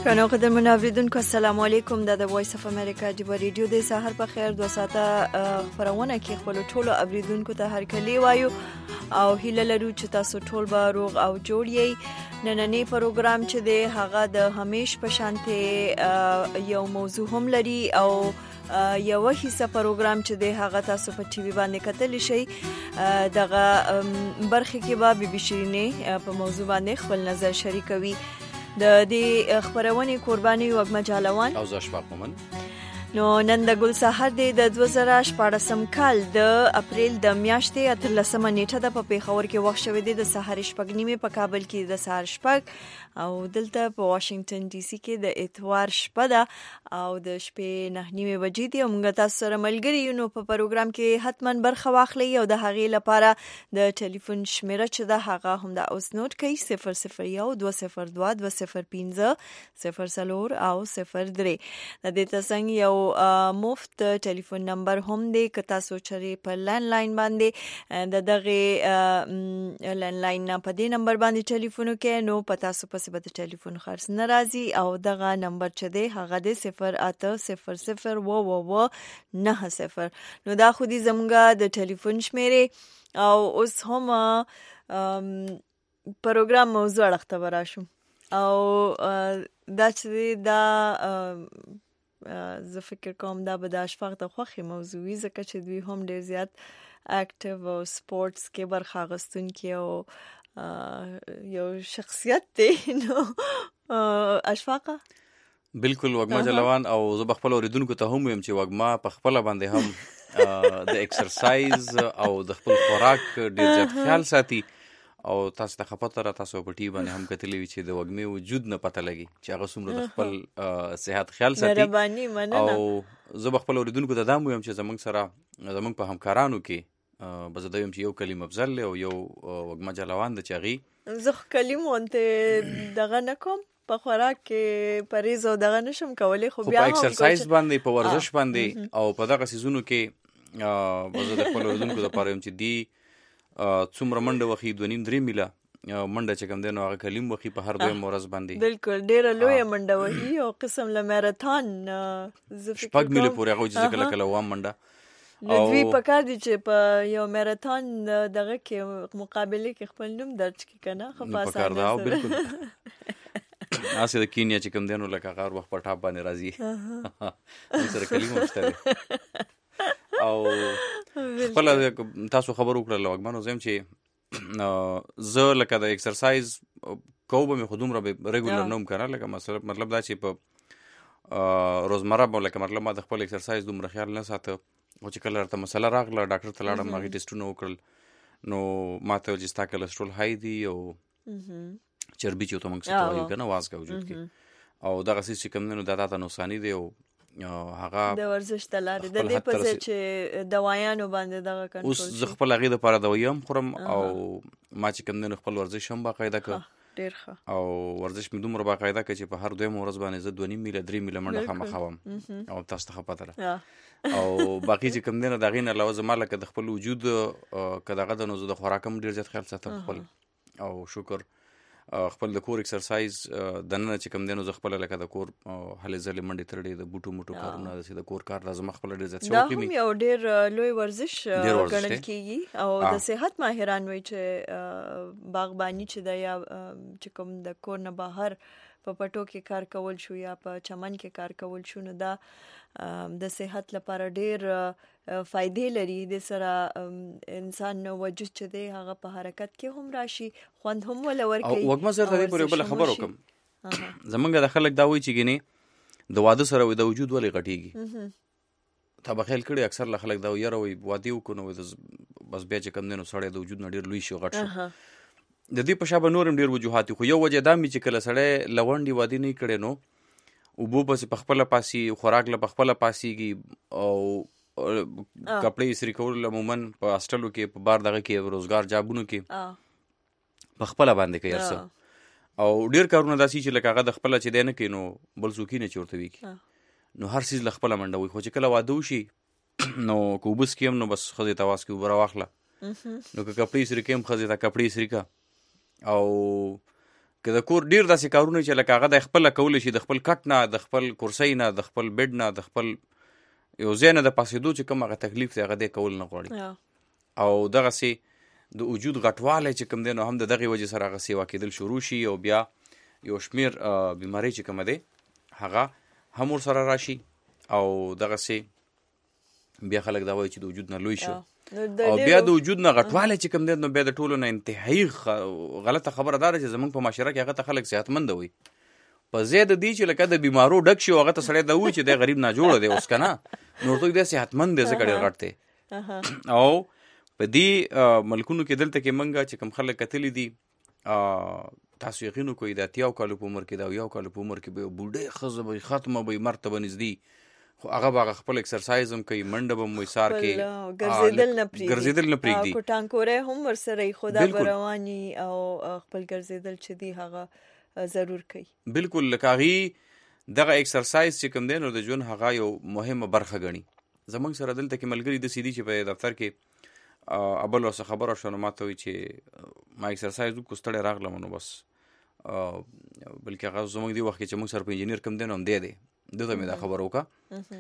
شنو قدرمن اوریدونکو السلام علیکم د وایس اف امریکا دی ریډیو د سحر په خیر 2 ساعته خبرونه کې خپل ټولو اوریدونکو ته هر کلی وایو او هیله لرو چې تاسو ټول به روغ او جوړ یې. نننی پروګرام چې دی هغه د همیش په شانته یو موضوع هم لري او یو حصہ پروګرام چې دی هغه تاسو په ټي وي باندې کتلی شئ. دغه برخه کې به بي بي شيرینه په موضوع باندې خپل نظر شریکوي. د دې خبرونې قرباني وګما جالوان او زاشفاق مومن. نو نن د ګل سحر د 2014 کال د اپریل د میاشتې 13 نیټه د پیښور کې وخت شوې د سحر شپږ په کابل کې د سحر شپږ او دلته په واشنگټن ډي سي کې د اتوار شپه ده او د شپې 9 بجې دي. موږ تاسو سره ملګری یو. نو په پروګرام کې حتما برخه واخلئ او د هغې لپاره د ټلیفون شمیره چې ده هغه هم د اوس نوٹ کړئ 001 202 205 04 او 03. د دې ترڅنګ یو مفت ټلیفون نمبر هم دی که تاسو چرې په لینډ لاین باندې د دغه لینډ لاین نه په دې نمبر باندې ټلیفون وکړئ نو په تاسو پسې به د ټلیفون خرڅ نه راځي او دغه نمبر چې دی هغه دی 0800 90. نو دا خو دې زموږ د ټلیفون شمیره او اوس هم پروګرام موضوع اړخته براشم او دا چې دا زه فکر کوم دا به د اشفاق د خوښي موضوعي ځکه چې دوی هم ډیر زیات اکټیو او سپورتس کې برخه اخیستونکي او یو شخصیت دی. نو اشفاق بالکل وګما جلوان او زه بخپل اوریدونکو ته هم ویم چې وګما په خپل باندې هم د ایکسرسایز او د خپل خوراک ډیر زیات خیال ساتي او تاسو ته خپته را تاسو په ټي باندې هم کتلې وی چې د وګمې وجود نه پته لګي چې هغه څومره د خپل صحت خیال ساتي. او زه بخپل اوریدونکو ته دا وایم چې زمونږ په همکارانو کې به زه دا وایم چې یو کلیم افضل او یو وګما جلوان د چاغي زه کلیم وانته دغه نکوم په خوراک کې پریز او دغه نشم کولای خو بیا په ایکسرسایز باندې په ورزش باندې او په دغه سيزونو کې به زه د خپل اوریدونکو لپاره وایم چې دی څومره منډه وخی 2.5-3 میله منډه چې کوم دی نو هغه کلیم وخی په هر دویم ورځ باندې بالکل ډیره لوی منډه وهي او قسم له ماراثون شپږ میله پورې هغه چې کله کله وام منډه او دوی په کار دي چې په یو ماراثون دغه کې مقابله کې خپل نوم درج کړي کنه خفاسانه په کار دا بالکل اسه د کینیا چې کوم دی نو لکه غار وخت په ټاپ باندې راځي سره کلیم مشته او خپل تاسو خبر وکړل وګمانو زم چې زه لکه د ایکسرسایز کوم به خودم را ریګولر نوم کړه لکه مطلب دا چې په روزمره لکه مطلب ما د خپل ایکسرسایز دومره خیال نه ساته او چې کله ته مسله راغله ډاکټر ته لاړم هغه ټیسټونه وکړل نو ماته چې ستا کلسترول هاي دی او چربي چې ته موږ څه وایو کنه وازګه وجود کې او دغه څه چې کوم نه داتا نقصانی دی او هغه د ورزش تلاري د دې په ځای چې دوايانو باندې دغه کنټرول اوس زه خپل هغه لپاره دوايام خورم او ما چې کوم نه خپل ورزش هم باقاعده کړ ډیر ښه او ورزش مې دومره باقاعده کړ چې په هر دویم ورځ باندې زه 2.5 میله 3 میله منډه خامخوم او تاسو ته پته ده او باقي چې کوم نه دغه نه علاوه زما لکه د خپل وجود کداغه د نوزو د خوراکم ډیر زیات خیال ساتم خپل او شکر خپل د کور ایکسرسایز د نن چې کوم دینو ز خپل لکه د کور هلې ځلې منډې ترډې د بوټو موټو کارونه د کور کار لازم خپل ډیر زیات شوقي دا هم یو ډیر لوی ورزش ګڼل کیږي او د صحت ماهران وایي چې باغبانی چې د یا چې کوم د کور نه بهر په پټو کې کار کول شو یا په چمن کې کار کول شو نو دا د صحت لپاره ډیر فائدې لري. د سره انسان وجود چې دی هغه په حرکت کې هم راشي خوند هم ولور کوي. او وګما سره د پوره بل خبر وکم زمونږ د خلک دا وایي چې ګینه د واده سره د وجود ولې غټيږي تا بخیل کړي اکثر خلک دا یره وي واده وکونو بس بیا چې کم نه سړی د وجود نډیر لوی شي غټ شي د دې په شابه نورم ډیر وجوهات خو یو وجه دا می چې کله سړی لونډي وادي نه کړي نو او بو پس په خپل پاسي خوراک له خپل پاسيږي او کپڑے سری کول عموما په هاستلو کې په بار دغه کې روزګار جابونو کې په خپل باندې کوي ارسه او ډیر کارونه داسي چې لکه هغه د خپل چې دینه کې نو بل څوک نه چورته وی نو هر چیز ل خپل منډه وي خو چې کله واده وشي نو کوبس کېم نو بس خزه تواس کې وبره واخله نو که کپڑے سری کېم خزه تا کپڑے سری کا او که د کور ډیر داسې کارونه چې لکه هغه د خپل کول شي، د خپل کټ نه، د خپل کرسۍ نه، د خپل بیډ نه، د خپل یو ځای نه د پاسېدو چې کوم هغه تکلیف دی هغه دی کول نه غواړي. او دغسې د وجود غټوالی چې کوم دی نو هم د دغې وجې سره هغه سیوا کېدل شروع شي او بیا یو شمېر بیمارۍ چې کومه دی هغه هم ورسره راشي او دغسې بیا خلک دا وایي چې د وجود نه لوی شو او بیا د وجود نه غټوالی چې کوم دی نو بیا د ټولو نه انتهایي غلطه خبره دا ده چې زموږ په معاشره کې هغه ته خلک صحتمنده وایي، په ځای د دې چې لکه د بیمارو ډک شي او هغه ته سړی دا وایي چې دی غریب ناجوړه دی اوس که نه نو ورته دی صحتمند دی ځکه ډېر غټ دی. او په دې ملکونو کې دلته کې موږ چې کوم خلک کتلي دي تاسو یقین وکړئ د 80 کالو په عمر کې د 1 کالو په عمر کې به یو بوډۍ ښځه به ختمه به مرګ ته به نږدې، خو هغه به خپل اکسرسایز هم کوي، منډه به هم وایي سار کې ګرځېدل نه پرېږدي، کوټانکوری هم ورسره یي، خو دا به رواني او خپل ګرځېدل چې دی هغه ضرور کوي. بالکل لکه هغې دغه اکسرسایز چې کوم دی نو د ژوند هغه یو مهمه برخه ګڼي. زموږ سره دلته کې ملګري داسې دي چې په دفتر کې ابل ورڅه خبره شوه نو ما ته وایي چې ما اکسرسایز وکړو ستړی راغلم نو بس بلکې هغه زموږ دی وخت کې چې موږ سره په انجینیر کوم دی نو هم دی دته مې دا خبره وکړه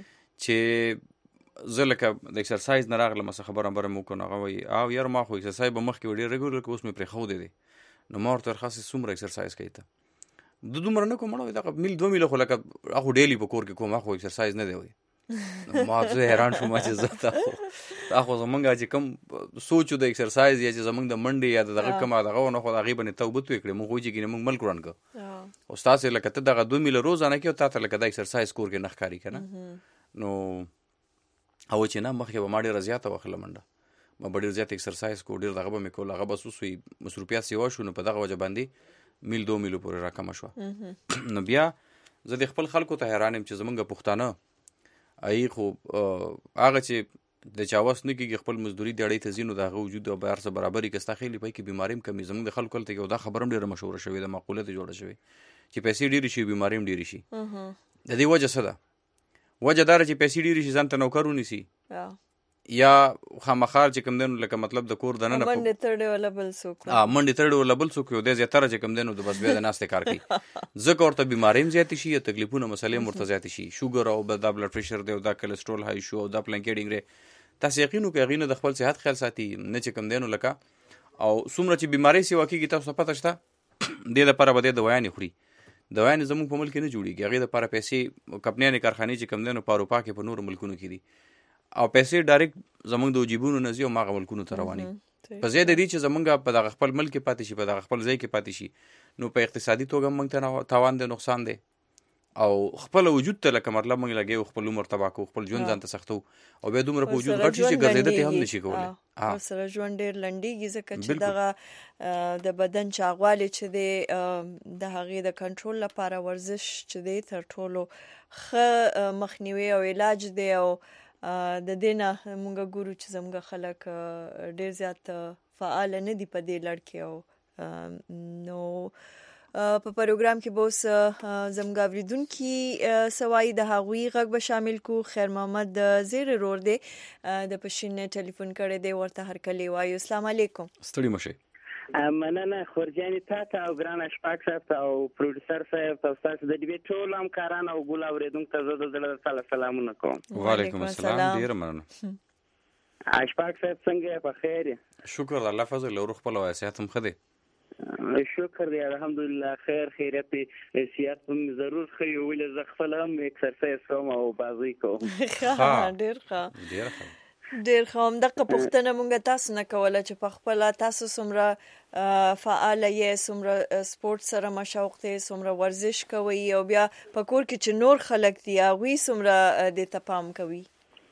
چې زه لکه د اکسرسایز نه راغلم څه خبره مې وکړو نو هغه وایي او یار ما خو اکسرسایز به مخکې ډېر ریګولر کوو اوس مې پرېښودی دی نو ما ورته ورخاصې څومره اکسرسایز کوي ته د دومره نه کوم مړه دغه میل 2 میله خو لکه هغه ډیلی په کور کې کوم هغه اکسرسایز نه دی وایي ما زه حیران شوم چې زه دا خو زمونږ چې کوم سوچو د اکسرسایز یا چې زمونږ د منډې یا د دغه کومه دغه ونه خو د هغې باندې توبه توی کړې مونږ وایي چې ګینې مونږ ملک وران کړو او ستاسې لکه ته دغه 2 میله روزانه کې او تا ته لکه دا اکسرسایز کور کې نه ښکاري که نه نو او چې نه مخکې به ما ډېره زیاته واخله منډه ما به ډېر زیات اکسرسایز کو ډېر دغه به مې کول هغه بس اوس وي مصروفیات سیوا شو نو په دغه وجه باندې میل 2 میلو پورې راکمه شوه. نو بیا زه د خپل خلکو ته حیران یم چې زمونږ پښتانه ای خو هغه چې د چا وس نه کېږي خپل مزدوري دیاړۍ ته ځي نو د هغه وجود او هر څه برابري که ستا خیلي پای کې بیماري هم کمي. زموږ د خلکو هلته کې دا خبره هم ډېره مشهوره شوې ده، مقوله ته جوړه شوې چې پیسې ډېرې شي بیماري هم ډېرې شي. د دې وجه څه ده؟ وجه دا ده چې پیسې ډېرې شي ځان ته نوکر ونیسي یا خامخا چې کوم دی نو لکه مطلب د کور دننه منډې تړې ولا بل څوک یو دی زیاتره چې کوم دی نو د بس بیا د ناستې کار کوي ځکه ورته بیمارۍ هم زیاتې شي یا تکلیفونه مسلې هم ورته زیاتې شي، شوګر او دا بلډ پریشر دی او دا کلسټرول های شو او دا پلنکېډینګ دی. تاسو یقین وکړئ هغې نه د خپل صحت خیال ساتي نه چې کوم دی نو لکه او څومره چې بیمارۍ سیوا کېږي تاسو ته پته شته دې دپاره به دی دوايانې خوري. دوايانې زموږ په ملک کې نه جوړېږي، هغې دپاره پیسې کمپنیانې کارخانې چې کوم دی نو په اروپا کې په نورو ملکونو کې دي او پیسې ډایرکټ زموږ د جیبونو نه ځي او هغه ملکونو ته رواني. په ځای د دې چې زموږ په دغه خپل ملک کې پاتې شي په دغه خپل ځای کې پاتې شي نو په اقتصادي توګه موږ ته تاوان دی، نقصان دی او خپل وجود ته لکه مطلب موږ لګوو خپل عمر تباه کوو، خپل ژوند ځان ته سختو او بیا دومره په وجود غټ شي چې ګرځېدل ته هم نشي کولی. ورسره ژوند ډېر لنډېږي ځکه چې دغه د بدن چاغوالی چې دی د هغې د کنټرول لپاره ورزش چې دی تر ټولو ښه مخنیوي او علاج دی. او د دې نه مونږ ګورو چې زموږ خلک ډېر زیات فعال نه دي په دې لړ کې. او نو په پروګرام کې به اوس زموږ اورېدونکي څه وایي د هغوی غږ به شامل کړو. خیر محمد د زیرې رور دی د پښین ټلیفون کړی دی، ورته هرکلی وایو. السلام علیکم. ستړي مه شئ. مننه خورجانې تا ته او ګران اشفاق صاحب ته او پروډوسر صاحب ته ستاسو د ډېر ټول همکاران او ګل اورېدونکو ته زه د زړه تعالی سلامونه کوم. وعلیکم السلام. ډېره مننه. اشفاق صاحب څنګه یې؟ په خیر یې؟ شکر د الله فضل. روغ خپل وایه صحت هم ښه دی؟ شکر دی الحمدلله خیر خیریت دی. صحت هم ضرور ښه وي ولې زه خپله هم اکسرسایز کوم او بازۍ کوم. ډېر ښه ډېر ښه. همدغه پوښتنه مونږ تاسو نه کوله چې په خپله تاسو څومره فعاله یې، څومره سپورټ سره مشوق دی، څومره ورزش کوئ او بیا په کور کې چې نور خلک دي هغوی څومره دې ته پام کوي؟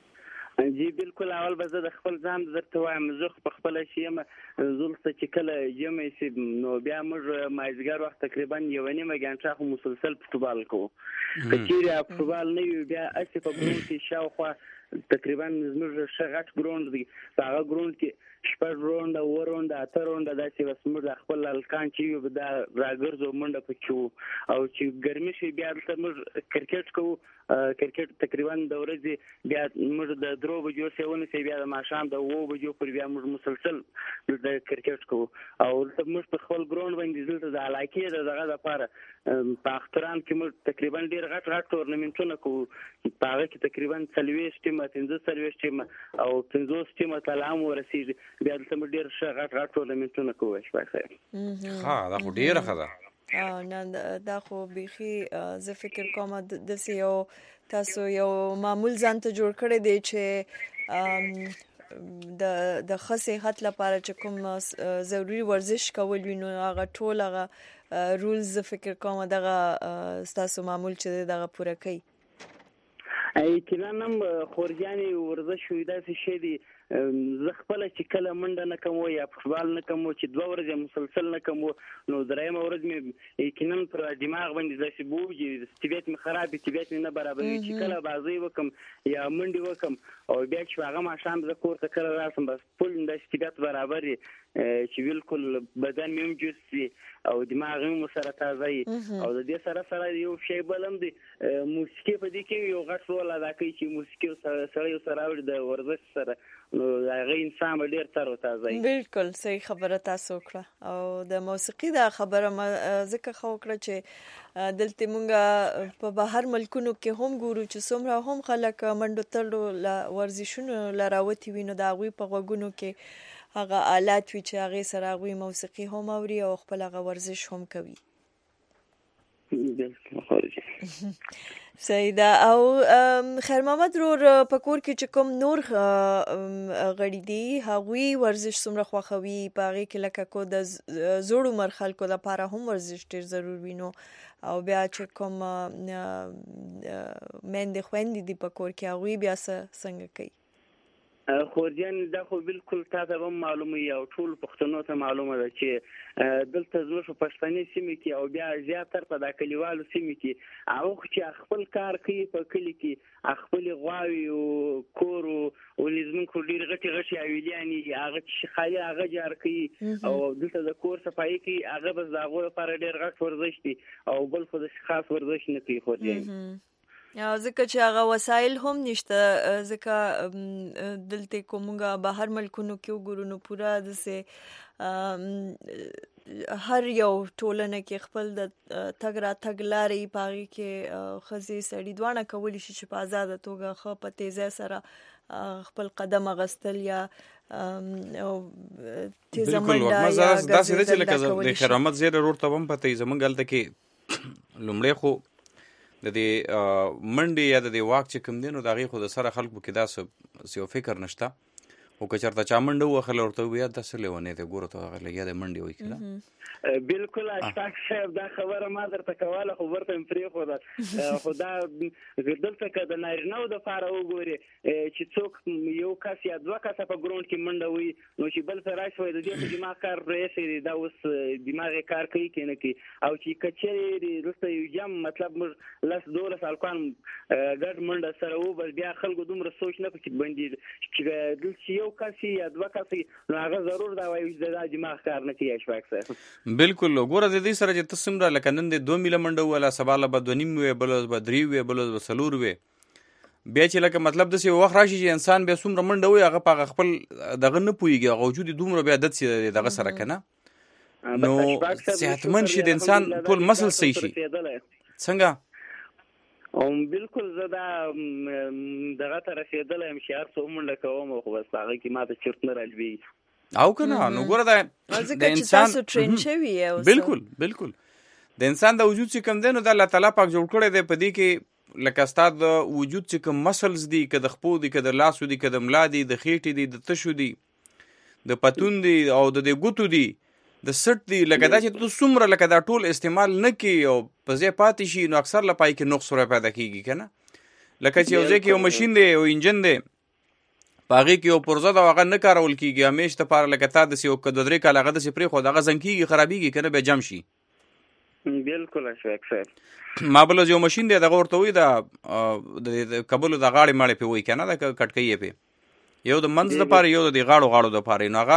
جی بالکل. اول به زه د خپل ځان درته وایم زه خو په خپله چې یم زلته چې کله جمع شي نو بیا موږ مازدیګر وخت تقریبا 1.5 ګنټه خو مسلسل فوټبال کوو. که چیرې فوټبال نه وي بیا هسې په ګروم کې شاوخوا تقریبا زموږ ښه غټ ګراوند دی، په هغه ګراوند کې 6 رونډه 8 رونډه 8 رونډه داسې بس موږ خپل هلکان چې وي دا راګرځو منډه پکې وو، او چې ګرمي شي بیا دلته موږ کرکټ کوو. کرکټ تقریبا د ورځې بیا موږ د 3 بجو څخه ونیسي بیا د ماښام د 9 بجو پر بیا موږ مسلسل د کرکټ کوو، او موږ په خپل ګراوند باندې دلته د علاقې دغه لپاره په اخترام کې موږ تقریبا ډیر غټ غټ ټورنمنټونه کوو، په هغه کې تقریبا 40 ټیمه 45 ټیمه او 50 ټیمه تلام ورسیږي، بیا دلته موږ ډیر ښه غټ غټ ټورنمنټونه کوو. شپږ ها دا خو ډیره ښه ده. نه دا خو بیخي زه فکر کوم داسې یو تاسو یو معمول ځان ته جوړ کړی دی چې د ښه صحت لپاره چې کوم ضروري ورزش کول وي نو هغه ټول هغه رولز زه فکر کوم دغه ستاسو معمول چې دغه پوره کوي. یقینا هم خورجانې ورزش وي داسې شی دی، زه خپل چې کله منډه نه کوم یا فوټبال نه کوم چې 2 ورځې مسلسل نه کوم نو درېمه ورځ مې یقینا پر دماغ باندې داسې بوجي طبیعت مې خراب وي، طبیعت مې نه برابر وي چې کله بازی وکم یا منډه وکم او بیا چې هغه ماښام زه کور ته کله راسم بس ټول داسې طبیعت برابر وي چې بالکل بدن مې هم جوست وي او دماغ مې سره تازه وي. او د دې سره یو شی بل هم دی، موسیقي په دې کې یو غټ رول ادا کوي چې موسیقي سره سره د ورزش سره نو هغه انسان به ډیر تر تازه وي. بالکل صحیح خبره تاسو کړه، او د موسیقي دا خبره ځکه خو کړه چې دلته مونږه په بهر ملکونو کې هم ګورو چې څومره هم خلک منډو تړلو ورزشونو لراوتی وي نو دا غوي په غوګونو کې هغه آلات وي چې هغه سره غوي موسیقي هم اوري او خپل هغه ورزش هم کوي. سیدا او خیر محمد رور په کور کې چې کوم نور غړي دي هغوی ورزش څومره خوښوي، په هغې کې لکه کو د زوړ عمر خلکو لپاره هم ورزش ډېر ضرور وي، نو او بیا چې کوم میندې خویندې دي په کور کې هغوی بیا څنګه کوي؟ خورجان دا خو بالکل تاسو هم معلومه یو ټول پښتنو ته معلومه ده چې دلته زموږ په پښتني سیمه کې او بیا زیاتره په کلیوالو سیمه کې هغه چې خپل کار کوي په کلی کې خپل غواوي او کور او لزمونکو ډیر غټي غټي اویلیانی هغه چې خالي هغه جار کوي او دلته د کور صفایي کوي هغه بس دغه لپاره ډیر غټ ورزش دي او بل خو د خاص ورزش نه کوي خورجان. ځکه چې هغه وسایل هم نشته، ځکه دلته کومه بهر ملکونو کې وګورو نو پورا دسه هر یو ټولنه کې خپل د تګ را تګ لارې پاغي کې خزي سړي دوانه کولی شي چې په آزاد توګه خو په تیزه سره خپل قدم غستل یا او تیزه منډه یا داسې چې لکه د خرامت زیره ورته هم پته زمونږ هلته کې لومړی خو د دې منډې یا د دې واک چې کوم دی نو د هغې خو د سره خلکو کې داسې یو فکر نشته، خو که چېرته چا منډه ووهله ورته ووایه دا څه لیونی دی ګوره ته هغه لګیا دی منډې وایي که نه. بالکل اشفاق صاحب دا خبره ما درته کوله خو ورته مې پرېښوده، خو دا دلته که د نارینهو دپاره وګورې چې څوک یو کس یا 2 کسه په ګراوند کې منډه وایي نو چې بل ته راشي وایي د دې خو دماغ کار رایسي دی، دا اوس دماغ یې کار کوي که نه کوي، او چې که چېرې وروسته یو جام مطلب موږ 10-12 هلکان ګډ منډه سره وبل بیا خلکو دومره سوچ نه پکې بندېږي چې دلته یو کس یا 2 کس نو هغه ضرور دا وایي چې دا دماغ کار نه کوي. اشفاق صاحب بالکل ګوره د دې سره چې ته څومره لکه نن دې 2 میله منډه ووهله سبا له به 2.5 وې بل ورځ به 3 وې بل ورځ به 4 وې، بیا چې لکه مطلب داسې یو وخت راشي چې انسان بیا څومره منډه ووهي هغه په هغه خپل دغه نه پوهېږي، هغه وجود یې دومره بیا عادت شي دغه سره که نه نو صحتمند شي د انسان ټول مسل صحیح شي. څنګه بالکل زه دا دغه ته رسېدلی یم چې هر څه ومنډه کوم خو بس هغه کې ما ته چرت نه راجبېږي او که نه نو ګوره د انسان بالکل د انسان د وجود چې کوم دی نو د الله تعالی پاک جوړ کړی دی په دې کې لکه ستا د وجود چې کوم مسلز دي که د خپو دي که د لاسو دي که د ملا دي د خېټې دي د تشو دي د پتون دي او د دې ګوتو دي د سټ دي لکه دا چې ته څومره لکه دا ټول استعمال نه کړي او په ځای پاتې شي نو اکثر له پای کې نقص پیدا کېږي که نه، لکه چې یو ځای کې یو ماشین دی یو انجن دی په هغې کې یو پرزه ده او هغه نه کارول کېږي همیش دپاره لکه تا داسې یو که 2-3 کاله هغه داسې پرېښود هغه زنګ کېږي خرابېږي که نه بیا جم شي بالکل اشفاق صاحب ما بل یو ماشين دی دغه ورته وي د کابل د غاړې ماړې په وای کنه د کټکې په یو د منځ د پاره یو د غاړو د پاره نو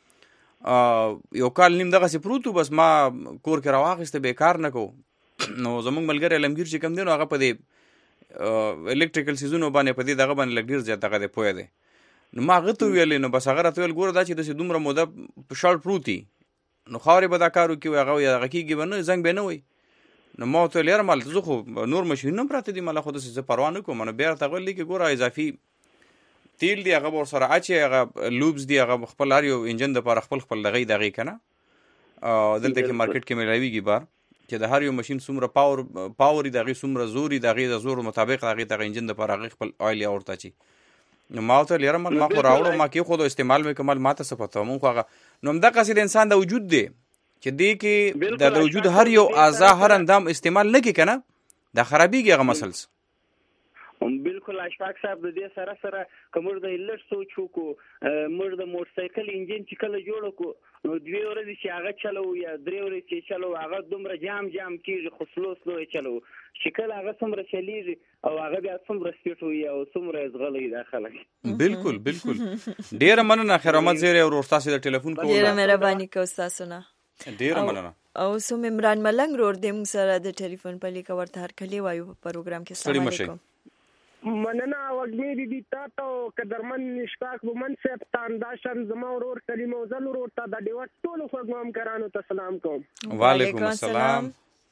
هغه یو کال نیم دغه سي پروتو بس ما کور کې راواغسته بیکار نه کو نو زمونږ ملګری لمګیر چې کم دی نو هغه په دې الکتریکل سیزونو باندې په دې دغه باندې لګ ډیر زیات دغه دی پوهه دی نو ما هغه ته ویلې نو بس هغه راته ویل ګوره دا چې د دومره موده په شاړ پروتي نو خاورې به دا کارو کې هغه هغه کېږي به نه زنګ به نه وي نو ما ورته ویل یاره مال زه خو نور ماشینونه هم پراته دي ماله خو داسې زه پروا نه کوم نو بیا راته ویل کې ګوره اضافي تیل دی هغه ورسره اچي هغه لوبس دی هغه خپل هر یو انجن دپاره خپل دغې که نه دلته کې مارکیټ کې ملاویږي بار چې د هر یو ماشین څومره پاور د هغې څومره زور د هغې د زور مطابق د هغې دغه انجن دپاره هغې خپل آیل یا ورته اچي نو ما ورته ویل یاره مال ما خو راوړو ما کېښودو استعمال مې که مال ما ته څه پته مونږ خو هغه نو همدغسې د انسان د وجود دی چې دې کې د وجود هر یو اعضا هر اندام استعمال نه کې که نه دا خرابېږي هغه مسلس بالکل اشفاق صاحب د دې سره که موږ د لږ سوچ وکړو موږ د موټرسایکل انجن چې کله جوړ کړو نو 2 ورځې چې هغه چلو یا 3 ورځې چې چلو هغه دومره جام کېږي خو سلو یې چلو چې کله هغه څومره چلیږي او هغه بیا څومره سپیټ وي او څومره یې ځغلی دا خلک بالکل ډېره مننه خیر محمد زیری ورور ستاسې د ټلیفون کول ډېره مهرباني کوو ستاسو نه ډېره مننه او سم عمران ملنګ رور دې موږ سره د ټلیفون په لیکه ورته هرکلی وایو په پروګرام کې السلام علیکم مننه وګمې دي تاسو قدرمن اشفاق ومن صاحب تانداشن زما ورور کلیم او زل ورور ته د ډیوټ ټولو خوږم کرانو ته سلام کوم وعلیکم السلام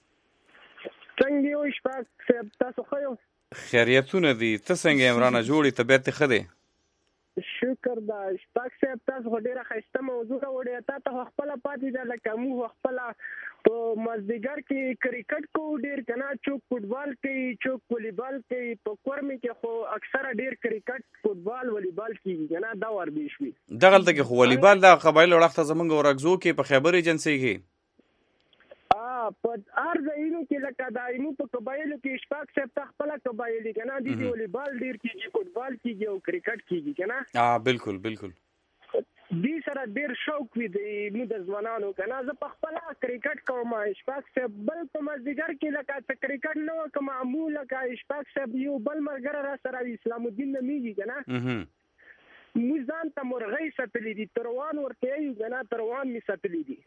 څنګه یو اشفاق صاحب تاسو خو خیریتونه دي ته څنګه عمران جوړی طبیعت ښه دی شکر دا اشفاق صاحب تاسو ډیره ښایسته موضوع وړیا تاسو خپل پاتې ده لکه مو خپل په مازدیګر کې کرکټ کو ډیر کنه چوک فوټبال کوي چوک والیبال کوي په کورمې کې خو اکثره ډیر کرکټ فوټبال والیبال کوي کنه دا ورزش وي دغلته کې خو والیبال د قبایل وړاخته زمونږ ورغزو کې په خیبر ایجنسی کې په هر ځایونو کې لکه دایمو په قبایلو کې اشفاق صاحب خپل قبایل کنه د والیبال ډیر کیږي فوټبال کیږي او کرکټ کیږي کنه بالکل دې سره ډیر شوق وي د مو د ځوانانو کنه زه په خپل کرکټ کوم اشفاق صاحب بل په مازدیګر کې لکه کرکټ نه کوم معمول لکه اشفاق صاحب یو بل مرګره را سره اسلام الدین نمیږي کنه مو ځان ته مرغۍ ساتلې دي تروان ورته یو کنه تروان می ساتلې دي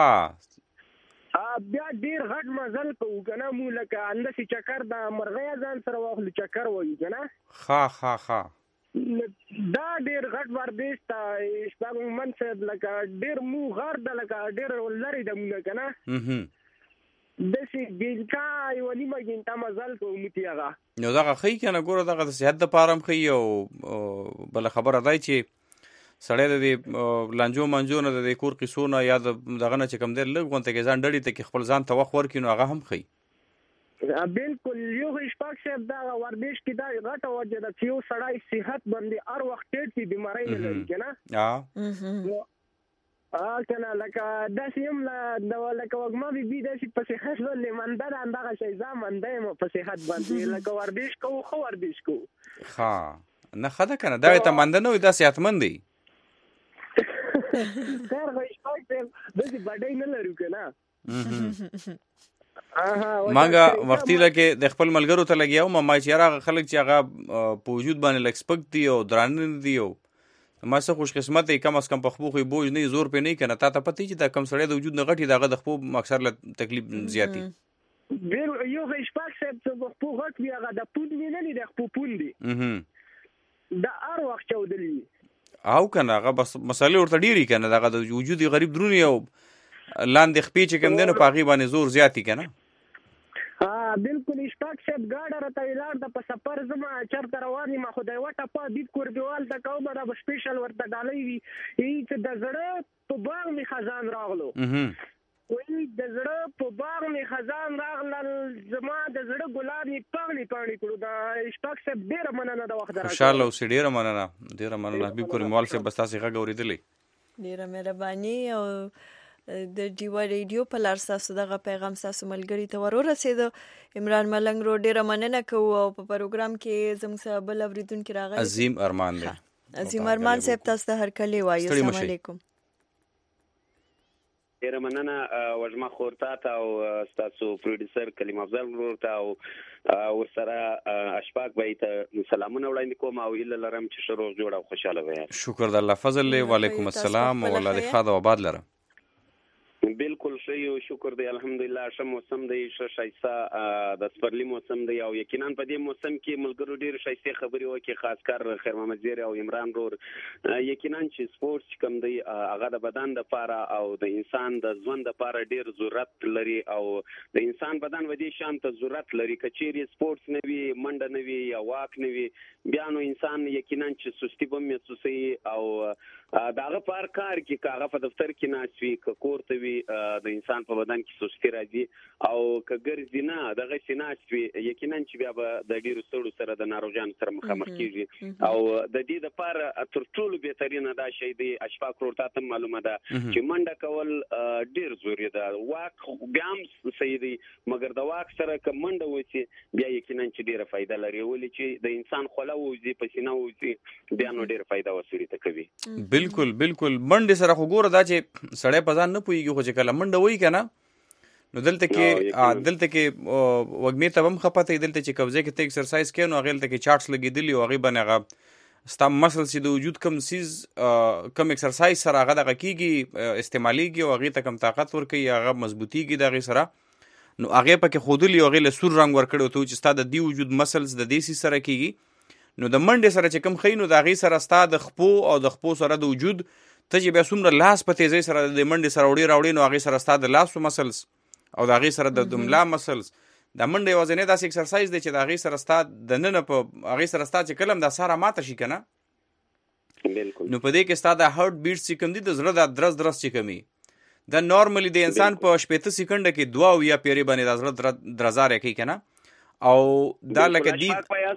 بیا ډیر غټ مزل کوو کنه مو لکه اندسي چکر د مرغۍ ځان سره واخلو چکر وایي کنه دا ډیر غټ ورزش ته اشفاق من صاحب لکه ډیر مو غار د لکه ډیر لري د مونږ کنه داسې ګینټا یو نیمه ګینټا مزل کوو موتی هغه نو دغه ښه کنه ګوره دغه د صحت دپاره هم ښه او بله خبره دی چې سړی د دې لانجو منجو نه د دې کور قیسو نه یا دغه نه چې کوم دی لږ غونته کې ځان ډډې ته کې خپل ځان ته وخت ورکړي نو هغه هم ښه بالکل یو اشفاق صاحب دا ورزش کې دا غټه وجه ده چې یو سړی صحت باندې هر وخت ډېر بیماری نه لري کنه کنه لکه داسې هم لکه وږمه بي داسې په صحت باندې منده ده همدغه شی زه منده یم په صحت باندې لکه ورزش کوو ښه ورزش کوو نه ښه ده که نه دا ته منده نه وي دا صحتمند دی خیر خو اشفاق صاحب داسې بډۍ نه لرو که نه مانګه وختي لکه د خپل ملګرو ته لګیا وم ما چې هغه خلک چې هغه په وجود باندې لږ سپک دي او درانه نه دي او ما څه خوش قسمت دی کم از کم په خپو خو بوج نه زور پې نه کنه تا ته پته چې دا کم سړی د وجود نه غټي دغه د خپو اکثر له تکلیف زیاتی یو اشفاق صاحب چې خپو غټ وي هغه د پود نه نه د خپو پون دي دا هر وخت چودلی او کنه هغه بس مسالې ورته ډیری کنه دغه د وجود غریب درونی او لاندې خپې چې کوم دی نو په هغې باندې زور زیات که نه بالکل اشفاق صاحب ګاډه راته ولاړ ده په سفر زما چېرته روان یم خو د یوه ټپه دید کوربیوال ته کومه دا به سپیشل ورته ډالۍ وي چې د زړه په باغ مې خزان راغلو وایي د زړه په باغ مې خزان راغلل زما د زړه ګلان یې پاڼې پاڼې کړو د اشفاق صاحب ډېره مننه د وخت خوشحاله اوسې ډېره مننه حبیب کریموال صاحب بس تاسې غږ اورېدلی ډېره مهرباني او د ډیوا ریډیو په لار ستاسو دغه پیغام ستاسو ملګري ته ورسېدو عمران ملنګ رو ډېره مننه کوو او په پروګرام کې زموږ سره بل اورېدونکي راغلی عظیم ارمان دی عظیم ارمان صاحب تاسو ته هرکلی وایو السلام علیکم ډیره مننه وژما خورتا ته او تاسو پروډوسر کلیم افضل ورته او ورسره اشفاق بای ته سلامونه وړاندې کوم او هیله لرم چې ښه روغ جوړ او خوشاله وي. شکر د الله فضل له وعلیکم السلام او الله دې خاطر آباد لره. بالکل ښه شکر دی الحمدلله ښه موسم دی ښه شایسته د سپرلی موسم دی او یقینا په دې موسم کې ملګرو ډیر شایسته خبرې وکړي خاص کر خیر محمد زیر او عمران رور یقینا چې سپورت کوم دی هغه د بدن د لپاره او د انسان د ژوند لپاره ډیر ضرورت لري او د انسان بدن ودی شان ته ضرورت لري کچېری سپورت نه وي منډه نه وي یا واک نه وي بیا نو انسان یقینا چې سستی به محسوسي او داغه پار کار کې کاغه په دفتر کې ناشوي کورته وي د انسان په بدن کې سستی راځي او کګرځي نه دغه سیناشوي یقینا چې بیا به د ډیرو سړو سره د ناروغان سره مخامخ کیږي او د دې لپاره تر ټولو بهترینه دا شی دی اشفاق ورته ته معلومه ده چې منډه کول ډیر ضروري ده واک بیا هم صحیح دی مګر د واک سره که منډه وسی بیا یقینا چې ډیره فائدہ لري ولې چې د انسان خوله وځي پسینه وځي بیا نو ډیره فائدہ وسوري ته کوي. بالکل منډه سره خو ګوره دا چې سړی په ځان نه پوهیږي خو چې کله منډه وایي کنه نو دلته کې وګمې ته هم خپته دلته چې قبضه کې ته ایکسرسایز کوي نو هغه دلته کې چارټس لګیدلی او هغه باندې هغه ستا مسل چې د وجود کم سیز کم ایکسرسایز سره هغه دغه کیږي استعمالیږي او هغه ته کم طاقت ورکوي هغه مضبوطیږي دغه سره نو هغه پکې خودلی او هغه له سور رنگ ورکړو ته چې ستا د دی وجود مسلز د دیسی سره کیږي نو د منډه سره چې کم خینو د هغه سره ستا د خپو او د خپو سره د وجود ته چې بیا څومره لاس په تیزی سره د منډه سره وړي نو هغه سره ستا د لاس مسلز او د هغه سره د ملا مسلز د منډه وزنه داسې ایکسرسایز دی چې د هغه سره ستا د نن په هغه سره ستا چې کلم د ساره ماته شي کنه بالکل نو په دې کې ستا د هارت بیټ چې کم دي د زړه د درز چې کمی دا نورمالي د انسان په 15 سکند کې 2 یا پیری باندې د زړه درزار کوي کنه او دا لکه دی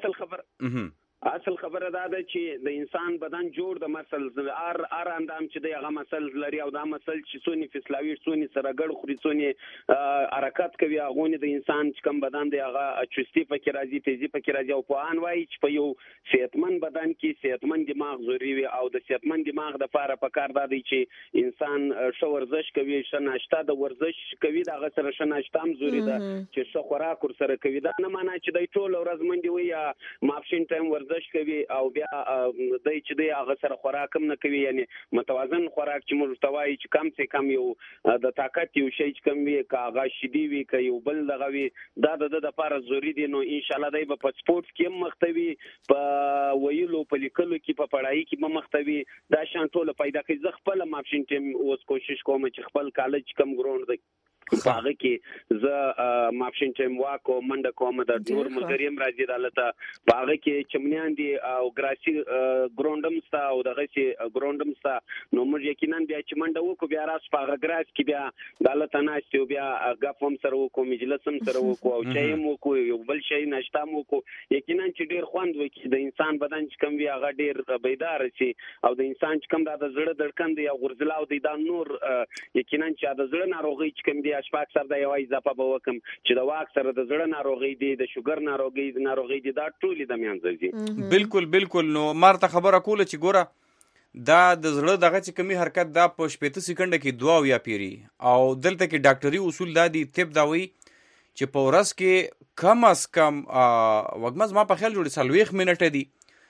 اصل خبره دا ده چې د انسان بدن جوړ د مسلز ار اندام چې د هغه مسلز لري او دا مسل چې سونی فسلاوي سونی سره ګړ خوري سونی حرکت کوي هغه د انسان چې کم بدن دی هغه چستی پکې راځي تیزی پکې راځي او په ان وای چې په یو صحتمند بدن کې صحتمند دماغ ضروري وي او د صحتمند دماغ د لپاره پکار دی چې انسان ښه ورزش کوي ښه ناشته د ورزش کوي دا هغه سره ښه ناشته هم ضروري ده چې ښه خوراک سره کوي دا نه معنی چې د ټول ورځ منډي وي یا ماپښین ټایم ورزش کوي او بیا دای چې دی هغه سره خوراک هم نه کوي یعنی متوازن خوراک چې موږ توای چې کم څه کم یو د طاقت یو شی چې کم وي کاغه شدي وي ک یو بل دغه وي دا د لپاره ضروری دی نو ان شاء الله دای په سپورت کې مختوي په ویلو په لیکلو کې په پړای کې مختوي دا شان ټول پیدا کوي زه خپل ماپښین ټیم اوس کوشش کوم چې خپل کالج کم ګراوند دی پاغه کې ز ماپښین ټیم واکو منډه کوم د نور ملګریم راځي دالته پاغه کې چمنیان دي او ګراسی ګراوندم ستا او دغه چې ګراوندم ستا نو موږ یقینا بیا چې منډه وکړو بیا راس پاغه ګراس کې بیا دالته ناشته بیا غفم سره وکړو مجلسم سره وکړو او چایم وکړو یو بل شي ناشته وکړو یقینا چې ډیر خوند وکړي د انسان بدن چې کم وی هغه ډیر بیدار شي او د انسان چې کم د زړه دړکن دی او غرزلاو دی دا نور یقینا چې د زړه ناروغي چې کم دی اشفاق سره د یو اضافه به وکم چې د واک سره د زړه ناروغي دي د شوګر ناروغي دي دا ټول د میانځي بالکل نو مارته خبره کوله چې ګوره دا د زړه دغه چې کمی حرکت دا په 15 سکند کې 2 یا پیری او دلته کې ډاکټري اصول دا دي طب دا وی چې په ورځ کې کم از کم وګمز ما په خیال جوړي 40 منټه دي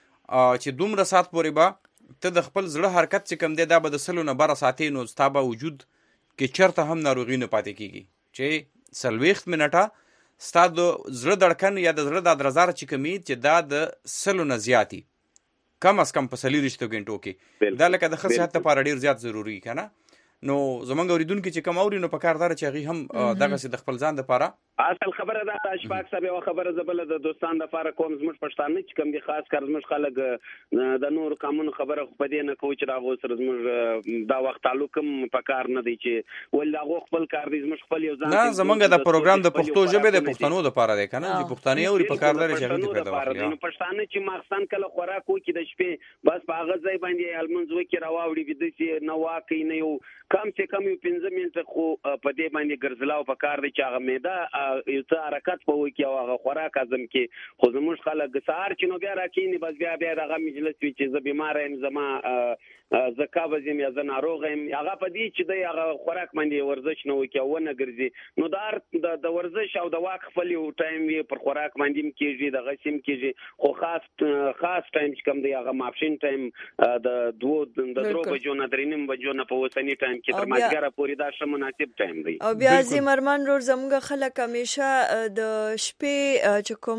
چې دومره سات پورې با ته د خپل زړه حرکت چې کم دی دا به د سلو نه 12 ساعتې نو ستابه وجود کې چرته هم ناروغي نه پاتې کیږي چې 40 منټه ستا د زړه دړکن یا د زړه د درزار چې کمی چې دا د سلو نه زیاتی کم از کم په 40 غنټو کې دا لکه د خصيحت لپاره ډیر زیات ضروری کنه نو زمونږ اوریدونکو چې کوم اوري نو په کار دار چې هغه هم دغه سي د خپل ځان لپاره اصل خبره ده اشفاق صاحب یو خبره زبل د دوستان لپاره کوم زموږ پښتانه چې کوم دي خاص کار زموږ خلک د نور قانون خبره خو په دې نه کوي چې دا غو سره زموږ دا وخت تعلق په کار نه دی چې ول دا غو خپل کار دی زموږ خپل یو ځان نه زمونږ د پروګرام د پښتو ژبه د پښتنو لپاره دی کنه چې پښتانه اوري په کار دار چې هغه پیدا وکړي نو پښتانه چې مخسن کله خوراک وکي د شپې بس په هغه ځای باندې المنځ وکي راوړي د دې نه واقع نه یو کم چې کم 15 منټه خو په دې باندې ګرځلاو په کار دی چې هغه معده یو څه حرکت په وکي او هغه خوراک ازم کې خو زموږ خلک سهار چې نو بیا راکینی بس بیا دغه مجلس وی چې زه بیمار یم زما زکا وزم یا زه ناروغ یم هغه په دې چې د هغه خوراک باندې ورزش نه وکي او نه ګرځي نو د ورزش او د واک خپل یو ټایم وی پر خوراک باندې کېږي د غسیم کېږي خو خاص ټایم چې کوم دی هغه ماپښین ټایم د 2 بجو نه 3 بجو نه په وسنی ټایم کې تر مازیګر پورې دا ش مناسب ټایم دی او بیا زمرمان رور زموږ خلک همیشه د شپې چې کوم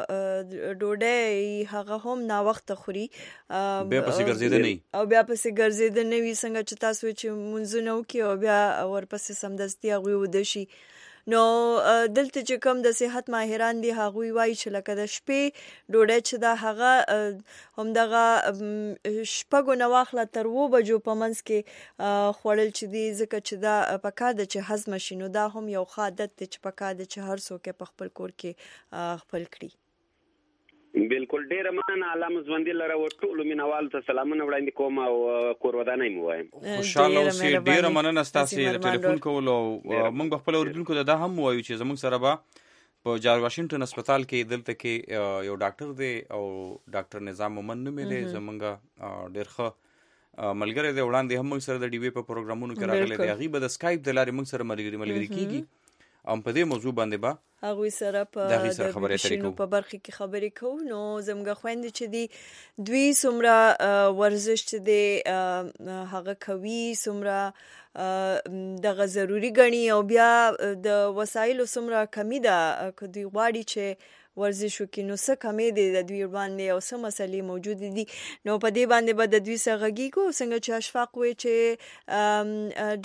ډوډۍ هغه هم نا وخت خوري بیا پسې ګرځیدل نه او بیا پسې ګرځیدل نه وي څنګه چې تاسو چې منځونه وکي او بیا ورپسې سمدستي هغه ودشي نو دلته چې کوم د صحت ماهران دي هغه وایي چې لکه د شپې ډوډۍ چې دا هغه هم دغه شپږو نه واخله تر 2 بجو په منځ کې خوړل چې دي ځکه چې دا پکار ده چې هضم شي نو دا هم یو ښه عادت دی چې پکار ده چې هر څوک په خپل کور کې خپل کړي بالکل ډیره مننه علامه ژوندۍ لره ټول مینوال ته سلامونه وړاندې کوم او کور ودانۍ مو وایم خوشاله اوسئ ډیره مننه ستاسو د ټلیفون کول او موږ خپل اوریدونکو ته دا هم وایو چې زموږ سره به په جارج واشنگټن هسپتال کې دلته کې یو ډاکټر دی او ډاکټر نظام مومن نومې دی زموږ ډیر ښه ملګری دی وړاندې هم موږ سره د ډي وی په پروګرامونو کې راغلی دی هغه به د سکایپ د لارې موږ سره ملګری کیږي ام په دې موضوع باندې به هغه سره په خبرې کوو په برخه کې خبرې کوو نو زموږ خويند چې دی دوی سمره ورزش چې دی هغه کوي سمره دغه ضروری غني او بیا د وسایلو سمره کمی ده کدي غواړي چې ورزش وکړي نو څه کمی دي د دوی باندې او څه مسلې موجود دي نو په دې باندې به د دوی سره غږیږو څنګه چې اشفاق وي چې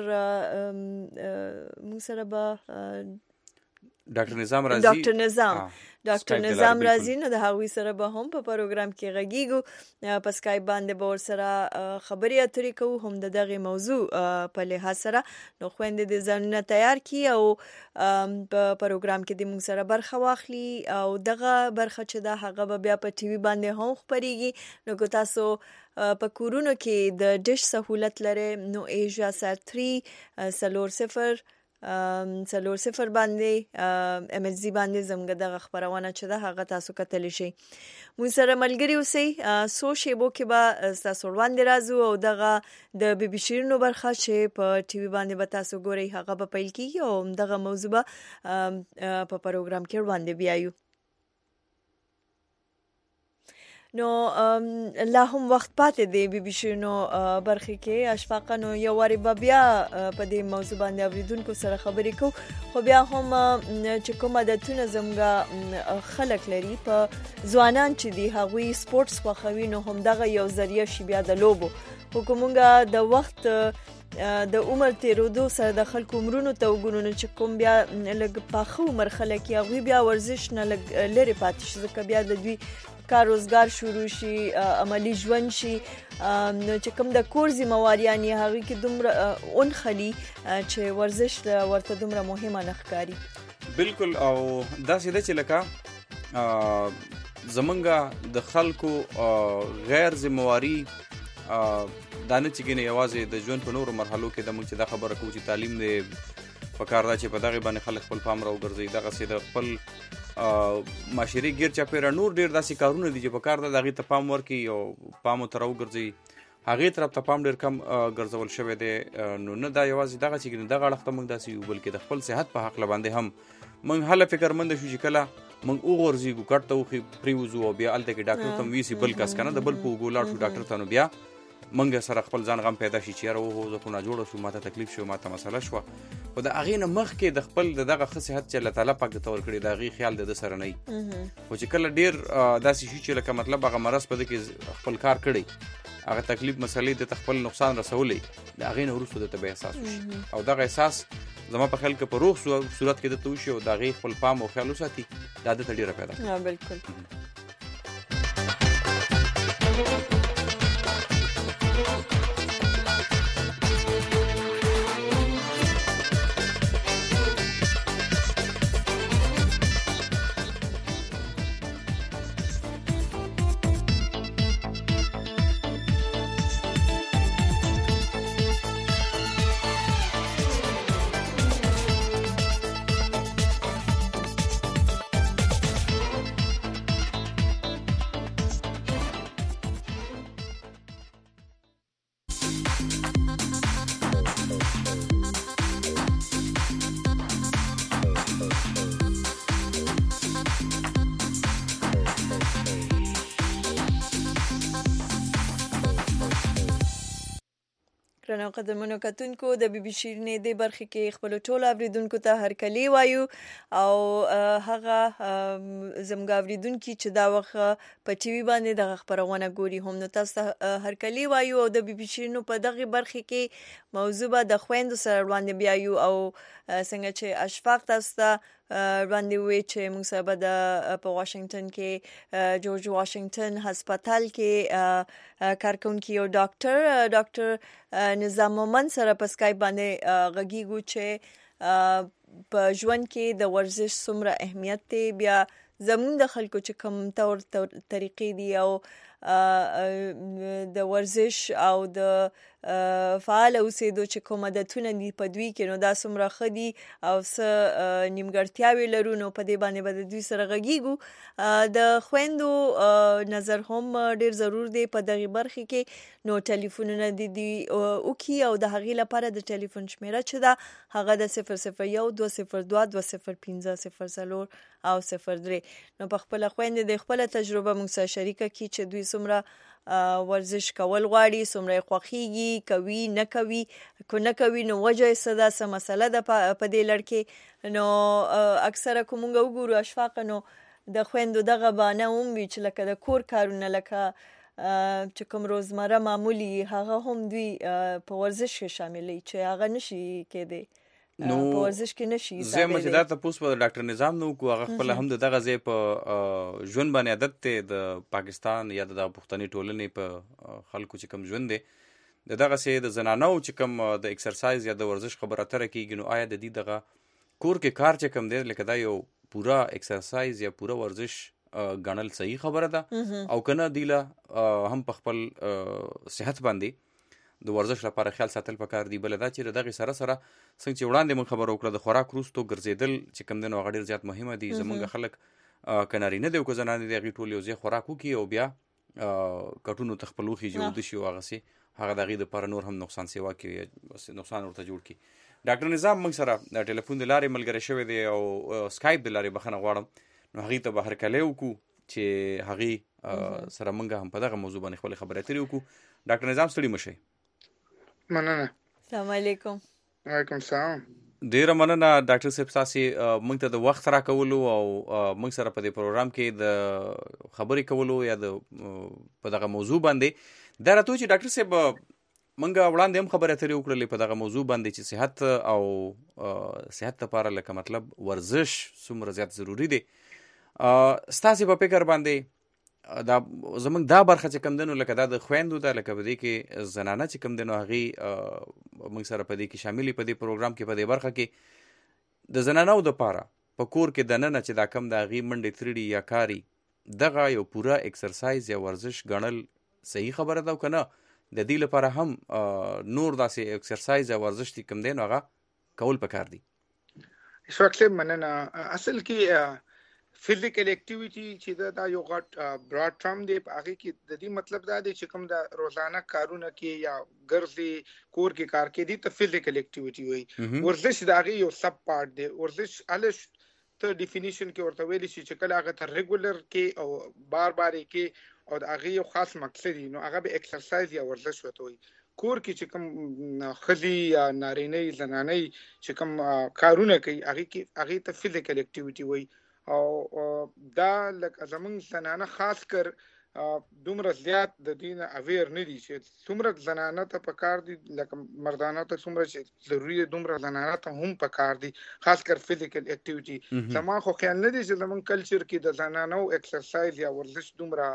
ډاکټر موږ سره به ډاکټر نظام راځي نو د هغوی سره به هم په پروګرام کې غږیږو په سکایپ باندې به ورسره خبرې اترې کوو هم د دغه موضوع په لحاظ سره نو خويندې د ځانونه تیار کی او په پروګرام کې د موږ سره برخه واخلي او دغه برخه چې دا هغه به بیا په ټي وي باندې هم خبريږي نو که تاسو په کورونو کې د ډیش سہولت لري نو ایجا سات 3 0 باندې ام ایس جی باندې زموږ د خبرونه چې دا هغه تاسو کتل شي مون سره ملګری اوسئ سو شیبو کې به تاسو وړاندې راځو او دغه د بي بي شیرینو برخه چې په ټي وي باندې به تاسو ګورئ هغه به پیل کیږي او دغه موضوع په پروګرام کې وړاندې بیايو نو لا هم وخت پاتې دی بي بي شیرینو برخه کې اشفاق نو یو واری بیا په دې موضوع باندې اوریدونکو سره خبرې کوو خو بیا هم چې کوم عادتونه زموږ خلک لري په ځوانان چې دی هغوی سپورتس خوښوي نو هم دغه یو ذریعہ شي بیا د لوبو حکومت د وخت د عمر تیرودو سره د خلکو عمرونو ته وګورو چې کوم بیا لږ پاخه عمر خلک هغوی بیا ورزش نه لري پاتې شي ځکه بیا د دوی کار روزګار شروع شي عملی ژوند شي نو چې کوم د کور ذمہواریان هغه کې دومره اون خلی چې ورزش ورته دومره مهمه نه ښکاري بالکل او دا سیده چې لکه زمونږ د خلکو غیر ذمہواری دانه چې ګنې یوازې د ژوند په نورو مرحلو کې د موږ چې دا خبره کوو چې تعلیم دې په کار دا چې په دغه باندې خلک خپل پام راوګرځي دغه سیده خپل معاشري ګیر چاپیره نور ډیر داسې کارونه دي چې په کار د هغې ته پام ورکړي او پام ورته راوګرځي هغې طرف ته پام ډیر کم ګرځول شوی دی نو نه دا یوازې دغه چې دغه اړخ ته موږ داسې یو بلکې د خپل صحت په حق باندې هم موږ هله فکرمند شو چې کله موږ وغورځېږو کټ ته وخې پرېوځو او بیا هلته کې ډاکټر ته هم ویسي بل کس که نه د بل په اوږو لاړ شو ډاکټر ته نو بیا منګه سره خپل ځان غم پیدا شي چې یاره وهو زه خو ناجوړه شو ماته تکلیف شو ماته مسله شوه خو د هغې نه مخکې د خپل د دغه ښه صحت چې الله تعالی پاک درته ورکړي د هغې خیال د ده سره نه وي خو چې کله ډېر داسې شي چې لکه مطلب هغه مرض په ده کې خپل کار کړی هغه تکلیف مسلې د خپل نقصان رسولی د هغې نه وروسته درته به احساس وشي او دغه احساس زما په خیال کې په روغ صورت کې درته وشي او د هغې خپل پام او خیال وساتي دا دته ډېره پیدا کوي بالکل درنو قدرمنو کتونکو د بي بي شيرینې د برخې کې خپل ټول اوریدونکو ته هرکلی وایو او هغه زموږ اوریدونکو چې دا وخت په ټي وي باندې د خبرونه ګوري هم نو تاسو هرکلی وایو او د بي بي شيرینو په دغه برخې کې موضوع به د خويندو سره وړاندې بیايو او څنګه چې اشفاق تاسو وړاندې وی چې موږ سره د په واشنگټن کې جورج واشنگټن هسپتال کې کارکونکي او ډاکټر نظام مومن سره په سکایپ باندې غږیږو چې په ژوند کې د ورزش څومره اهمیت دی بیا زموږ د خلکو چې کوم تور طریقې دي او د ورزش او د فعال اوسېدو چې کوم عادتونه دي په دوی کې نو دا څومره خدي او څه نیمګړتیاوي لرو نو په دې باندې به دوی سره غږیږو د خويندو نظر هم ډیر ضرور دی په دغه برخه کې نو ټلیفونونه دي او کی او د هغې لپاره د ټلیفون شمیره چې دا هغه د 001 202 205 او 03 نو په خپل خويندې د خپل تجربه موږ سره شریکه کی چې دوی څومره ورزش کول غواړي څومره خوخيږي کوي نه کوي کو نه کوي نو وجه صدا سم مسله ده په دې لړ نو اکثره کومګه وګورو اشفاق نو د خويندو دغه بانه هم وی چې لکه د کور کارونه لکه چې کوم روزمره معمولی هغه هم دوی په ورزش کې شاملې چې هغه نشي کېدی نو په ورزش کې نشي زه مې دا تاسو په ډاکټر نظام نو کو هغه خپل هم دغه ځای په ژوند باندې عادت ته د پاکستان یا د پښتني ټولنې په خلکو چې کوم ژوند دي دغه سي د زنانو چې کوم د ایکسرسایز یا د ورزش خبره تر کېږي نو آیا د دې دغه کور کې کار چې کوم دی لکه دا یو پورا ایکسرسایز یا پورا ورزش غنل صحیح خبره ده او کنه دیله هم په خپل صحت باندې د ورزش لپاره خیال ساتل پکار دی بل دا چې دغه سره څنګه چې وړاندې مون خبرو کړه د خوراک روستو ګرځیدل چې کوم دنو غډیر زیات مهمه دي زمونږ خلک کناري نه دی کو زنانه دی ټول یو ځای خوراک وکي او بیا کټونو تخپلوخي جوړ دي شي واغسي هغه دغه د پر نور هم نقصان سیوا کی نقصان ورته جوړ کی ډاکټر نظام موږ سره د ټلیفون د لارې ملګری شوی دی او سکایپ د لارې بخنه غواړم نو هغه ته بهر کلیو کو چې هغه سره موږ هم په دغه موضوع باندې خپل خبرې اترې وکړو ډاکټر نظام ستړي مشه مننه. السلام علیکم. وعلیکم السلام. ډیر مننه ډاکټر صاحب تاسو موږ ته د وخت را کولو او موږ سره په دې پروګرام کې د خبرې کولو یا د په دغه موضوع باندې دا راته چې ډاکټر صاحب موږ وړاندې هم خبرې اترې وکړلې په دغه موضوع باندې چې صحت او صحت لپاره لکه مطلب ورزش څومره زیات ضروری دی ستاسو په فکر باندې دا زمونږ دا برخه چې کم دنو لکه دا د خويندو دا لکه په دې کې زنانه چې کم دنو هغه موږ سره په دې کې شاملې په دې پروګرام کې په دې برخه کې د زنانو د پاره په کور کې د نن چې دا کم د غي منډې ترړي یا کاری دغه یو پورا ایکسرسایز یا ورزش غنل صحیح خبره ده کنه د دې لپاره هم نور داسې ایکسرسایز یا ورزش چې کم دنو هغه کول پکار دي شوکله مننه اصل کې فزیکل اکټیویټي چې دا یو غټ براډ ټرم دی په هغه کې د دې مطلب دا دی چې کوم د روزانه کارونه کې یا ګرځي کور کې کار کې دي ته فزیکل اکټیویټي وي ورزش دا هغه یو سب پارت دی ورزش الش ته ډیفینیشن کې ورته ویل شي چې کله هغه ته ریګولر کې او بار کې او هغه یو خاص مقصد نو هغه به ایکسرسایز یا ورزش وته وي کور کې چې کوم خزي یا نارینه زنانه چې کوم کارونه کوي هغه ته فزیکل اکټیویټي وي او دا لکه زمونږ زنانه خاص کر دومره زیات د دین اویر نه دي چې څومره زنانه ته پکار دي لکه مردانه ته څومره چې ضروری دي دومره زنانه ته هم پکار دي خاص کر فزیکل اکټیویټي زما خو خیال نه دي چې زمونږ کلچر کې د زنانو ایکسرسایز یا ورزش دومره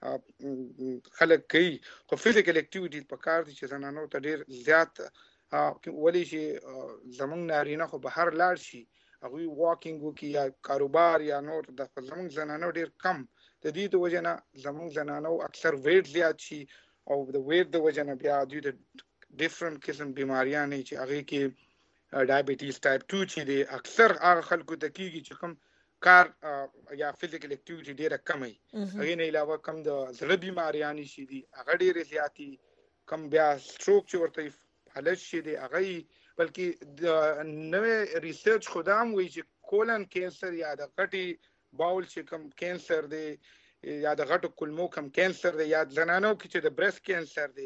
خلک کوي خو فزیکل اکټیویټي پکار دي چې زنانو ته ډیر زیات ولې چې زمونږ نارینه خو بهر لاړ شي هغه واکینګ وکي یا کاروبار یا نور د زمونږ زنانو ډیر کم د دې د وجنه زمونږ زنانو اکثر ویټ زیات شي او د ویټ د وجنه بیا د ډیفرنٹ قسم بیماریاں نه چې هغه کې ډایبټیز ټایپ 2 چې دی اکثر هغه خلکو ته کیږي چې کوم کار یا فزیکل اکټیویټي ډیره کم وي هغه نه علاوه کم د زړه بیماریاں شي دي هغه ډیره زیاتی کم بیا سټروک چې ورته حالت شي دی هغه بلکې د نوې ریسرچ خدام وی چې کولن کینسر یا د غټي باول چې کوم کینسر دی یا د غټو کولمو کوم کینسر دی یا زنانو کې چې د برست کینسر دی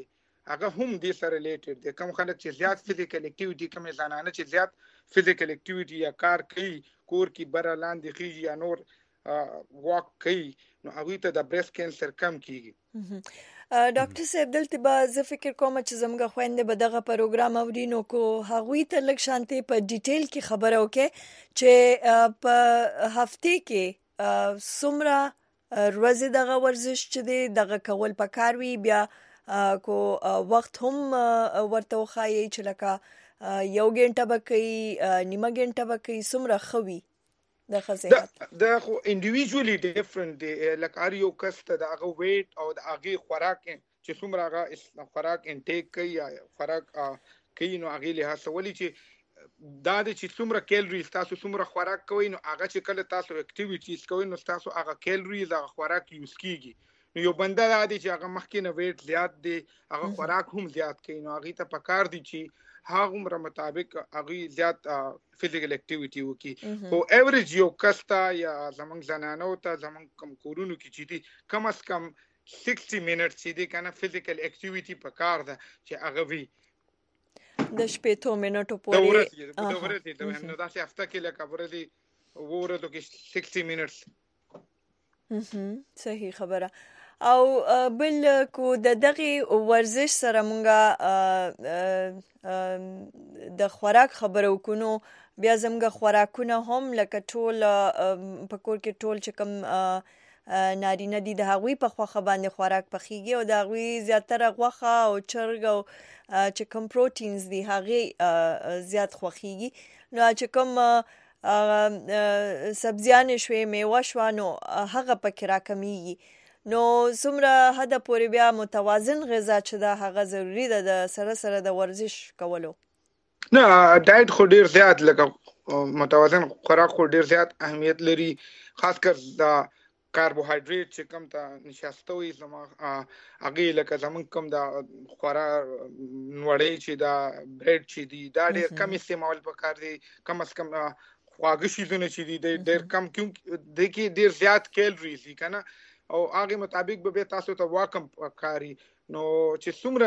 هغه هم دې سره ریلیټډ دي. کوم خلک چې زیات فزیکل اکټیویټي، کوم زنانه چې زیات فزیکل اکټیویټي یا کار کوي، کور کې بره لاندې خيږي یا نور واک کوي، نو هغه ته د بریسټ کینسر کم کیږي. ډاکټر صاحب دلته به زه فکر کوم چې زموږ خويندې به دغه پروګرام اورینو کو هغوی ته لږ شانتي په ډیټیل کې خبره وکړي چې په هفته کې څومره ورځې دغه ورزش چې دی دغه کول پکار وي، بیا کو وخت هم ورته وخایي چې لکه 1 غنټه به کوي، نیمه غنټه به کوي، څومره خوي د خصيحت دا خو انډیویډوالي ډیفرنٹ دی. لکه هر یو کس ته د هغه ویټ او د هغه خوراک چې څومره هغه خوراک انټیک کوي یا خوراک کوي، نو هغه له حسولي چې دا د چې څومره کیلریز تاسو څومره خوراک کوئ، نو هغه چې کله تاسو اکټیویټیز کوئ نو تاسو هغه کیلریز هغه خوراک یوز کیږي. نو یو بنده دا دی چې هغه مخکې نه ویټ زیات دی، هغه خوراک هم زیات کوي، نو هغه ته پکار دی چې هغه عمر مطابق هغه زیات فزیکل اکټیویټي وکړي. خو ایوریج یو کستا یا زمنګ زنانو ته زمنګ کم کورونو کې چې دي کم از کم 60 منټ چې دي کنه فزیکل اکټیویټي پکار ده چې هغه وي د شپېتو منټو پورې. د ورځې نو دا چې هفته کې لکه ورځې ورته کې 60 منټس. صحیح خبره. او بل کو د دغه ورزش سره مونږه د خوراک خبرو وکونو، بیا زموږ خوراکونه هم لکه ټول په کور کې ټول چې کوم نارینه دي د هغوی په خوخه باندې خوراک پخېږي او د هغوی زیاتره غوښه او چرګ او چې کوم پروتینز دي هغه زیات خوخېږي. نو چې کوم سبزیان شوي، میوه شو، نو هغه پکې راکمېږي. نو څومره حد پورې بیا متوازن غذا چې دا هغه ضروری ده د سره سره د ورزش کولو؟ نه ډایټ خو ډیر زیات لکه متوازن خوراک خو ډیر زیات اهمیت لري، خاص کر دا کاربوهایډریټ چې کوم ته نشاسته وي زما هغه لکه زمون کوم دا خورا نوړې چې دا بریډ چې دی دا ډیر کم استعمال پکار دی، کم از کم خواږه شیزونه چې دی ډیر کم، کیوں د کې ډیر زیات کیلریز دي کنه او هغه مطابق به تاسو ته واکم کاری. نو چې څومره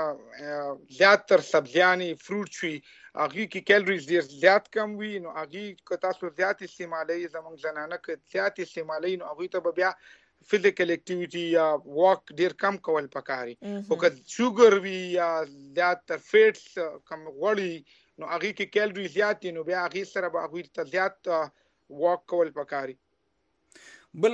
زیات تر سبزیانې فروټ شي هغه کې کیلریز ډیر زیات کم وي، نو هغه که تاسو زیات استعمالي زموږ زنانه کې زیات استعمالي نو هغه ته بیا فزیکل اکټیویټي یا واک ډیر کم کول پکاري. او که شوګر وی یا زیات تر فیټس کم غوړي نو هغه کې کیلریز زیات نو بیا هغه سره به هغه ته زیات واک کول پکاري. بل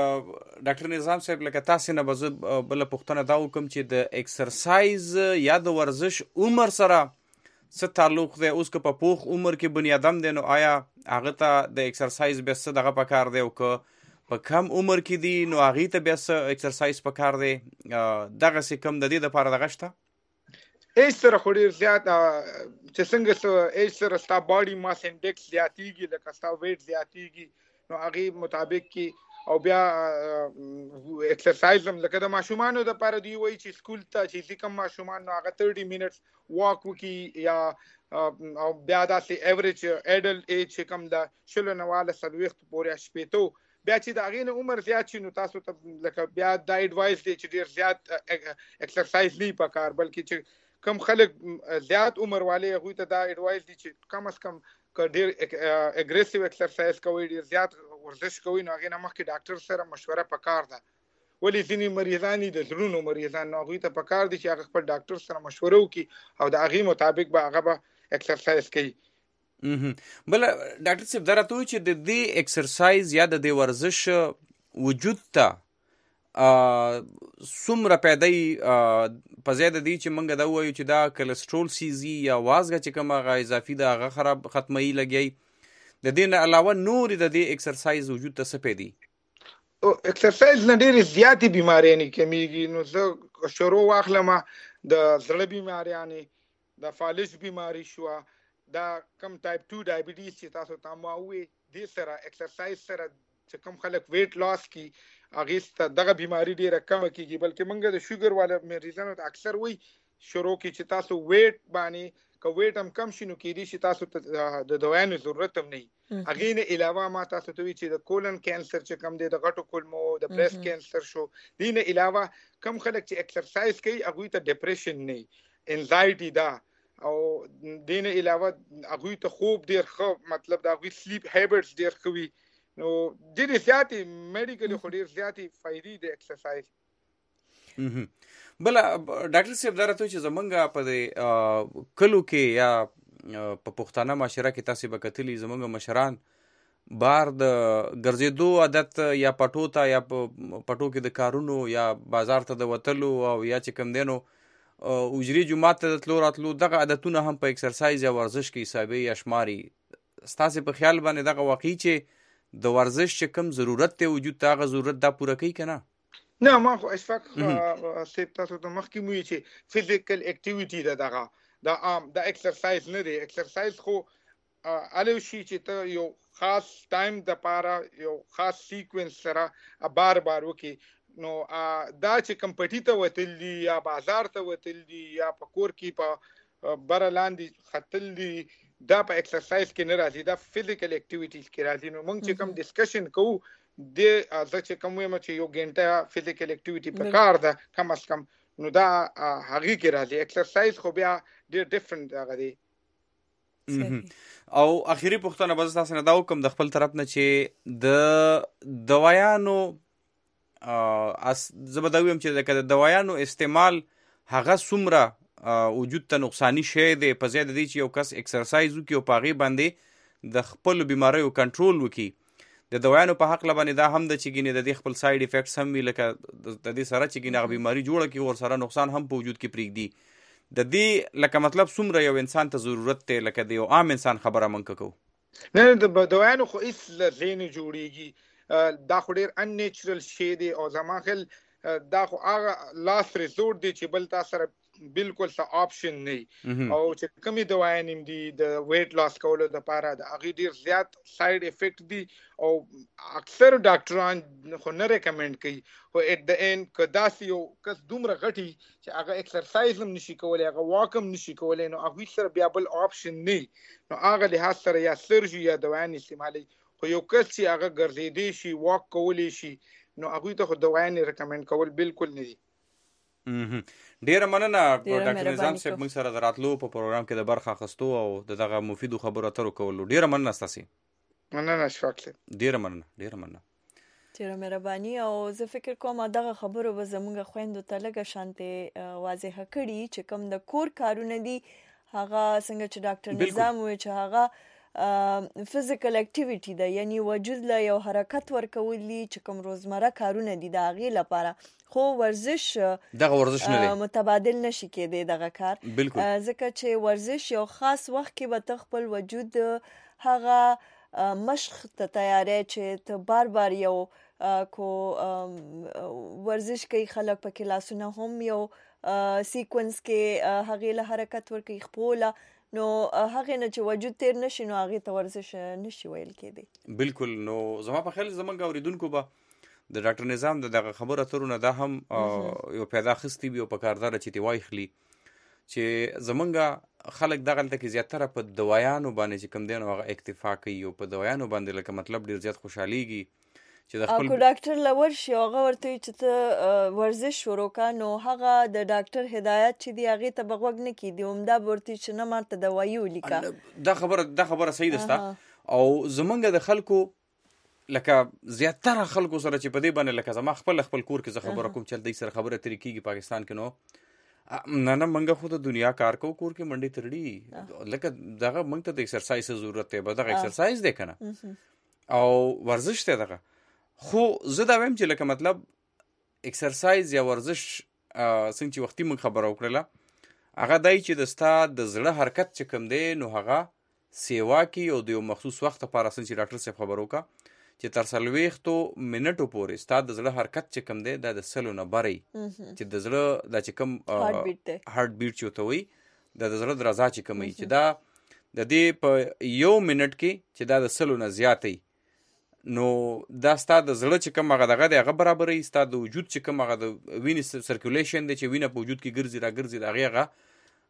ډاکټر نظام صاحب لکه تاسو نه بل پوښتنه دا وکم چې د ایکسرسایز یا د ورزش عمر سره څه تعلق دی؟ اوس که په پوخ عمر کې بنی آدم دی نو آیا هغه ته د ایکسرسایز به څه دغه پکار دی، او که په کم عمر کې دی نو هغه ته به څه ایکسرسایز پکار دی؟ دغه څه کم د دې لپاره دغه شته ایج سره خو ډیر زیات چې څنګه ایج سره ستا باډي ماس انډیکس زیاتیږي، لکه ستا ویټ زیاتیږي، نو هغه مطابق کې او بیا ایکسرسایز هم لکه د ماشومانو د لپاره دی وایي چې سکول ته چې کوم ماشومان نو هغه 30 منټس واک وکي یا او بیا داسې ایوریج اډلټ ایج چې کوم د شلو نه واله سلويخت پورې شپېتو بیا چې د هغې نه عمر زیات شي نو تاسو ته لکه بیا دا ایډوایس دی چې ډیر زیات ایکسرسایز نه پکار، بلکې چې کم خلک زیات عمر والے هغوی ته دا ایډوایس دی چې کم از کم ډیر اګریسیو ایکسرسایز کوي، ډیر زیات ورزش کوي، نو هغه نه مخکې ډاکټر سره مشوره پکار ده. ولی ځینې مریضان د زړونو مریضان نو هغوی ته پکار دي چې هغه خپل ډاکټر سره مشوره وکړي او د هغې مطابق به هغه به ایکسرسایز کوي. بل ډاکټر صاحب دا راته وایي چې د دې ایکسرسایز یا د دې ورزش وجود ته څومره پیدای په ځای د دې چې موږ دا وایو چې دا کلسترول سیزي یا وازګه چې کوم هغه اضافي ده هغه خراب ختموي لګي، د دې نه علاوه نور د دې ایکسرسایز وجود ته څه پیدي؟ ایکسرسایز نه ډېرې زیاتې بیماریانې کمیږي. نو زه شروع واخلم د زړه بیماریانې، د فالج بیماری شوه، دا کم ټایپ 2 ډایبټیز چې تاسو ته ما ووایي دې سره ایکسرسایز سره چې کوم خلک ویټ لاس کی هغې ته دغه بیماری ډېره کمه کېږي. بلکې موږ د شوګر والا مریضانو ته اکثر وایي شروع کې چې تاسو ویټ باندې که که ویټ هم کم شي نو کېدای شي تاسو ته د دوايانو ضرورت هم نه هغه نه علاوه ما تاسو ته وی چې د کولن کینسر چې کم دی د غټو کولمو د بریسټ کینسر شو دینه علاوه کم خلک چې ایکسرسایز کوي هغه ته ډیپریشن نه انزایټي دا او دینه علاوه هغه ته خوب ډیر خو مطلب دا هغه سلیپ هابټس ډیر خوي نو د دې زیاتې میډیکل خو ډیر زیاتې فائدې د ایکسرسایز بل ډاکټر صاحب دا راته چې زمونږ په دې کلو کې یا په پښتانه معاشره کې تاسو به کتلی زمونږ مشران بار د ګرځېدو عادت یا پټو ته یا پټو کې د کارونو یا بازار ته د وتلو او یا چې کم دینو اجري جمعات ته تلو راتلو دغه عادتونه هم په ایکسرسایز یا ورزش کې حسابي یا شماري ستاسو په خیال باندې دغه واقعي چې د ورزش چې کم ضرورت ته وجود ته هغه ضرورت دا پوره کوي کنه نه ما خو اشفاق سیب تاسو ته مخکې موي چې فزیکل اکټیویټي دا ایکسرسایز نه دی ایکسرسایز خو الو شي چې ته یو خاص ټایم د پاره یو خاص سیکوینس سره بار وکي نو دا چې کمپټی ته وتل دي یا بازار ته وتل دي یا په کور کې په برلاندې خطل دي دا په ایکسرسایز کې نه راځي دا فزیکل اکټیویټیز کې راځي نو موږ چې کوم ډسکشن کوو د ځکه کوم یم چې یو غنټه فزیکل اکټیویټي په کار ده کم از کم نو دا هغه کې راځي ایکسرسایز خو بیا ډیر ډیفرنٹ هغه دی او اخیری پوښتنه به تاسو نه دا وکم د خپل طرف نه چې د دوايانو زبر دا ویم چې د دوايانو استعمال هغه څومره وجود ته نقصانی شی دی په ځای د دې چې یو کس ایکسرسایز وکړي او په هغې باندې د خپلو بیماریو کنټرول وکړي د دوايانو په حق باندې دا هم د چې ګینې د دې خپل ساید افیکټس هم وي لکه د دې سره چې ګینې هغه بیماری جوړه کړي ور سره نقصان هم په وجود کې پرېږدي د دې لکه مطلب څومره یو انسان ته ضرورت دی لکه د یو عام انسان خبره مونږ کوو نه د دوايانو خو هیڅ لرې جوړیږي دا خو ډیر ان نیچرل شی دی او زما خل دا خو هغه لاست ریزورټ دی چې بل تاسو سره بالکل څه آپشن نه او چې کومي دوايان نیم دي د ویټ لاس کولو لپاره د هغه ډیر زیات ساید افیکټ دي او اکثر ډاکټران خو نه ریکمند کوي او اټ د اند کدا یو کس دومره غټي چې هغه ایکسرسایز هم نشي کولای هغه واک هم نشي کولای نو هغه سره بیا بل آپشن نه نو هغه له سره یا سرجری یا دوايان استعمالي خو یو کس چې هغه ګرځېدي شي واک کولی شي نو هغه ته خو دوايان ریکمند کول بالکل نه دي ډیره مننه ډاکټر نظام صاحب موږ سره دراتلو په پروګرام کې د برخه اخستو او دغه مفیدو خبرو اترو کولو ډیره مننه تاسو مننه شفاق ډیره مننه ډیره مهرباني او زه فکر کوم دغه خبرو به زموږ خويندو ته لږه شانته واضح کړي چې کوم د کور کارونه دي هغه څنګه چې ډاکټر نظام وایي چې هغه فزیکل اکټیویټی ده یعنی وجود له یو حرکت ورکول دي چې کوم روزمره کارونه دي د هغې لپاره خو ورزش نه متبادل نشي کېدی دغه کار بالکل ځکه چې ورزش یو خاص وخت کې به ته خپل وجود هغه مشق ته تیاری چې ته بار یو کو ورزش کوي خلک په کلاسونه هم یو سیکونس کې هغې له حرکت ورکوي خپله نو هغه نه چې وجود تیر نشي نو هغه ته ورزش نشي ویل کېدی بالکل نو زما په خیال زمونږ اوریدونکو به د ډاکټر نظام دغه خبره اترونه دا هم یو پیدا خستی وي او په کاردار چې دی وایخلی چې زمونږ خلک دغه تل کې زیاتره په دوايانو باندې چې کم دین او هغه اکتفا کوي او په دوايانو باندې لکه مطلب ډیر زیات خوشحاليږي چې د خپل ډاکټر لور شي هغه ورته چې ته ورزش شروع کا نو هغه د ډاکټر هدایت چې دی هغه ته بغوګ نه کیدی عمده ورته چې نه ماته دوايي ولیکا دا خبره صحیح ده او زمونږ د خلکو لکه زیاتره خلکو سره چې په دې باندې لکه زما خپل کور کې زه خبره کوم چې د سره خبره طریقېږي پاکستان کې نو نه منګه خو د دنیا کار کو کور کې منډي ترړي لکه دغه منګ ته د ایکسرسایز ضرورت دی به دغه ایکسرسایز دی کنه او ورزش ته دغه خو زه دا ویم چې لکه مطلب ایکسرسایز یا ورزش څنګه چې وختي موږ خبره وکړله هغه دای چې د ستا د زړه حرکت چې کوم دی نو هغه سیوا کی او د یو مخصوص وخت لپاره چې ډاکټر صاحب خبرو کا چې تر 40 منټو پورې ستا د زړه حرکت چې کوم دی دا د سلو نه بری چې د زړه د چې کوم هارت بیټ چوته وي د زړه درزا چې کوم چې دا د دې په یو منټ کې چې دا د سلو نه زیاتې نو دا ستا د زړه چې کوم هغه دغه دی هغه برابرې ستا د وجود چې کوم هغه د وینې سرکولیشن دی چې وینه په وجود کې ګرځي را ګرځي د هغه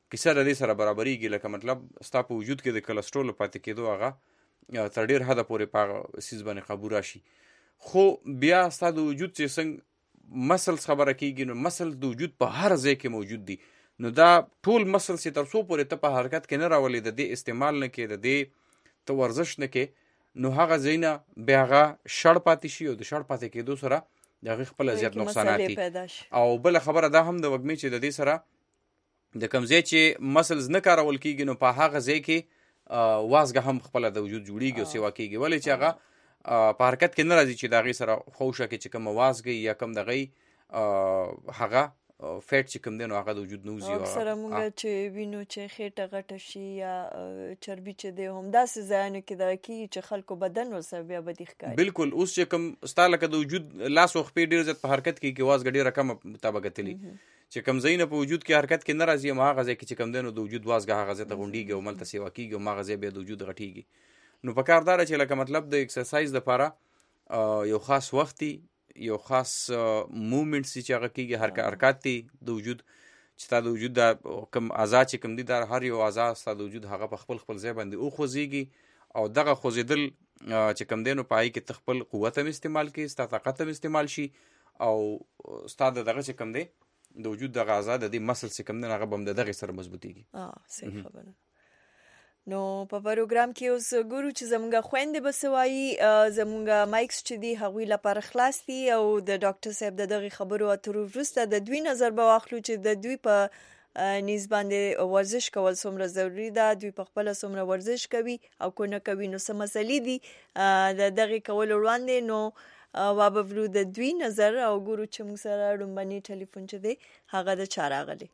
کیسه د دې سره برابرېږي، لکه مطلب ستا په وجود کې د کلسترول پاتې کېدو هغه تر ډېر حده پورې په هغه سیز باندې قابو راشي. خو بیا ستا د وجود چې څنګه مسلز خبره کېږي، نو مسلز د وجود په هر ځای کې موجود دي. نو دا ټول مسلز چې تر څو پورې ته په حرکت کې نه راولې، د دې استعمال نه کې، د دې ته ورزش نه کې، نو هغه ځای نه بیا هغه شړ پاتې شي، او د شړ پاتې کېدو سره د هغې خپله زیات نقصانات دي. او بله خبره دا هم د وږمې چې د دې سره د کوم ځای چې مسلز نه کارول کېږي، نو په هغه ځای کې وازګه هم خپله د وجود جوړېږي او سیوا کېږي. ولې چې هغه په حرکت کې نه راځي چې د هغې سره خوشه کې چې کومه وازګه یا کوم دغې هغه فیټ چې کوم دی، نو هغه د وجود نه وځي. اکثره مونږ چې وینو چې خېټه غټه شي یا چربي چې دی همداسې ځایانو کې دغه کېږي چې خلکو بدن ورسره بیا بدې ښکاري. بالکل. اوس چې کوم ستا لکه د وجود لاس او خپې ډېر زیات په حرکت کې وازګه ډېره کمه مطابقت لري، چې کوم ځایونه په وجود کې حرکت کې نه راځي، هغه ځای کې چې کوم دی، نو د وجود وازګه هغه ځای ته غونډېږي او ملته سیوا کېږي، او هغه ځای بیا د وجود غټېږي. نو په کار دا چې لکه مطلب د ایکسرسایز دپاره یو خاص وخت دی، یو خاص موومنټس چې هغه کېږي، حرکات دي د وجود، چې تا د وجود دا کوم اعضا چې کوم دي، دا هر یو اعضا ستا د وجود هغه په خپل خپل ځای باندې وخوځېږي، او دغه خوځېدل چې کوم دی، نو په هغې کې ته خپل قوت هم استعمال کړي، ستا طاقت هم استعمال شي، او ستا د دغه چې کوم دی د وجود دغه اعضا د دې مسل چې کوم دی، هغه به هم د دغې سره مضبوطېږي. صحیح خبره. نو په پروګرام کې اوس ګورو چې زمونږ خويندې به څه وایي. زمونږ مایکس چې دي هغوی لپاره خلاص دي، او د ډاکټر صاحب د دغې خبرو اترو وروسته د دوی نظر به واخلو چې د دوی په نیز باندې ورزش کول څومره ضروري ده، دوی په خپله څومره ورزش کوي او که نه کوي، نو څه مسلې دي د دغې کولو وړاندې. نو وابلو د دوی نظر او ګورو چې موږ سره لومبني ټلیفون چې دی هغه د چا راغلی.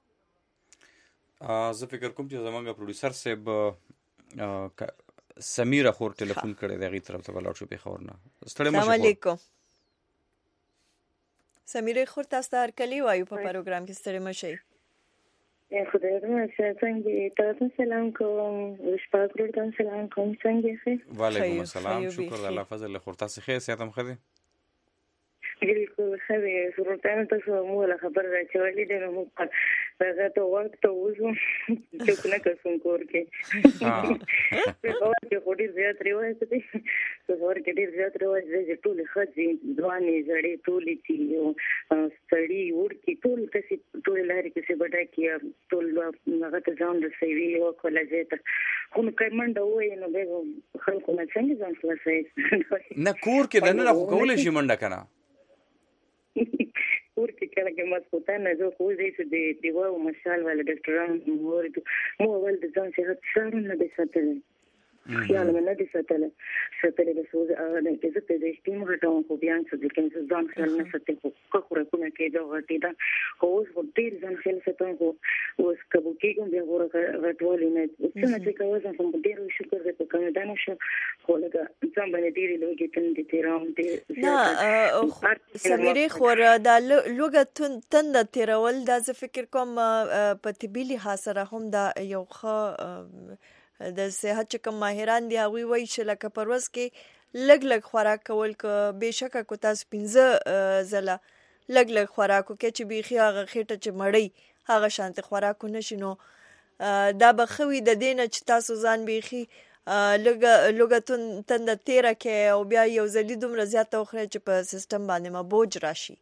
زه فکر کوم چې زمونږ پروډیوسر صاحب سمیره خور ټلیفون کړی دی، هغې طرف ته به لاړ شو پېښور نه. السلام علیکم. سمیره خور تاسو ته هرکلی وایو په پروګرام کې، ستړې مه شئ. خدای دې څنګه تاسو سلام کوم، شپه ورور ته سلام کوم، څنګه یې؟ وعلیکم السلام، شکر د الله فضل. خور تاسو ښه صحت هم ښه دی؟ بالکل ښه دی. ورورتانو تاسو مو له خبر راچولې دی، نو موږ هغه ته وخت ته وځو چې نه کوم کور کې په اور کې ډېر زیات رواج دی، په اور کې ډېر زیات رواج دی چې ټول ښځې ځوانې زړې ټولې چې سړي وړکي ټول کسي ټول لارې کې بډای کې ټول هغه ته ځان رسوي او کولای ته خو نو کمنډه وای نو به خلکو نه څنګه ځان خلاصوي. نه کور کې دنه خو کولای شي منډه کنه ورته کله کې مسکوتانه زه خو دې چې د دیوا او مشال ول ډاکټرانو مو ول د ځان صحت سره نه دي ساتل، خیال مې نه دي ساتل د سوز هغه کې زه په دې سټیم غټاو خو بیا څه د کوم ځان خیال نه ساتل خو خو کومه کې دا غټي دا خو اوس ډېر ځان خیال ساتل خو اوس کبو کې کوم بیا غټولې نه څنګه چې کوم څه په ډېر شکر دې په کومه دانه شو خو لکه ځم باندې ډېر لوګي تند دي تیرام دې سمیره خور دا لوګه تند تیرول دا زه فکر کوم په طبي لحاظ سره هم دا یو ښه د صحت چې کوم ماهران دي هغوی وایي چې لکه په ورځ کې لږ خوراک کول، که بېشکه کو تاسو 15 ځله لږ خوراک وکړئ چې بیخي هغه خېټه چې مړی هغه شانتې خوراک ونه شي، نو دا به ښه وي د دې نه چې تاسو ځان بیخي لږه تنده تیره کړئ او بیا یو ځلي دومره زیاته وخورئ چې په سیستم باندې ما بوج راشي.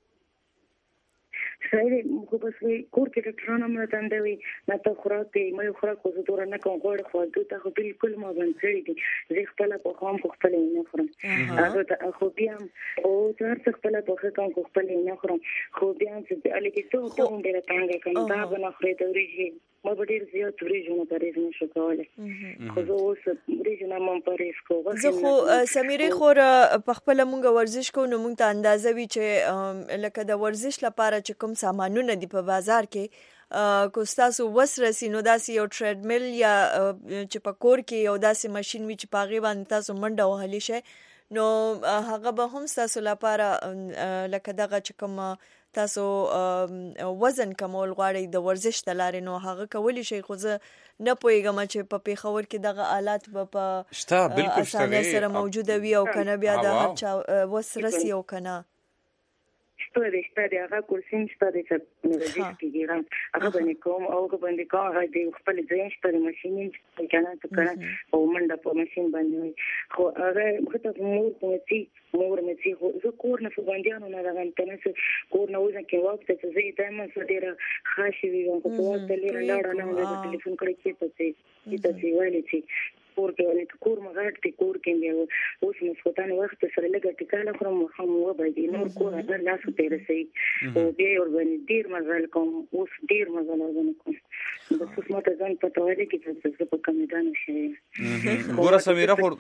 صحیح خو بس کور کې ډاکټرانو مله تندوي نه ته خوراک کې مې خوراک وزو دور نه کوم غوړ خو دوی ته بالکل ما باندې کړی دي زه خپل په خام خپل نه خورم هغه ته خو بیا او تر څو خپل په خام خپل نه خورم خو بیا چې الګ کې ته ته ډېر څنګه کوم دا بنا خوري ته وريږي ما به ډېر زیات وريږي پرېز نشو کولای خو زه اوس وريږي نه مم پرېز کوم. زه خو سمیره خور په خپل مونږ ورزش کوو نو مونږ ته اندازه وی چې لکه د ورزش لپاره چې کوم سامانونه دي په بازار کې کو تاسو وسرسي نو داسې یو ټریډمیل یا چې په کور کې یو داسې ماشين وی چې پاغي باندې تاسو منډه وهلی شي نو هغه به هم تاسو لپاره لکه دغه چې کوم تاسو وزن کمول غواړئ د ورزش د لارې نو هغه کولی شي. خو زه نه پوهیږم چې په پیښور کې دغه آلات په اسانۍ سره موجوده وي او کنه بیا د هر چا وسرسي او کنه. شته د هغه کورسین شته د ټکنالوژي کې هغه باندې کوم او باندې کوم هغه د خپل ځین شته د ماشينین چې کنه ته کنه او منډه په ماشين باندې خو هغه ته مور مې خو زه کور نه فباندیانو نه راغلم تنه کور نه وځم کې وخت ته زه دایمه ډیره خاصه ویم په وخت لري لاړه نه ټلیفون کړی چې ته وایي چې کور کې ولې کور مغاټ ته کور کې دی اوس مسکوتان وخت سره لګه ټکاله خرم هم و به نور کور هغه لاس ته رسي او بیا ور باندې ډیر مزل کوم اوس ډیر مزل کوم بس اوس ماته ځان پته وایي چې څه په کمیدان شي ګوره سمیرا خور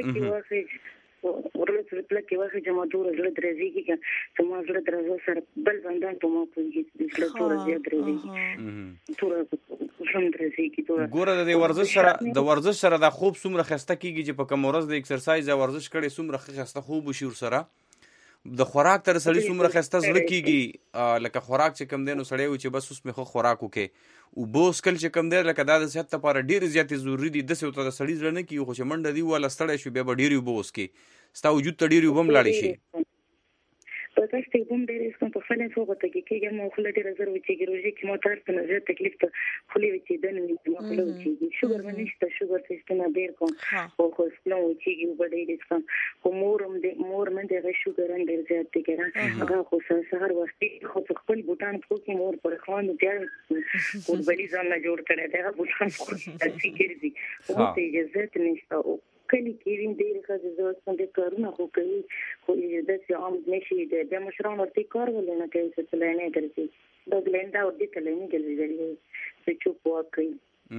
ورله څه پلک کې واخې چې ما دور زړه درځي کې چې ما زړه درځو سره بل باندې ته ما کوي چې زړه تور زیات درځي تور هم درځي کې تور ګوره د ورزش سره د خوب څومره خسته کیږي چې په کوم ورځ د ایکسرسایز او ورزش کړي څومره خسته خوب وشي سره د خوراک تر سړی څومره خسته زړه کیږي لکه خوراک چې کم دینو سړی و چې بس اوس مې خو خوراک وکي او بوس کل چې کم دی لکه دا د صحت لپاره ډیر زیات ضروری دي د څه ته د سړی زړه نه کیږي خو چې منډه دی ولا ستړی شو بیا ډیر بوس کی ستا وجود ته ډیر وبم لاړ شي په تاسو ته کوم ډیر څه په فلن فوق ته کې مو خله ډیر زر وچی ګروږي چې مو تاسو نه زیات تکلیف ته خلی وچی دنه مو خله وچی شوګر باندې شته شوګر سیستم ډیر کوم او خو سپلو وچی وبډې دي کوم مور من د شوګر ډیر زیات دي کنه هغه خو سحر وختي خو خپل بوتان خو کې مور پر خوان بیا وبډې ځان نه جوړ کړي دا بوتان خو تاسو کېږي او ته اجازه نشته کلی کې وین ډیر ښه زړه څنګه کارونه خو کوي خو یې د څه عام نشي د مشران ورته کار ولنه کوي چې تلنه درځي د ګلندا ورته تلنه ګرځي چې چوپ وکړي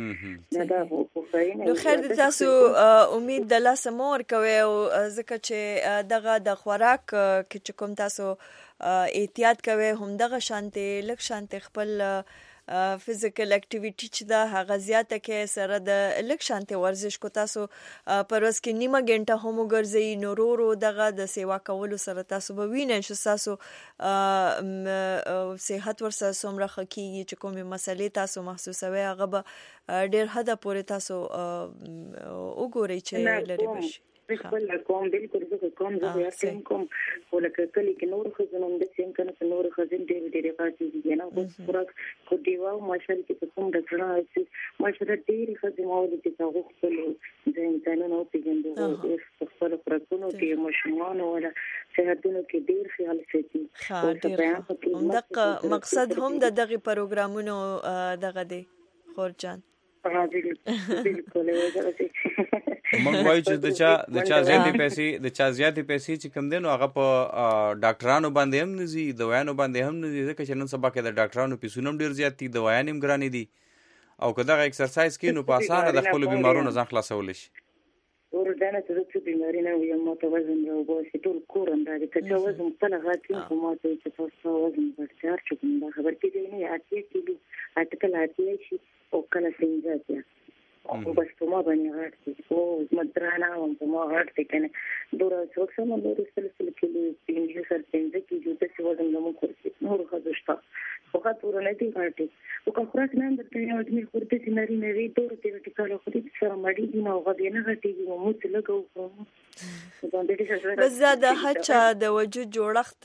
نو خیر د تاسو امید د لاس مور کوي او ځکه چې دغه د خوراک کې کوم تاسو احتیاط کوي هم دغه شانته لک شانته خپل فزیکل اکټیویټی چې دا هغه زیاته کې سره د لک شانته ورزش کو تاسو پروس کې نیمه غنټه هم ګرځي نورو دغه د سیوا کولو سره تاسو به وینئ چې تاسو صحت ورسره څومره خکېږي چې کومه مسلې تاسو محسوسوي هغه به ډېر حد پورې تاسو وګورئ چې لري بشي خپل کوم بالکل زه کوم زه یا کوم ولکه کلی کې نور خزنم د څنګه کنه نور خزن ډېر راځي نه خو خوراک خو دیوا ماشال کې کوم د کړه چې ماشال ډېر خزن ماوي چې تاسو خپل ځین ځانونه او پیژندو او خپل پرتونو کې مشمون ولا صحتونو کې ډېر خیال ساتي او دغه مقصد هم د دغه پروګرامونو دغه دی خورجان بالکل موږ وایو چې د چا زیاتې پیسې چې کم دي نو هغه په ډاکټرانو باندې هم نزي دوايانو باندې هم نزي ځکه چې نن سبا کې د ډاکټرانو پیسې هم ډیر زیات دي دوايان هم ګرانې دي او که دغه ایکسرسایز کې نو په اسانه د خپل بیمارونو ځان خلاصول شي ورته چې د بیماری نه وي مو ته وزن او بوسي ټول کورن دا چې وزن په لغه کې مو ته چې تاسو وزن ورته چې دا خبر کې دی نه اته کیلو اټکل اته شي او کله څنګه او بس ته ما باندې غاړتي او مدرانه او ما غاړتي کنه دورا څوکسم نور سلسله کې دې سر څنګه کې جو ته وزن نو کوي نور خدشتا وخت ورنه دي غاړتي او کوم خوراک نه درته یو دې خورته چې نری نری دور ته ټکاله خو دې سره مړی دي نو غوډه نه غټي مو څه لګو بس زیاده هڅه د وجود جوړښت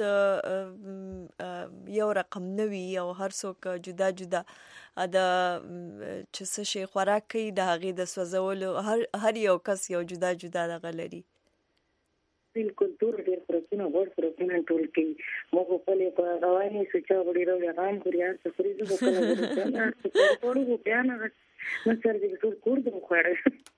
یو رقم نوي او هر څوک جدا جدا د چې څه شي خوراک کوي د هغه د سوځولو هر یو کس یو جدا جدا دغه لري بالکل ټول ډېر پروتین او ډېر پروتین ټول کې مو په لې په رواني سچا وړي راوړي غام کړیا څه خوري زه په کله ورته بیان نه سر دې ټول کور دې خوړل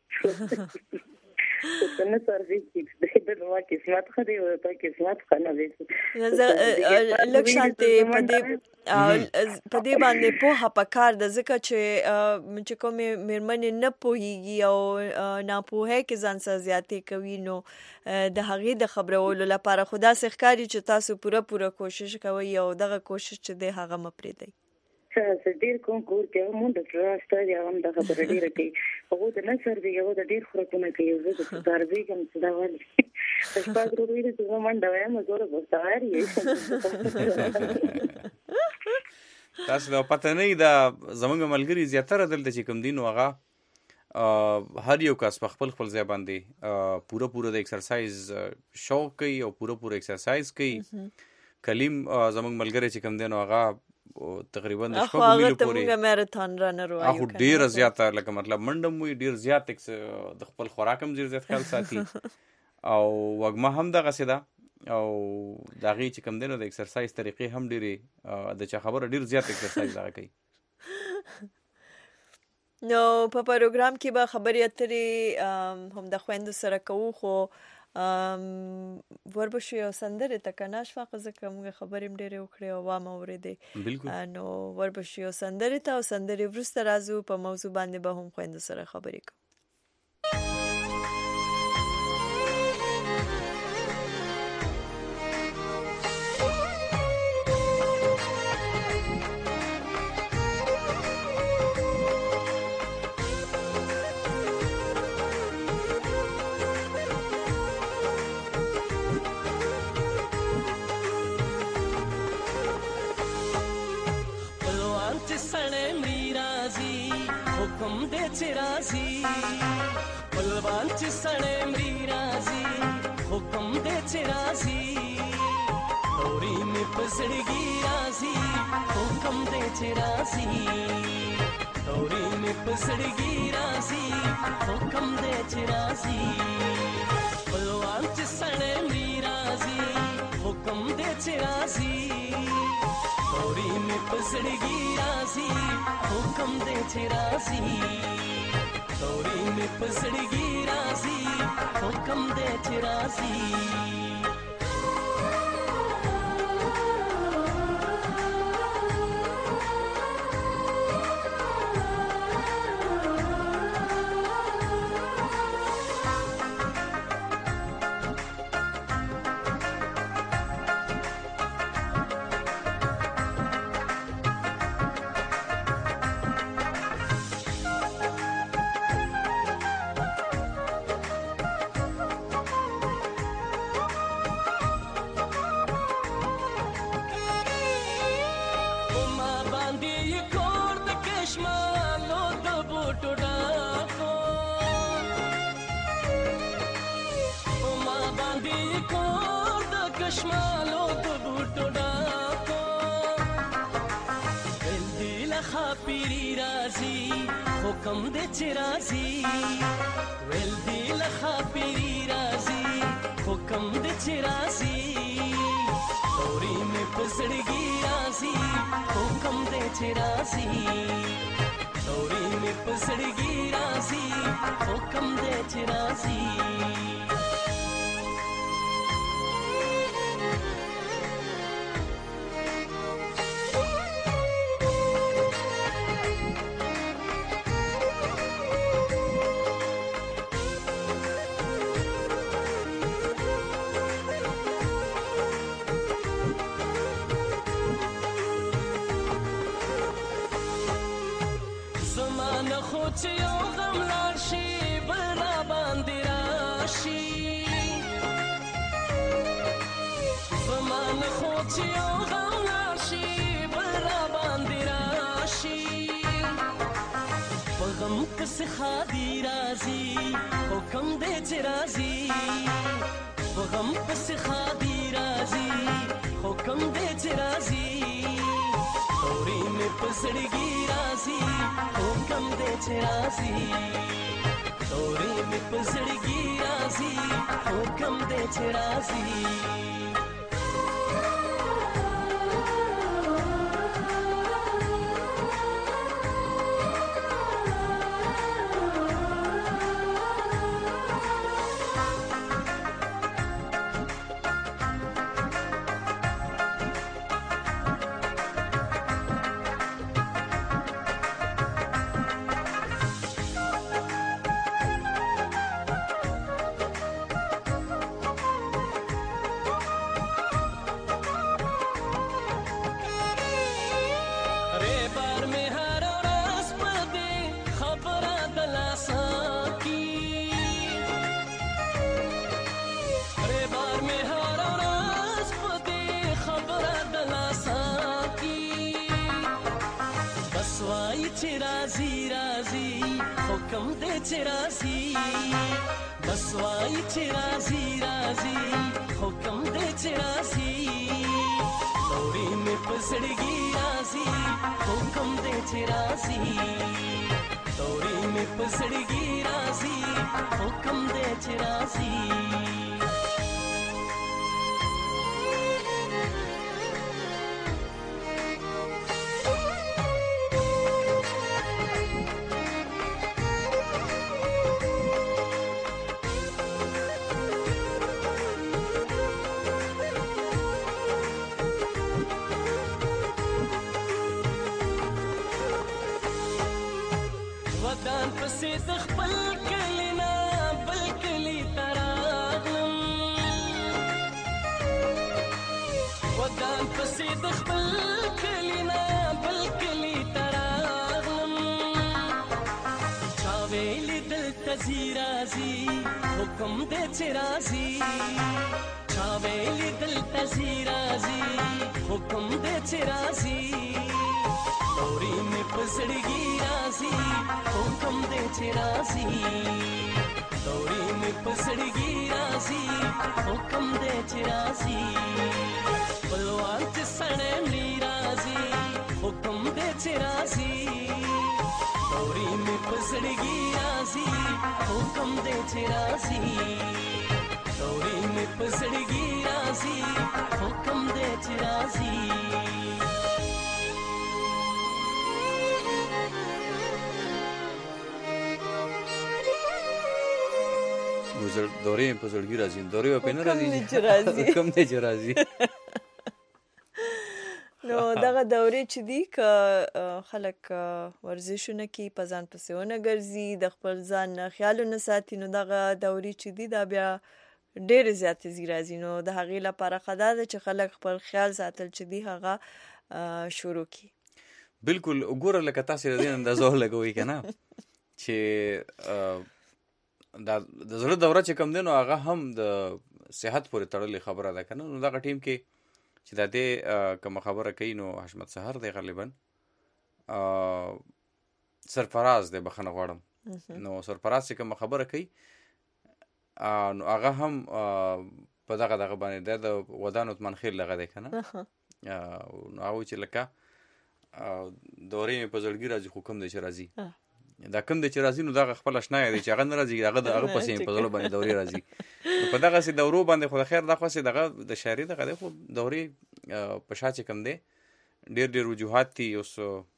څنګه سرویس دې د نو قسمت خدي او په قسمت خنه وې لک شانته په دې باندې په پکار د ځکه چې کوم مرمنې نه پوهیږي او نه پوهه کې ځان سره زیاتې کوي نو د هغې د خبرولو لپاره خدا سخکاری چې تاسو پوره کوشش کوئ او دغه کوشش چې د هغه مپریدي څه ډیر کوم کور کې مونږ د تراسته یا هم د خبرې ډیره کې هغه د نصر دی یو د ډیر خورونه کوي زه د تربیه کوم څه دا وایي تاسو ضروري دي چې منډه وایم زوره بوستاري تاسو دا پته نه دا زمونږ ملګری زیاتره دلته چې کوم دین وغه هر یو کس په خپل ځای باندې پوره د ایکسرسایز شوق کوي او پوره ایکسرسایز کوي کلیم زمونږ ملګری چې کوم دی نو هغه تقریبا د شپږ میلو پورې ماراثون رانر وایو هغه ډیر زیاته لکه مطلب منډم وي ډیر زیات د خپل خوراکم ډیر زیات خیال ساتي او وګما هم دغه سیده او دغه چې کوم دی نو د ایکسرسایز طریقې هم ډیره د چا خبره ډیر زیات ایکسرسایز دغه کوي. نو په پروګرام کې به خبرې اترې هم د خويندو سره کوو خو وربشو یو سندره تکنه شفقه ځکه موږ خبرې ډېرې وکړې او وامه اورېدې نو وربشو یو سندره ته او سندره وروسته راځو په موضوع باندې به هم خويندو سره خبرې کوو. राजी बलवान च सड़े मरी राजी हुक्म दे च राजी तोरी में पसड़गी राजी हुक्म दे च राजी तोरी में पसड़गी राजी हुक्म दे च राजी बलवान च सड़े मरी राजी हुक्म दे च राजी तोरी में पसड़गी राजी हुक्म दे च राजी तोरी में पसड़गी राजी हुक्म दे च राजी हुक्म दे च राजी वेल दिल खापिरी राजी हुक्म दे च राजी तोरी में पसड़गी राजी हुक्म दे च राजी तोरी में पसड़गी राजी हुक्म दे च राजी खादी राजी हुक्म दे च राजी गम पस खादी राजी हुक्म दे च राजी तोरी में पसड़गी राजी हुक्म दे च राजी तोरी में पसड़गी राजी हुक्म दे च राजी हुक्म दे च राजी बसवाई च राजी राजी हुक्म दे च राजी دوري مې پسړګي رازي حکم دې چې رازي دوري مې پسړګي رازي حکم دې چې رازي ودان پسې د خپل کلی نه بل کلی ته راغلم ودان پسې د خپل کلی نه بل کلی ته راغلم چا ویلي دلته ځي راځي حکم دې چې راځي چا ویلي دلته ځي راځي حکم دې چې راځي دوري مې پسړګي رازي حکم دې چې رازي دوري مې پسړګي رازي حکم دې چې رازي بلوان چې سړې مې رازي حکم دې چې رازي دوري مې پسړګي رازي حکم دې چې رازي دوري مې پسړګي رازي حکم دې چې رازي دورې په زړګي راځي دورې په نه راځي حکم دې چې راځي نو دغه دورې چې دي که خلک ورزشونه کوي په ځان پسې ونه ګرځي د خپل ځان نه خیالونه ساتي نو دغه دورې چې دي دا بیا ډېرې زیاتې زی راځي نو د هغې لپاره ښه دا ده چې خلک خپل خیال ساتل چې دي هغه شروع کړي بالکل وګوره لکه تاسې د دې اندازه ولګوئ که نه چې د زړه دوره چې کم دی نو هغه هم د صحت پورې تړلې خبره ده که نه نو دغه ټیم کې چې د دې کومه خبره کوي نو حشمت سهار دی غالبا سرفراز دی بخښنه غواړم نو سرفراز چې کومه خبره کوي نو هغه هم په دغه باندې د ودان عثمان خیل لغه دی که نه نو هغه چې لکه دورې مې په زړګي راځي خو کوم دی چې راځي دا کوم دی چې راځي نو دغه خپل اشنا دی چې هغه نه راځي هغه پسې په زړه باندې دورې راځي په دغسې دورو باندې خو د خیر دا خو دغه د شاعري دغه دی خو دورې په شا چې کوم دی ډېر وجوهات دي اوس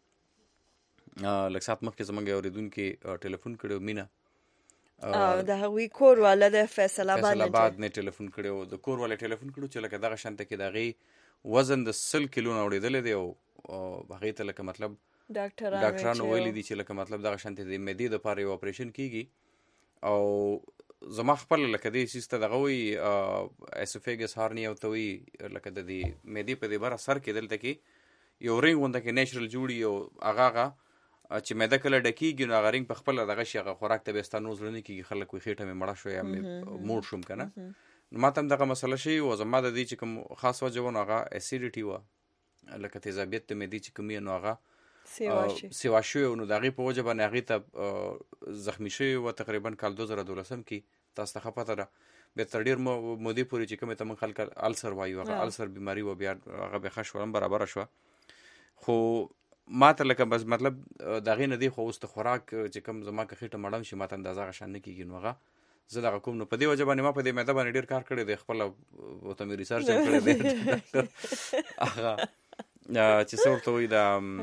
لږ ساعت مخکې زموږ یو اورېدونکي ټلیفون کړی و مینه د هغوی کور والا د فیصل آباد نه ټلیفون کړی و د کور والا ټلیفون کړو چې لکه دغه شانته کې د هغې وزن د 100 کیلو نه اوړېدلی دی او هغې ته لکه مطلب ډاکټرانو ویلي دي چې لکه مطلب دغه شانتې د معدې دپاره یو اپریشن کیږي او زما خپله لکه دې سیز ته دغه وایي ایسوفیګس هارنیا ورته وایي لکه د دې معدې په دې بره سر کې دلته کې یو رنګ غونده کې نیچرل جوړي او هغه چې معده کله ډکېږي نو هغه رنګ په خپله دغه شي هغه خوراک ته بیا ستا نو زړه نه کېږي خلک وایي خېټه مې مړه شوه یا مې موړ شوم که نه نو ما ته هم دغه مسله شوې وه زما د دې چې کوم خاص وجه وه نو هغه اسیډیټي وه لکه تیزابیت د معدې چې کوم یې نو هغه سیوا شوی نو د هغې په وجه باندې هغې ته زخمي شوی وه تقریبا کال 2012 کې تاسو ته ښه پته ده بیا تر ډېر مودې پورې چې کومې ته موږ خلک السر وایو هغه السر بیماري وه بیا هغه بیا ښه شوه هم برابره شوه خو ما ته لکه بس مطلب د هغې نه دی خو اوس د خوراک چې کوم زما که خېټه مړم شي ما ته اندازه هغه شان نه کېږي نو هغه زه دغه کوم نو په دې وجه باندې ما په دې معده باندې ډېر کار کړی دی خپله ورته مې ریسرچ هم کړی دی هغه چې څه ورته وایي د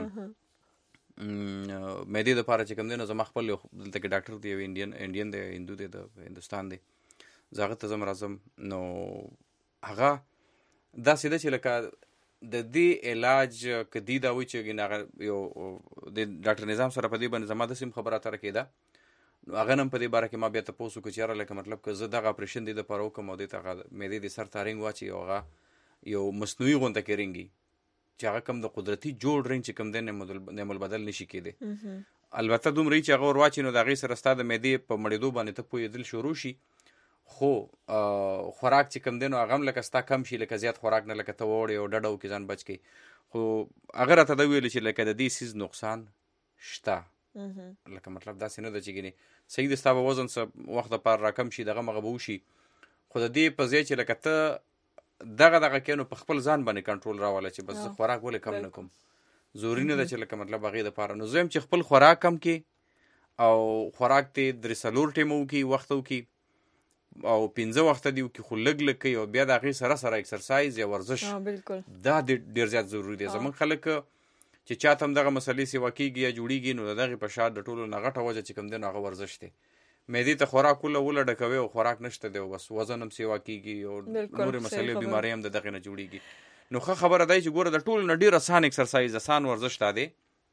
معدې دپاره چې کوم دی نو زما خپل دلته کې ډاکټر دی یو انډین دی هندو دی د هندوستان دی زه هغه ته ځم راځم نو هغه داسې ده چې لکه د دې علاج که دی دا وایي چې یو د ډاکټر نظام سره په دې باندې زما داسې هم خبره اتره کېده نو هغه نه هم په دې باره کې ما بیا تپوس وکړو چې یاره لکه مطلب که زه دغه اپریشن دې دپاره وکړم او دې ته هغه معدې د سر ته رنګ واچوي او هغه یو مصنوعي غونته کې رنګ چې هغه کم د قدرتي جوړ رنګ چې کم دی نعم البدل نشي کېدی البته دومره چې هغه ور واچي نو د هغې سره ستا د معدې په مړېدو باندې ته پوهېدل شروع شي خو خوراک چې کم دی نو هغه هم لکه ستا کم شي لکه زیات خوراک نه لکه ته ووړې او ډډه وکړې ځان بچ کړې خو هغه راته دا ویلي چې لکه د دې سیز نقصان شته لکه مطلب داسې نه ده چې ګینې صحیح د ستا به وزن څه وخت دپاره راکم شي دغه مغه به وشي خو د دې په ځای چې لکه ته دغه کینو په خپل ځان باندې کنټرول راواله چې بس خوراک ولې کم نه کوم. ضروري نه ده چې لکه مطلب هغې دپاره نو زه یم چې خپل خوراک کم کې او خوراک ته 3-4 ټیمه وکړي وخت وکړي او 15 وخته دي وکړي خو لږ کوي او بیا د هغې سره اکسرسایز یا ورزش دا ډېر زیات ضروري دی. زموږ خلک چې چاته هم دغه مسلې سیوا کېږي یا جوړېږي نو د دغې په شا د ټولو نه غټه وجه چې کوم دی نو هغه ورزش دی. معدې ته خوراک وله ډکوي او خوراک نشته دی او بس وزن هم سیوا کېږي او نورې مسلې بیمارۍ هم د دغې نه جوړېږي. نو ښه خبره دی چې ګوره د ټولو نه ډېر اسان اکسرسایز اسان ورزش دا دی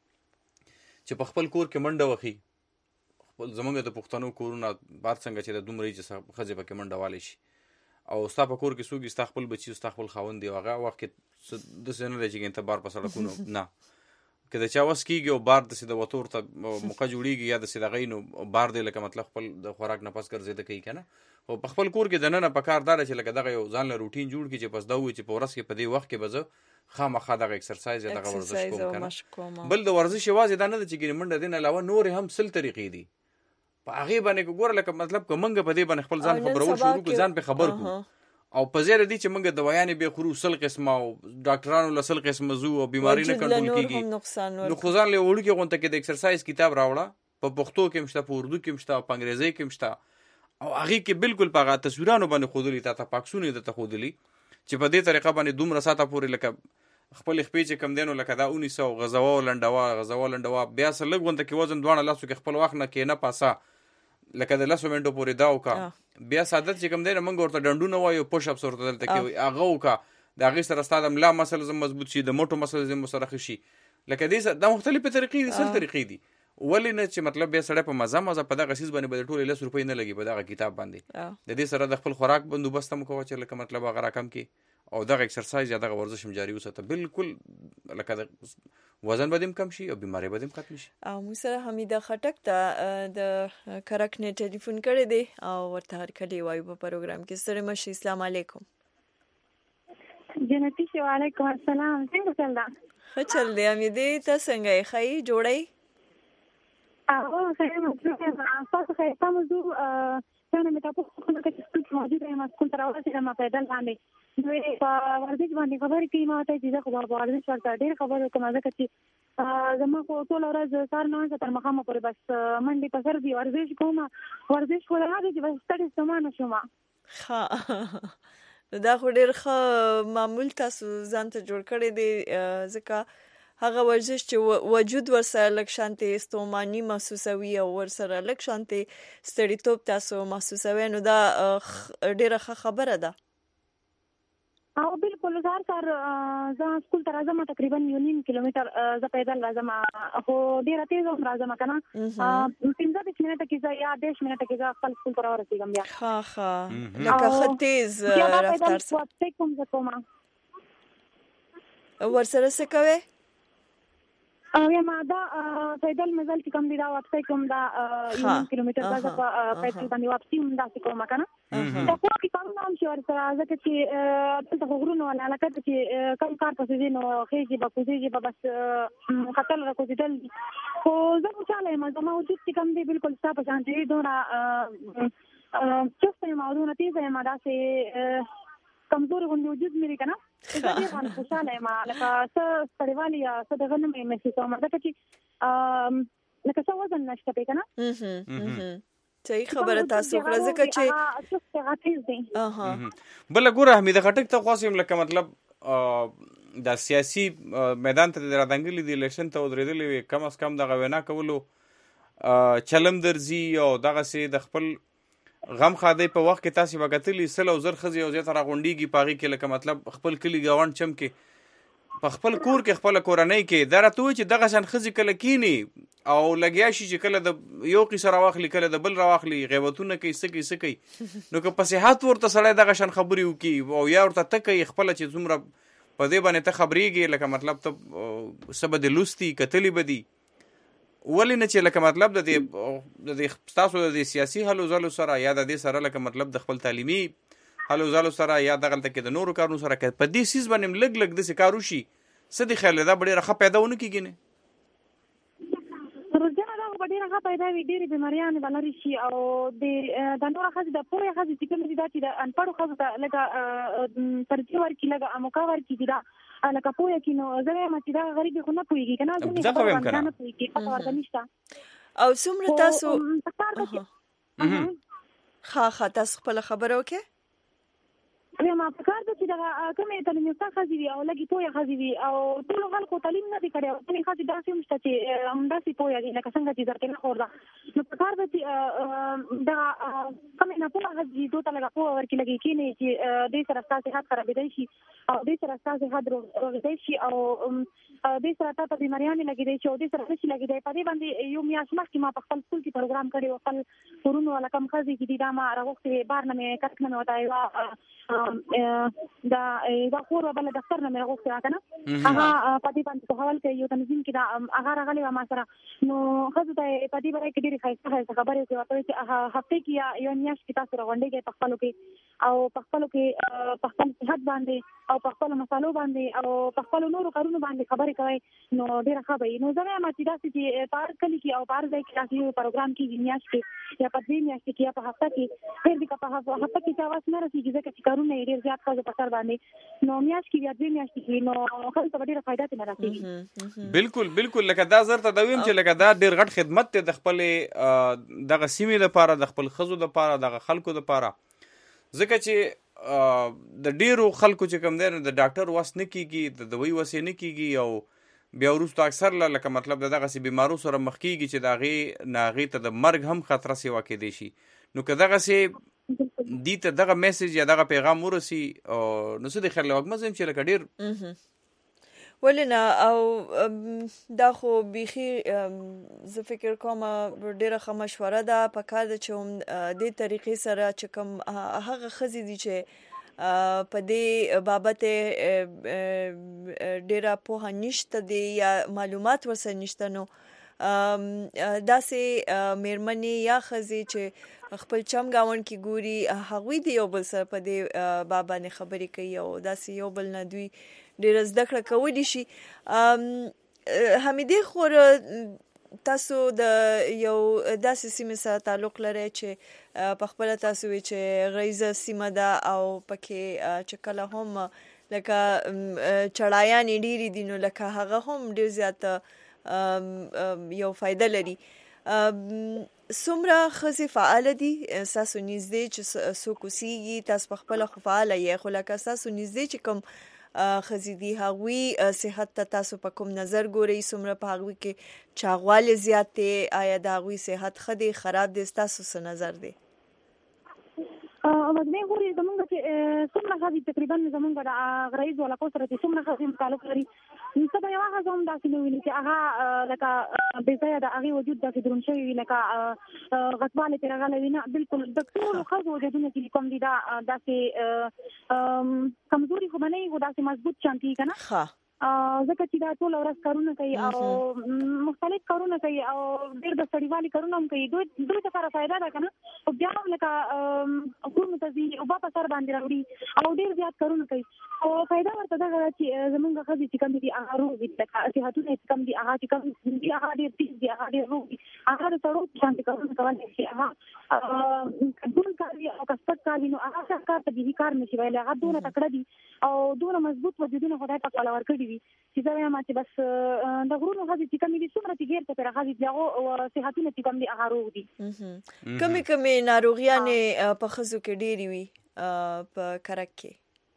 چې په خپل کور کې منډه وخي. زمونږ د پښتنو کورونه بار څنګه چې د دومره چې ښځې پکې منډه والی شي او ستا په کور کې څوک ستا خپل بچي ستا خپل خاوند دی هغه وخت کې داسې نه دی چې ته بار په سړکونو نه که د چا وس کېږي او بار داسې د وتو ورته موقع جوړېږي یا داسې د هغې نو بار دی لکه مطلب خپل د خوراک نه پس ګرځېده کوي که نه خو په خپل کور کې دننه په کار دا ده چې لکه دغه یو ځان له روټین جوړ کړي چې بس دا ووایي چې په ورځ کې په دې وخت کې به زه خامخا دغه اکسرسایز یا دغه ورزش کوم که نه. بل د ورزش یوازې دا نه ده چې ګینې منډه دې نه علاوه نورې هم 100 طریقې دي په هغې باندې که ګوره لکه مطلب که موږ په دې باندې خپل ځان خبرول شروع کړو ځان پې خبر کړو او په ځای له دې چې موږ دوایانې بیا خورو 100 قسمه او ډاکټرانو له 100 قسمه ځو او بیماري نه کنټرول کېږي نو خو ځان له وړوکې غونته کې د اکسرسایز کتاب راوړه په پښتو کې هم شته په اردو کې هم شته په انګریزۍ کې هم شته او هغې کې بالکل په هغه تصویرانو باندې ښودلي تا ته پاکسونه یې درته ښودلي چې په دې طریقه باندې دومره ساعته پورې لکه خپل خپې چې کم دی نو لکه دا ونیسه او غزوه او لنډوه بیا څه لږ غونته کې وزن دواړه لاسو کې خپل وخت نه کېنه پاسه لکه د 10 منټو پورې دا وکړه بیا سعادت چې کوم دی نه موږ ورته ډنډونه وایو پوش اپس ورته دلته کوي هغه وکړه د هغې سره ستا د ملا مسل مضبوط شي د موټو مسل سره ښه شي لکه دې دا مختلفې طریقې دي 100 طریقې دي ولې نه چې مطلب بیا سړی په مزه په دغه څیز باندې به د ټولې 10 روپۍ نه لګي په دغه کتاب باندې د دې سره د خپل خوراک بندوبست هم کوه چې لکه مطلب هغه راکم کړي او دغه اکسرسایز یا دغه ورزش هم جاري وساته بالکل لکه وزن به دې کم شي او بیماری به دې ختم شي. او موږ سره حمیده خټک ته د کرک نه ټلیفون کړی دی او ورته هرکلی وایو په پروګرام کې. ستړي مشي. السلام علیکم. جنتی شو. علیکم السلام. څنګه چل دا؟ ښه چل دی. حمیدې ته څنګه یې ښایي جوړی؟ ښه یم تاسو ښایسته موضوع څنګه مې تاسو خپل کې سکول موجوده یم سکول تر ورسېدم په پیدل باندې دوی په ورزش باندې خبرې کوي ما ته چې زه خو په ورزش ورته ډېر خبرې کوم ځکه چې زما خو ټوله ورځ سهار 9 تر ماښامه پورې بس منډې په سر دي ورزش کوم ورزش خو دا دی چې بس ستړې ستومانه شوم. ښه دا خو ډېر ښه معمول تاسو ځان ته جوړ کړی دی ځکه هغه ورزش چې وجود ورسره لږ شانتې ستوماني محسوسوي او ورسره لږ شانتې ستړیتوب تاسو محسوسوي نو دا ډېره ښه خبره ده. او بالکل سهار زه سکول ته راځم تقریبا 1.5 کیلومتر زه پیدل راځم خو ډېره تېز هم راځم که نه 15 منټه کې زه یا 10 منټه کې زه خپل سکول ته راورسېږم بیا ښه لکه ښه تېز رفتار سره کوم زه کوم ورسره څه کوې؟ یا ما دا پیدل مزل چې کوم دی دا واپسې کوم دا 1 کیلومتر دا پیدل باندې واپسې هم داسې کوم که نه دا خو کې کوم هم چې ورسره ځکه چې دلته خو غرونه ولا علاقه ده چې کوم کار پسې ځي نو خېږي به کوزېږي به بس خطر را کوزېدل خو زه خوشحاله یم زما وجود چې کوم دی بالکل ستا په شان چې دومره چست یم او دومره تېزه یم داسې کمزوري غوندې وجود مې دی که نه زه ډېر باندې خوشحاله یم لکه څه ستړیوالی یا څه دغه نه مې محسوسوم ځکه چې لکه څه وزن نشته پې که نه صحیح خبره تاسو کړه ځکه چې بله ګوره حمیده خټک ته خواست یم لکه مطلب دا سیاسي میدان ته رادنګلي دي الیکشن ته ودرېدلې وي کم از کم دغه وینا کولو چلم درځي او دغسې د خپل غم خادی په وخت کې تاسې به کتلي 100 او 1000 ښځې یو ځای ته راغونډېږي په هغې کې لکه مطلب خپل کلي ګاونډ چم کې په خپل کور کې خپله کورنۍ کې دا راته وایي چې دغه شان ښځې کله کیني او لګیا شي چې کله د یو قصه راواخلي کله د بل راواخلي غیبتونه کوي څه کوي نو که په صحت ورته سړی دغه شان خبرې وکړي او یا ورته ته کوي خپله چې څومره په دې باندې ته خبرېږي لکه مطلب ته څه به دې لوستي کتلي به دي ولې نه چې لکه مطلب د دې ستاسو د سیاسي هلو ځلو سره یا د دې سره لکه مطلب د خپل تعلیمي هلو ځلو سره یا دغلته کې د نورو کارونو سره په دې سیز باندې لږ داسې کار وشي څه دې خیال دا به ډېره ښه پیدا ونه کېږي نه روزانه دا به ډېره هغه پیدا وي ډېرې بیماریانې به لرې شي او د نوره ښځې د پوهې ښځې چې کومې دي دا چې د انپړو ښځو ته لکه ترجیح ورکړي لکه موقع ورکړي چې دا لکه پوهه کې نو زه وایم چې دا غریبې خو نه پوهېږي که نه ځینې خبره باندې نه پوهېږي پته ورته نشته او څومره تاسو ښه تاسو خپله خبره وکړئ بیا ما په کار ده چې دغه کومې تعلیم یافته ښځې وي او لږې پوهه ښځې وي او ټولو خلکو تعلیم نه دي کړی او ځینې ښځې داسې هم شته چې همداسې پوهه دي لکه څنګه چې زرکینه خور ده نو په کار ده چې دغه کومې ناپوهه ښځې دي دوی ته لږه پوهه ورکړي لږې کښېني چې دې سره ستا صحت خرابېدی شي او دې سره ستا صحت روغېدی شي او دې سره تا ته بیماریانې لګېدی شي او دې سره نه شي لګېدی په دې باندې یو میاشت مخکې ما په خپل سکول کې پروګرام کړی و خپل ورونو والا کم ښځې چې دي دا ما راغوښتې وې بار نه مې کټ نه مې ورته یوه دا یوه خور وه بله دفتر نه مې راغوښتې وه که نه هغه په دې باندې په حول کې یو تنظیم کې دا هغه راغلې وه ما سره نو ښځو ته یې په دې باره کې ډېرې ښایسته ښایسته خبرې وکړې ورته وایي چې هفتې کې یا یوه میاشت کې تاسو راغونډېږئ په خپلو کې او په خپلو کې په خپل صحت باندې او په خپلو مسالو باندې او په خپلو نورو کارونو باندې خبرې کوئ نو ډېره ښه به وي نو زه وایم چې داسې چې په هر کلي کې او په هر ځای کې داسې یو پروګرام کېږي میاشت کې یا په 2 میاشتې کې یا په هفته کې خیر دي که په هفته کې چا وس نه رسېږي ځکه چې کارونه یې ډېر زیات ښځو په سر باندې نو میاشت کې یا 2 میاشتې کې نو ښځو ته به ډېره فایده ترې نه رسېږي بالکل لکه دا زر ته دا ویم چې لکه دا ډېر غټ خدمت دی د خپلې دغه سیمې لپاره د خپل ښځو لپاره دغه خلکو لپاره ځکه چې د ډیرو خلکو چې کوم دی د ډاکټر وس نه کیږي د دوی وس نه کیږي او بیا وروسته اکثر لکه مطلب دغسې بیمارو سره مخ کیږي چې د هغې ته د مرګ هم خطره سیوا کېدی شي نو که دغسې دې ته دغه میسج یا دغه پیغام ورسي نو څه د خیر له وږمه زم چې لکه ډېر ولې نه او دا خو بیخي زه فکر کوم ډېره ښه مشوره ده پکار ده چې دې طریقې سره چې کوم هغه ښځې دي چې په دې بابت ډېره پوهه نشته دی یا معلومات ورسره نشته نو داسې میرمنې یا ښځې چې خپل چم ګاونډ کې ګوري هغوی د یو بل سره په دې بابانې خبرې کوي او داسې یو بل نه دوی ډېره زده کړه کولی شي حمیدې خور تاسو د یو داسې سیمې سره تعلق لرئ چې په خپله تاسو وی چې غریزه سیمه ده او پکې چې کله هم لکه چړایانې ډېرې دي نو لکه هغه هم ډېر زیات یو فایده لري څومره ښځې فعاله دي ستاسو نږدې چې څوک اوسېږي تاسو په خپله خو فعاله یې خو لکه ستاسو نږدې چې کوم ښځې دي هغوی صحت ته تاسو په کوم نظر ګورئ څومره په هغوی کې چاغوالی زیات دی آیا د هغوی صحت ښه دی خراب دی ستاسو څه نظر دی مجموعي ګوري زمونږ چې څومره ښځې تقریبا زمونږ د غرایزو علاقو سره چې څومره ښځې تعلق لري څه به یوه ښځه هم داسې نه ویني چې هغه لکه بې ځایه د هغې وجود داسې دروند شوی وي لکه غټوالی ترې راغلی وي نه بلکل د ټولو ښځو وجودونه چې کوم دي دا داسې کمزوري خو به نه وي خو داسې مضبوط شانتي وي که نه ځکه چې دا ټوله ورځ کارونه کوي او مختلف کارونه کوي او ډېر د سړیوالي کارونه هم کوي دوی لپاره فایده ده که نه خو بیا هم لکه کورونو ته ځي اوبه په سر باندې راوړي او ډېر زیات کارونه کوي او فایده ورته دغه ده چې زمونږ ښځې چې کوم دي هغه روغ دي لکه صحتونه چې کوم دي هغه چې کوم دي هغه ډېر تېز دي هغه ډېر روغ دي هغه د سړو شانتې کارونه کولی شي هغه ډول کار وي او که سپک کار وي نو هغه کار ته بیخي کار نه شي ویلی هغه دونه تکړه دي او دونه مضبوط وجودونه خدای پاک والا ورکړي دي چې زه وایم چې بس د غرونو ښځې چې کومې دي څومره چې ګیر ته پرې ښځې د هغو صحتونه چې کوم دي هغه روغ دي کومې ناروغیانې په ښځو کې ډېرې وي په کرک کې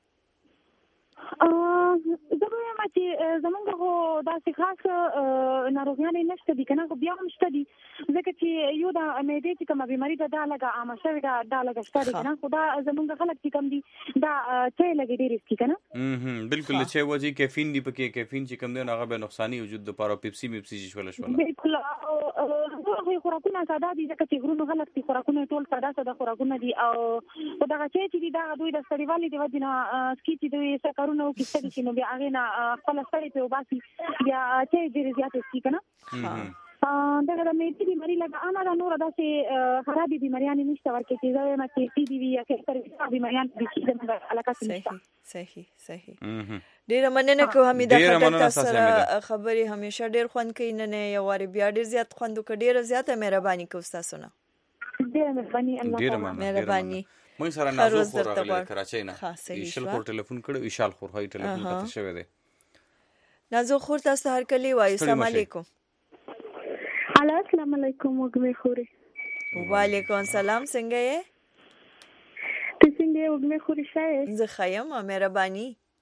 زه به وایم چې زمونږ خو داسې خاص ناروغیانې نشته دي که نه خو بیا هم شته دي ځکه چې یو د معدې چې کومه بیماري ده دا لږه عامه شوې ده دا لږه شته دي که نه خو دا زمونږ خلک چې کوم دي دا چای لږې ډېرې څښي که نه بلکل د چای وجې کیفین دي پکې کیفین چې کوم دی نو هغه به نقصاني وجود دپاره پیپسي چې شوله بلکل خوراکونه ساده دي ځکه چې غرونو خلک دي خوراکونه ټول ساده خوراکونه دي او دغه چای چې دي دا دوی د ستړیوالي د وجې نه څکي چې دوی څه کارونه وکړي ستړي شي نو بیا هغې نه خپله ستړې پرې وباسي بیا چای ډېرې زیاتې څښي که نه دغه د میټي بیماری لکه انا نور داسې خرابې بیماریان نشته ورکې چې زه ما کې ټي بي وي یا کې بیماریان د علاقه نشته. صحیح ډیر مننه کوم حمیده خټک سره خبرې همیشه ډیر خوند کوي نه یو واری بیا ډیر زیات خوند وکړ ډیر زیاته مهرباني کوم تاسو نه ډیر مهرباني الله مهرباني مې سره نازو خور راغلی کراچۍ نه ایشل خور ټلیفون کړو ایشال خور هاي ټلیفون پته شوی دی نازو خور تاسو هر کلی وایي السلام علیکم. السلام علیکم وګمه خوري. وعلیکم السلام څنګه یې؟ ته څنګه یې وګمه خوري شای؟ زه خیم مهرباني.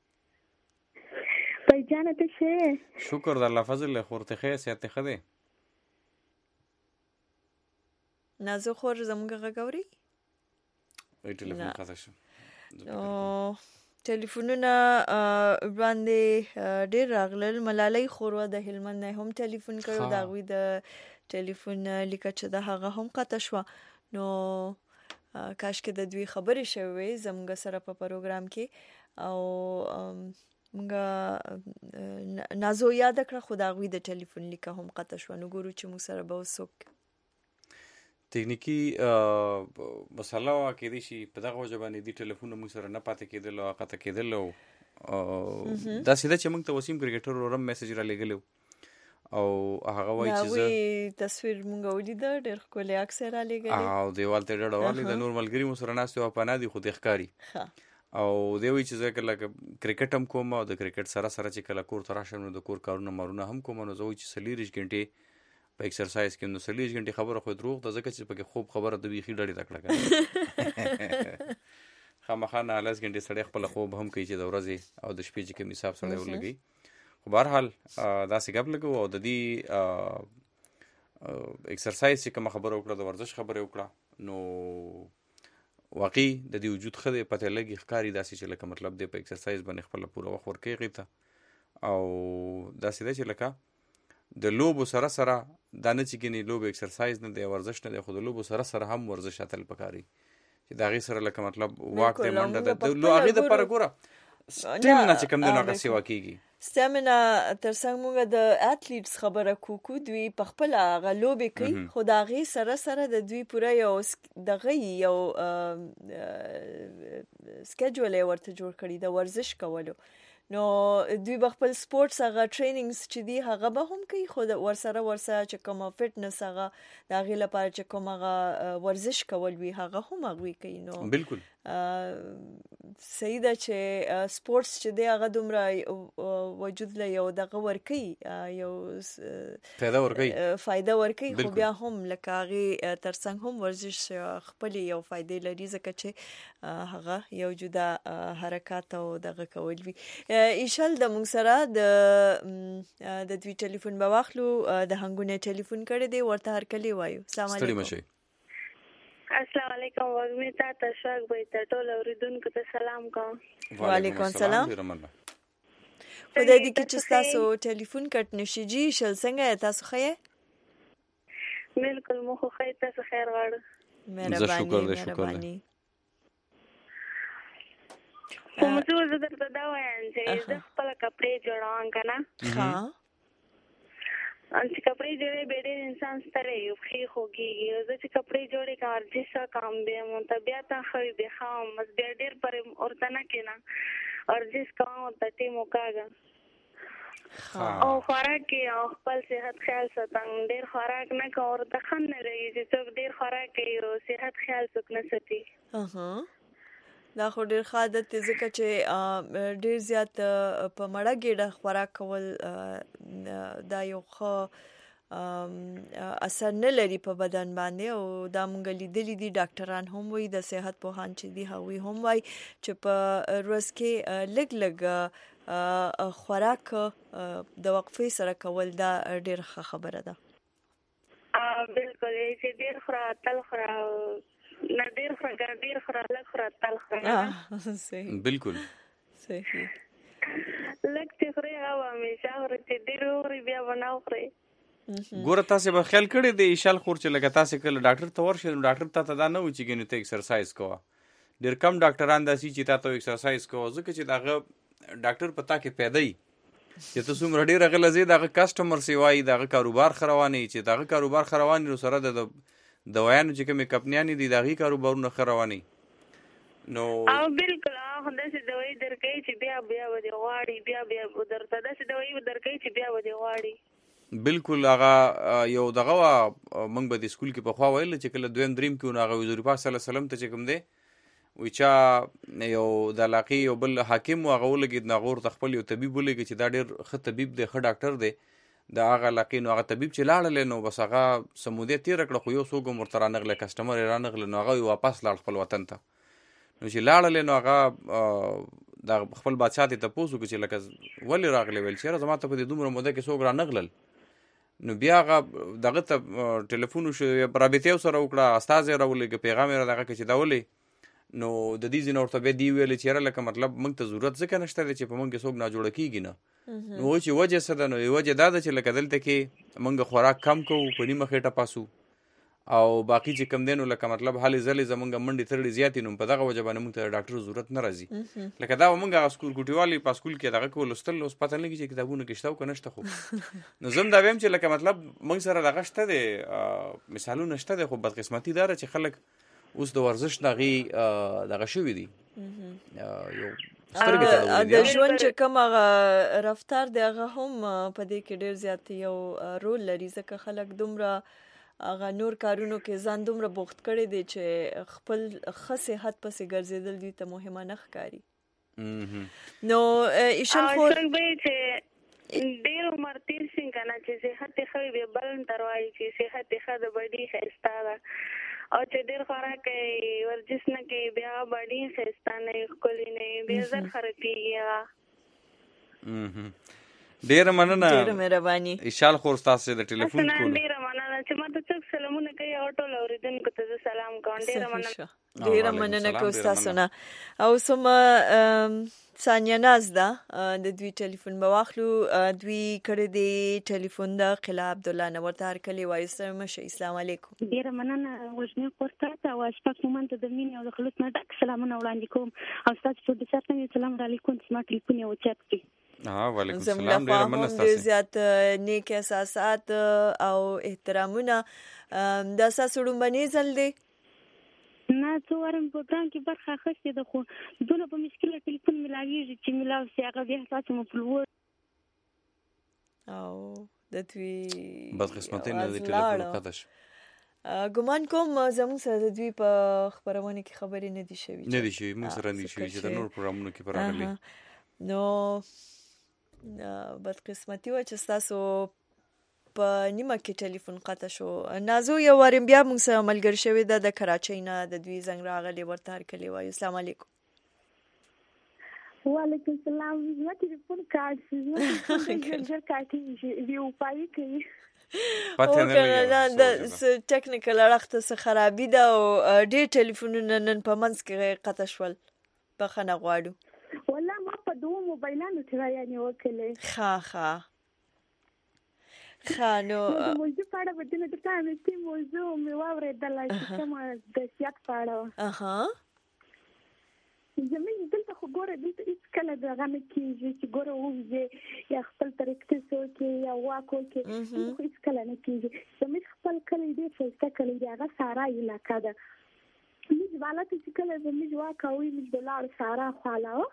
پای جان ته شه. شکر د الله فضل خورته خیر سیاته خده. نازو خور زموږ غوړي؟ ای ټلیفون خاصه شو. ټلیفونونه باندې ډیر راغلل. ملالۍ خورو د هلمند نه هم ټلیفون کړو دا غوي د ټلیفون لیکه چې د هغه هم قطع شو. نو کاش کې د دوی خبرې شوي زموږ سره په پروګرام کې او موږ نازو یاد کړه خو دا غوي د ټلیفون لیکه هم قطع شو. نو ګورو چې موږ سره به وسوک تکنیکی مسله وا کې دي شي په دغه وجبانې دي ټلیفون موږ سره نه پاتې کېدل او قطع کېدل او دا سیده چې موږ ته وسیم کرکټر ورم میسج را لګلو او هغه وایي چې زه تصویر موږ ولید ډېر ښکلی عکس را لګلی او دیوال ته ډډوالې د نور ملګري مو سره ناست او پناه دي خو د ښکاری او دی وایي چې زه کله کرکټ هم کوم او د کرکټ سره چې کله کور ته راشم نو د کور کارونه مارونه هم کوم نو زه وایي چې 40 غنټې په ایکسرسایز کې نو 40 غنټې خبره خو دروغ ده ځکه چې پکې خوب خبره د بیخي ډړې تکړه کړه خامخا نه 40 غنټې سړی خپل خوب هم کوي چې د ورځې او د شپې چې کوم حساب سره ولګي. خو بهر حال دا څه غب لګو او د دې ایکسرسایز چې کوم خبره وکړه د ورزش خبره وکړه نو واقعي د دې وجود خدای پته لګي ښکاری داسې چې لکه مطلب دی په ایکسرسایز باندې خپل پوره وخت ورکې غیته او داسې دی چې لکه د لوبو سره دا نه چې ګینې لوب ایکسرسایز نه دی ورزش نه دی خو د لوبو سره هم ورزش اتل پکاري چې دا غي سره لکه مطلب واک د منډه د لوغې د پر ګوره سټیمنا چې کوم د نوګه سیوا کیږي سټیمنا تر څنګه موږ د اټلیټس خبره کوکو دوی په خپل غلوبې کوي خو دا غي سره د دوی پوره یو دغه یو سکیډول ورته جوړ کړی د ورزش کولو نو دوی خپل سپورتس هغه ټرینینګز چې دی هغه به هم کوي خو ورسره چې کوم فټنس هغه د غي لپاره چې کوم هغه ورزش کول وی هغه هم هغه کوي. نو بالکل صحیح ده چې سپورتس چې دی هغه دومره وجود له یو دغه ورکی یو فائدہ ورکی خو بیا هم لکه هغه ترڅنګ هم ورزش خپل یو فائدې لري ځکه چې هغه یو جدا حرکت او دغه کول وی. ایشل د موږ سره د دوی ټلیفون به واخلو د هنګونه ټلیفون کړی دی ورته هر کلی وایو. السلام علیکم. السلام علیکم وګمه تاسو شاګ به ټول اوریدونکو ته سلام کوم. وعلیکم السلام. خدای دې چې تاسو ټلیفون کټ نشي جی شل څنګه تاسو خې بالکل مو خو خې تاسو خیر غواړم. مهرباني کوم څه زه درته دا وایم چې زه خپل کپڑے جوړوم کنه ها ان چې کپڑے جوړې به ډېر انسان ستړی یو خې خوږي زه چې کپڑے جوړې کار جسا کام به متبیات خو به خام مس بیا ډېر پر اورته نه کینا اور جس کام ته ټیمو کاګه او خوراک او خپل صحت خیال ساتم ډېر خوراک نه کور ته خن نه رہی چې څوک ډېر خوراک کوي او صحت خیال څوک نه ساتي. دا خو ډېر عادت دی ځکه چې ډېر زیات په مړه ګډه خوراک کول دا یو ښه اثر نه لري په بدن باندې او دا مونږ لیدلې دي ډاکټران هم وایي د صحت پوهان چې دي هغوی هم وایي چې په ورځ کې لږ خوراک د وقفې سره کول دا ډېر ښه خبره ده. بالکل چې ډېر خورا تل خورا نه ډېر خورا ډېر خورا لږ خورا تل خورا صحیح بالکل صحیح لږ چې خوري هغه همیشه خوري چې ډېر خوري بیا ونه خوري. ګوره تاسو به خیال کړی دی ایشال خور چې لګا تاسو کله ډاکټر ته ورشئ نو ډاکټر ته دا نه و چې ګنې ته ایکسرسایز کوه. ډېر کم ډاکټران داسي چې تاسو ایکسرسایز کوه ځکه چې داغه ډاکټر پتا کې پیدا وي چې ته څومره ډېر غلزې دغه کسټمر سیوای دغه کاروبار خرواني چې دغه کاروبار خرواني نو سره د دوايانو چې کومې کمپنیانې دي دغه کاروبارونه خرواني نو او بالکل هغه د دوی درکې چې بیا ودی غواړي بیا درته د دوی درکې چې بیا ودی غواړي بالکل هغه یو دغه موږ به د سکول کې په خوا ویل چې کله دویم دریم کې نو هغه حضور پاک صلی الله علیه وسلم ته چې کوم دی وی چا یو د علاقې یو بل حاکم هغه ولګید ناغور ته خپل یو طبيب ولګي چې دا ډېر ښه طبيب دی ښه ډاکټر دی د هغه علاقې نو هغه طبيب چې لاړل نو بس هغه سمودیه تیر کړ خو یو څوک مرته رانغله کسټمر رانغله نو هغه واپس لاړ خپل وطن ته نو چې لاړل نو هغه د خپل بادشاہ ته پوسو چې لکه ولې راغلی ویل چې زما ته په دې دومره موده کې څوک رانغلل نو بیا هغه دغه ته ټلیفون شو رابطه سره وکړه استاد یې راولېږه پیغام یې دغه چې دا ولې نو د دې ځین اورته به دی ویل چې لکه مطلب موږ ته ضرورت ځکه نشته چې په موږ کې څوک نه جوړ کیږي نه نو چې وجه څه ده نو وجه دا ده چې لکه دلته کې موږ خوراک کم کوو په نیمه خېټه پاسو او باقي چې کم دینو لکه مطلب حالې ځلې زمونږ منډې ترړې زیاتې نو په دغه وجه باندې موږ ته ډاکټر ضرورت نه راځي لکه دا موږ هغه سکول کوټیوالي په سکول کې دغه کول لوستل اوس پته نه کیږي چې کتابونه کې شته او که نشته خو نو زم دا ویم چې لکه مطلب موږ سره دغه شته دی مثالونه شته دی خو بدقسمتي داره چې خلک اوس د ورزش دغه شوي دي یو د ژوند چې کوم هغه رفتار دی هغه هم په دې کې ډېر زیات یو رول لري ځکه خلک دومره هغه نور کارونو کې ځان دومره بوخت کړي دي چې خپل ښه صحت پسې ګرځېدل دوی ته مهمه نه ښکاري نو ایشان خو ډېر عمر تیر شي کنه چې صحت ښه وي بل تر وایي چې صحت ښه د بډي ښایسته ده او چې ډېر خوراک کوي ورزش نه کوي بیا بډي ښایسته نه ښکلي نه بیا زر خرابېږي ډېره مننه ډېره مهرباني ایشال خور ستاسو د ټلیفون کول ډېره مننه چې ماته څوک سلامونه کوي او ټول اوریدونکو ته سلام کوم ډېره مننه کوم تاسو نه او سم ثانیه ناز ده د دوی ټلیفون به واخلو دوی کړی دی ټلیفون د قلا عبد الله نور ته هرکلی وایي السلام علیکم ډېره مننه وژنې قرطه او اشفاق مومن ته د مینې او د خلوص نه ډک سلامونه وړاندې کوم او ستاسو په دې سره السلام علیکم سما ټلیفون یو چت کی وعلیکم السلام ډېره مننه ډېر زیات نیک احساسات او احترامونه د تاسو لومبني ځل دی نه څو وارم په پران کې برخه اخیستې ده خو دونه په مشکله ټلیفون ملاویږي چې ملاو سي هغه بیا تاسو مو پلوور او د دوی بدقسمتي نه د ټلیفون قطش ګمان کوم زموږ سره د دوی په خبرونه کې خبرې نه دي شوي موږ سره نه دي شوي چې د نور پروګرامونو کې پراغلي نو بدقسمتي و چې تاسو په نیمه کې ټلیفون قطع شو نازو یو وارم بیا موږ سره ملګری شوی د کراچۍ نه د دوی زنګ راغلی ورته هرکلی وایو السلام علیکم وعلیکم السلام زما ټلیفون کارت زما کارت یو پای کوي پته نه لګي دا ټیکنیکل اړخ ته خرابې ده او ډېر ټلیفونونه نن په منځ کې قطع شول بخښنه غواړو والله ما په دوه موبایلانو ترا یعنی وکړلې ښه نو موضوع پاړه بدنه د تاسو چې موضوع مې واورېدل چې کومه د سیاست پاړه زمين دلته خو ګوره دلته هیڅ کله دغه نه کېږي چې ګوره ووځي یا خپل طریقې څوکې یا واکو کې هیڅ کله نه کېږي زمين خپل کلی دی څه کلی دی هغه سارا علاقه ده موږ والله چې کله زمين واکوي موږ د لار سارا خاله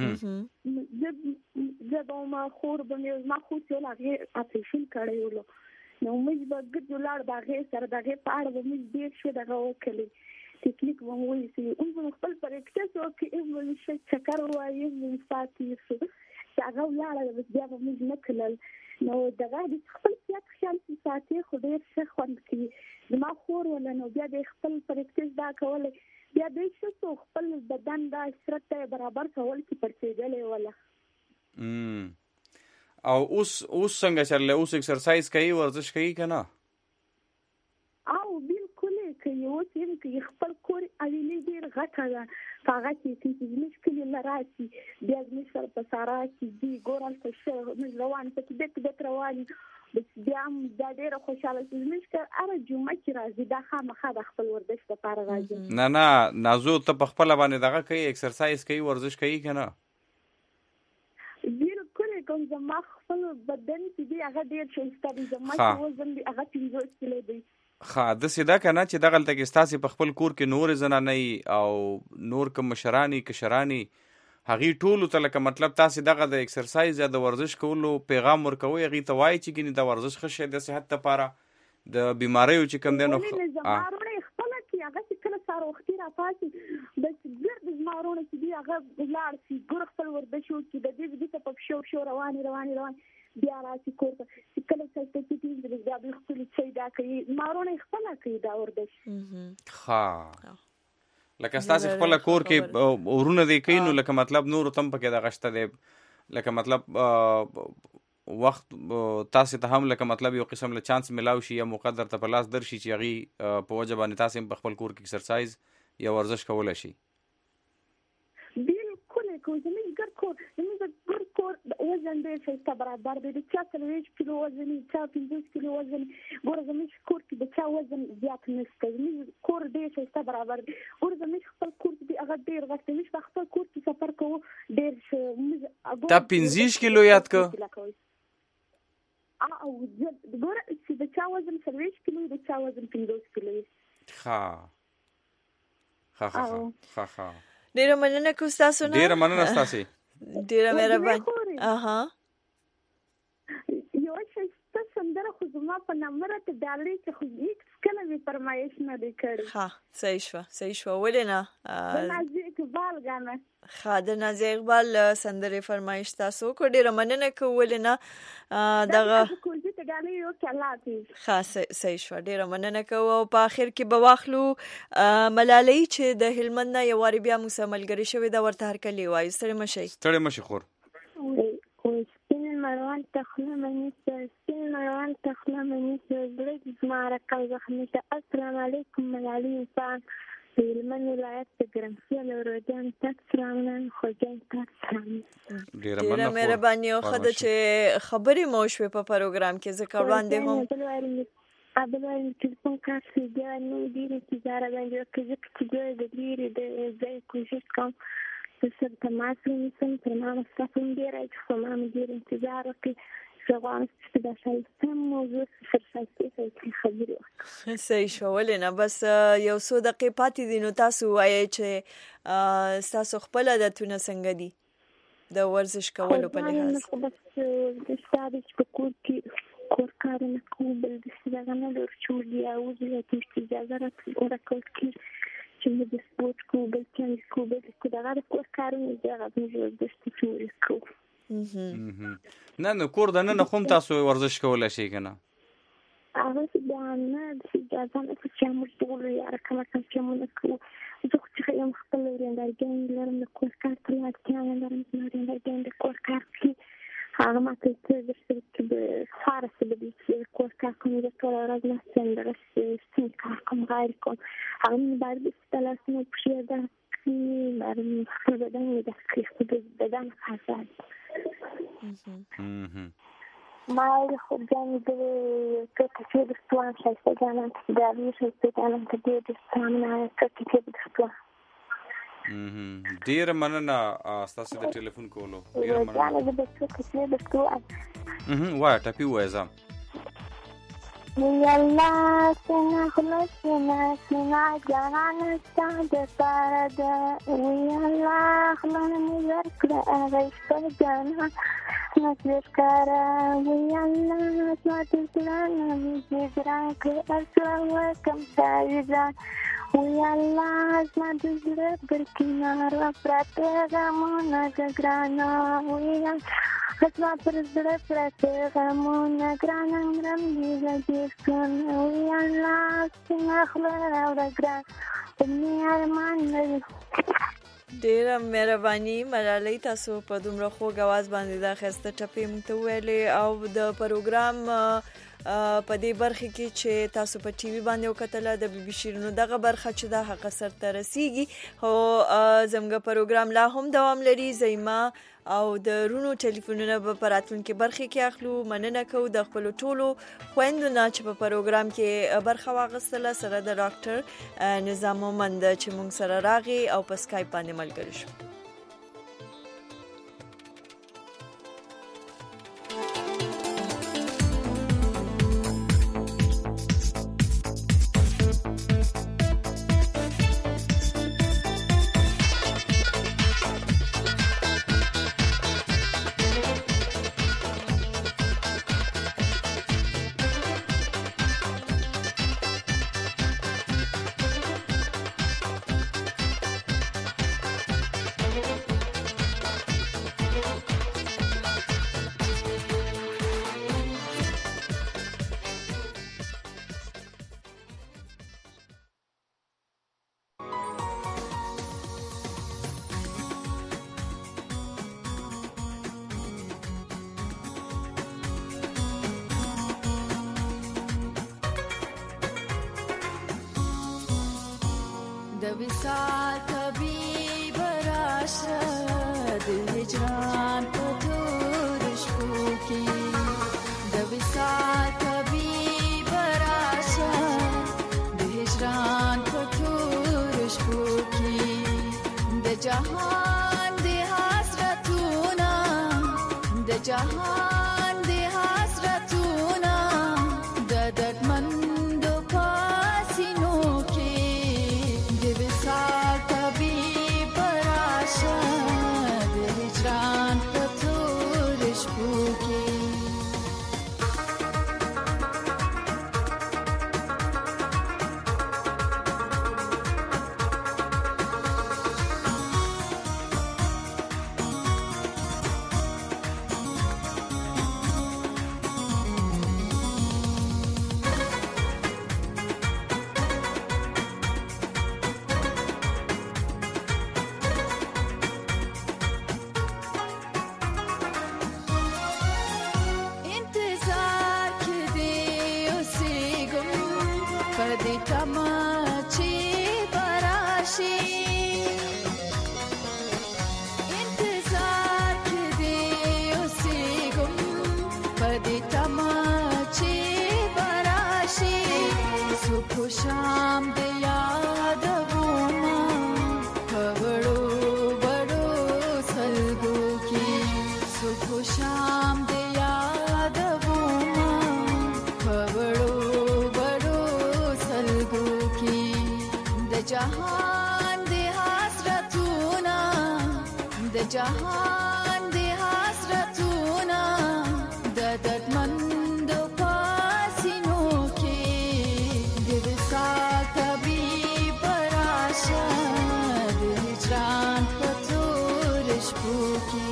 زه ما خور به ما خو څه لاغه اپریشن کړی ولو نو موږ به ګډ ولار دغه سره دغه پاړه به موږ ډیر شو دغه وکړي تکنیک مو وایي چې موږ خپل طریقې څوکې موږ شي چکر وایي موږ ساتي چې هغه ولاره به بیا موږ نه کړل نو دغه د خپل سیاست خیال ساتي خو ډیر څه خوند کوي ما خور ولا نو بیا د خپل طریقې دا کول بیا د څه خپل بدن دا سرته برابر کول کی پرڅېدلې ولا او اوس څنګه چلله اوس ایکسرسایز کوي ورزش کوي کنه او بالکل کوي اوس یې کوي خپل کور اویلی ډیر غټه ده هغه چې مشکل نه راشي بیا موږ سره په سارا کې دی ګورل څه موږ روان په دې روان بیا دا ډیره خوشاله چې موږ اره جمعه کې راځي دا خامخا د خپل ورزش لپاره راځي نه نازو ته په خپل باندې دغه کوي ایکسرسایز کوي ورزش کوي کنه کوم زما خپل بدن چې دی هغه ډېر ښایسته دی زما چې وزن دی هغه 50 کیلو دی داسې ده که نه چې دغلته کې ستاسې په خپل کور کې نورې زنانې او نور که مشرانې کشرانې هغې ټولو ته لکه مطلب تاسې دغه د اکسرسایز یا د ورزش کولو پیغام ورکوئ هغې ته وایي چې ګینې دا ورزش ښه شی د صحت دپاره د بیماریو چې کوم دی نو زما وروڼه خپله چې هغه چې کله سهار وختي راپاڅي بس ګرد زما وروڼه چې دي هغه ولاړ شي ګوره خپل ورزش وکړي د دې ته په پښو روانې بیا راشي کور ته چې کله څه چې بیا دوی خپل پیدا کوي زما وروڼه خپله کوي دا ورزش لکه ستاسې خپله کور کې ورونه دی کوي نو لکه مطلب نورو ته هم پکې دغه شته دی لکه مطلب وخت تاسې ته هم لکه مطلب یو قسم له چانس ملاو شي یا مقدر ته په لاس در شي چې هغې په وجه باندې تاسې هم په خپل کور کې اکسرسایز یا ورزش کولی شي بالکل کوي زموږ ګډ کور زموږ ګډ کور وزن ډېر ښایسته برابر دی د چا 40 کیلو وزن چا 50 کیلو وزن ګوره زموږ کور کې د چا وزن زیات نشته زموږ کور ډېر ښایسته برابر دی ګوره زموږ خپل کور کې هغه ډېر غټ دی موږ په خپل کور کې سفر کوو ډېر ښه تا 15 کیلو یاد که او ګوره چې د چا وزن 40 کیلو د چا وزن 50 کیلو ښه ډیره مننه کوم تاسو نه ډیره مننه تاسې ډیره مهرباني یو څه سندره خو زما په نمبر ته ډالۍ چې خو هیڅ کله مې فرمایش نه دی کړی صحیح شوه ولې نه د نازي اقبال غاڼه د نازي اقبال سندرې فرمایش تاسو کو ډیره مننه کوم ولې نه دغه کوزي ته ډالۍ یو کلاته صحیح شوه ډیره مننه کوم او په اخر کې به واخلو ملالۍ چې د هلمند نه یو واری بیا موږ سره ملګري شوې ده ورته هرکلی وایو ستړي مشئ خور سپین مروان تخله منی زړه زما راکړ زخمي ته السلام علیکم ملالۍ انسان په هلمند ولایت د ګرمسیر له روجان تک سلامونه خوږی تک سلام ډیره مهرباني او ښه ده چې خبرې مو وشوې په پروګرام کې ځکه وړاندې هم ابل تلفون کار سیده نو ډیر انتظار باندې کې چې د ډیر د ځای کوشش کوم چې تماس ونیسم تر ما مستقیم ډیر چې ما ډیر انتظار وکړ زغوان چې دا شایسته موضوع فرصتي خبرې وکړم صحیح شو ولې نه بس یو څو دقیقې پاتې دي نو تاسو وایئ چې تاسو خپل عادتونه څنګه دي د ورزش کولو په لحاظ بس د ستاسو په کور کې کور کارونه کوم بل د څه نه ورچولي او د اجازه راکول کی چې د سپورت کو بل چې کو بل چې دا د کور کارونه زیاته د ستوري کو نه کور د نن خو تاسو ورزش کولای شئ کنه هغه چې نه چې ځان چې موږ ټول یې راکمه چې موږ کو زه چې یم خپل ورندارګین لرم د کور کار ته لاړ لرم ورندارګین د کور کار کې هغه ماته چې د فارس د دې کور کار کوم د ټول ورځ نه څنګه رسې څنګه کوم غیر کوم هغه باید د ستلاسنو په ده چې خپل بدن د خپل بدن حساس ما خو ځان د کټې د ستوان شایسته ځان د دې شایسته ځان د دې سامنا کټې د ستوان ډیر مننه تاسو د ټلیفون کولو ډیر مننه د کټې د ستوان وای ټاپي وایزم یالا څنګه خلاص نه جانان ستاسو سره ده یالا خلانه ورکړه هغه څه جانان نذكره ويانا تطلعنا من جدرانك أسوأ كم سايزان ويالا ما تزرق بالكنار وفراتها مونا جغرانا ويالا أسمع برزرق فراتها مونا جرانا مرمي لجيسون ويالا سنخلنا ورقران ومي عرمان ډیره مهرباني ملالۍ تاسو په دومره خوږ اواز باندې دا ښایسته ټپې موږ ته وویلې او د پروګرام په دې برخه کې چې تاسو په ټي وي باندې وکتله د بي بي شیرینو دغه برخه چې دا حق سرته رسیږي خو زموږ پروګرام لا هم دوام لري زیما او د رونو ټلیفونونه په راتلونکي برخه کې اخلو مننه کوو د خپل ټولو خويندو نه چې په پروګرام کې برخه واغستله سره د ډاکټر نظام مومند چې موږ سره راغی او په سکایپ باندې ملګری شو د وصال طبیب راشه د هجران په تور شپو کې د وصال طبیب راشه د هجران په تور شپو کې د جهان د حسرتونه د جهان د حسرتونه د دردمندو پاسینو کې د وصال طبیب راشه د هجران په تور شپو کې شام د یادوما خبرو بڑو سلګو کې صبح شام د یادوما خبرو بڑو سلګو کې د جهان د حسرتونه د جهان د حسرتونه د دردمندو پاسینو کې د وصال طبیب راشه د هجران په تور شپو کې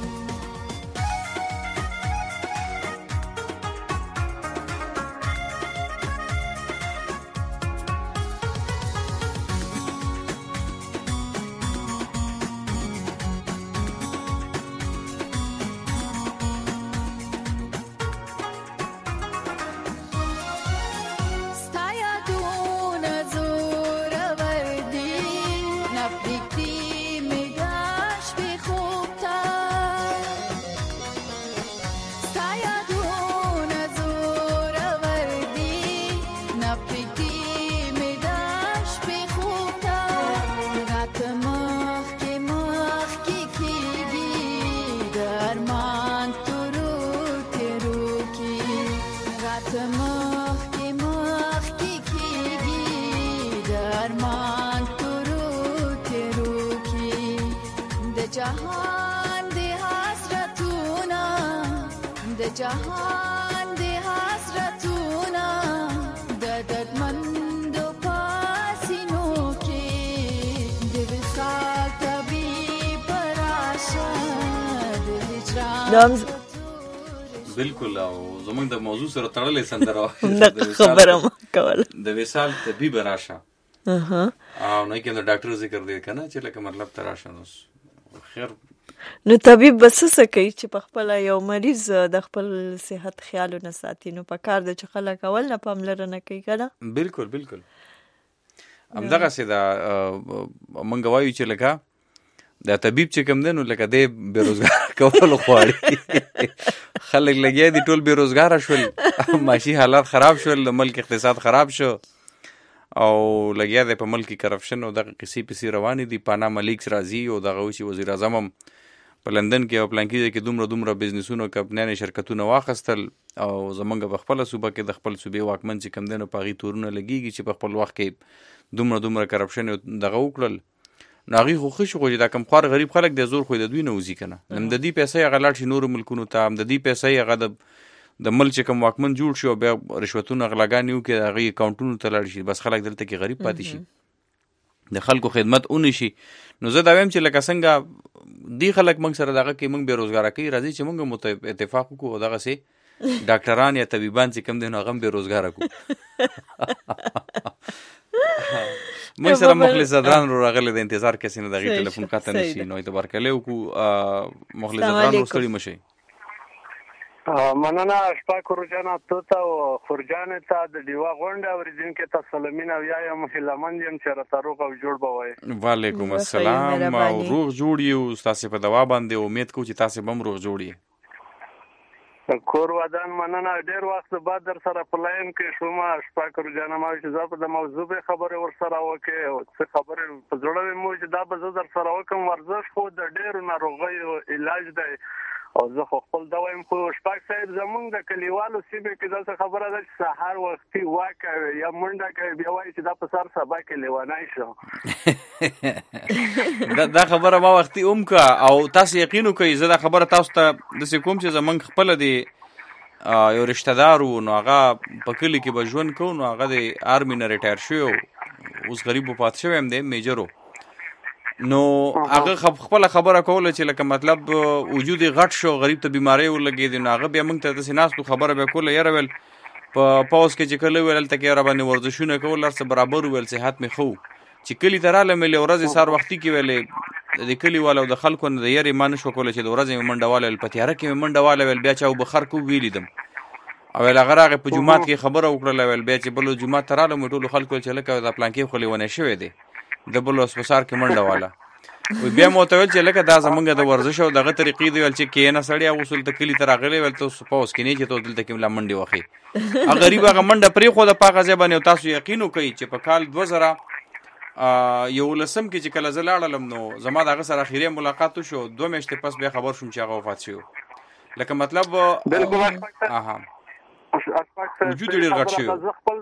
جهان د حسرتونه د جهان د حسرتونه د دردمندو پاسینو کې د وصال طبیب راشه د هجران بالکل او زمونږ د موضوع سره تړلې سندره خبره کوله د وصال طبیب راشه او نه کې د ډاکټر ذکر دی کنه چې لکه مطلب تراشه نو خیر نو طبيب بس څه کوي چې په خپل یو مریض د خپل صحت خیال نه ساتي نو په کار د چخله کول نه پاملرنه کوي کنه بالکل بالکل همدغه سي دا مونږ وایو چې لکه دا طبيب چې کوم دی نو لکه د بیروزګار کول غواړي خلک لګیا دي ټول بیروزګار شول ماشي حالات خراب شول ملک اقتصاد خراب شو او لګیا دی په ملکی کرپشن او دغه قصې پسې روانې دي پاناما لیکس راځي او دغه وشي وزیر اعظم هم په لندن کې او پلانکیزه کې دومره بزنسونو کمپنیانې شرکتونه واخیستل او زمونږ په خپله صوبه کې د خپل صوبې واکمن چې کم دی نو په هغې تورونه لګېږي چې په خپل وخت کې دومره کرپشن دغه وکړل نو هغوی خو ښه شو خو چې دا کم خوار غریب خلک دی زور خو د دوی نه وځي که نه هم د دې پیسې هغه لاړ شي نورو ملکونو ته هم د دې پیسې هغه د ملک چې کوم واکمن جوړ شي او بیا رشوتونه غلاګانې وکړي د هغې اکاونټونو ته لاړ شي بس خلک دلته کې غریب پاتې شي د خلکو خدمت اونې شي نو زه دا وایم چې لکه څنګه دی خلک موږ سره دغه کې موږ بېروزګاره کوي راځي چې موږ اتفاق وکړو او دغسې ډاکټران یا طبیبان چې کوم دی نو هغه هم بېروزګاره کړو موږ سره مخلص زدران رو راغلی د انتظار کسې نه د هغې ټلیفون قطع نه شي نو اعتبار کلی وکړو مخلص زدران رو ستړي مه شئ مننه شپاک روجانا ته او خورجان ته د دیوا غونډه اوریدونکو ته سلامین او یم هیلمند یم چې راته روغ او جوړ بوي. وعلیکم السلام او روغ جوړ یو. تاسو په دوا باندې امید کوم چې تاسو بم روغ جوړ یې. کور ودان مننه ډیر وخت بعد در سره پلاین کې شوم شپاک روجانا ما چې زه د موضوع به خبره ور سره وکي او څه خبره په جوړوي مو چې دا به زه در سره وکم. ورزش خو د ډیر ناروغیو علاج دی او زه خپل دا وایم خو شپاک صاحب زمونږ د کلیوالو سیمه کې دا خبره ده چې سحر وختي واکه یا منډه کوي بیا وایي چې دا په سر سبا کې لیوانای شو. دا خبره ما وختي کا او تاسو یقین کوئ زه دا خبره تاسو ته د کوم چې زمونږ خپل دی یو رشتہ دار نو هغه په کلی کې به ژوند کوو نو هغه د آرمي نه ریټایر شو اوس غریب پات شو هم دی میجرو نو هغه خپل خبره کوله چې لکه مطلب وجود غټ شو غریب ته بیماری ولګید نو هغه بیا موږ ته د سیناستو خبره به کوله یاره ول په پاوس کې چې کله ویل ته کې را باندې ورزشونه کول لرسه برابر ویل صحت می خو چې کلی تراله ملي ورځ سار وختي کې ویلې د کلی والو د خلکو نه یری مان شو کوله چې د ورځې منډواله پتیاره کې منډواله ویل بیا چې بخر کو ویلیدم او هغه راغه په جمعات کې خبره وکړه ویل بیا چې بل جمعه تراله مټول خلکو چې لکه د پلان کې خو لیونه شوې دي د بل اوس بسار کې منډه والا و بیا موتول چې لکه دا زمونږ د ورزش او دغه طریقې دی ول چې کینه سړی اصول ته کلی تر غلې ول ته سپوس کې نه چې ته دلته کې ملا منډي وخی غریب هغه منډه پرې خو د پاغه ځبانه او تاسو یقین وکړئ چې په کال 2000 یو لسم کې چې کله زلاړلم نو زما دغه سره اخیری ملاقات شو 2 میاشتې پس بیا خبر شوم چې هغه وفات شو لکه مطلب اها وجود ډیر غټ شو.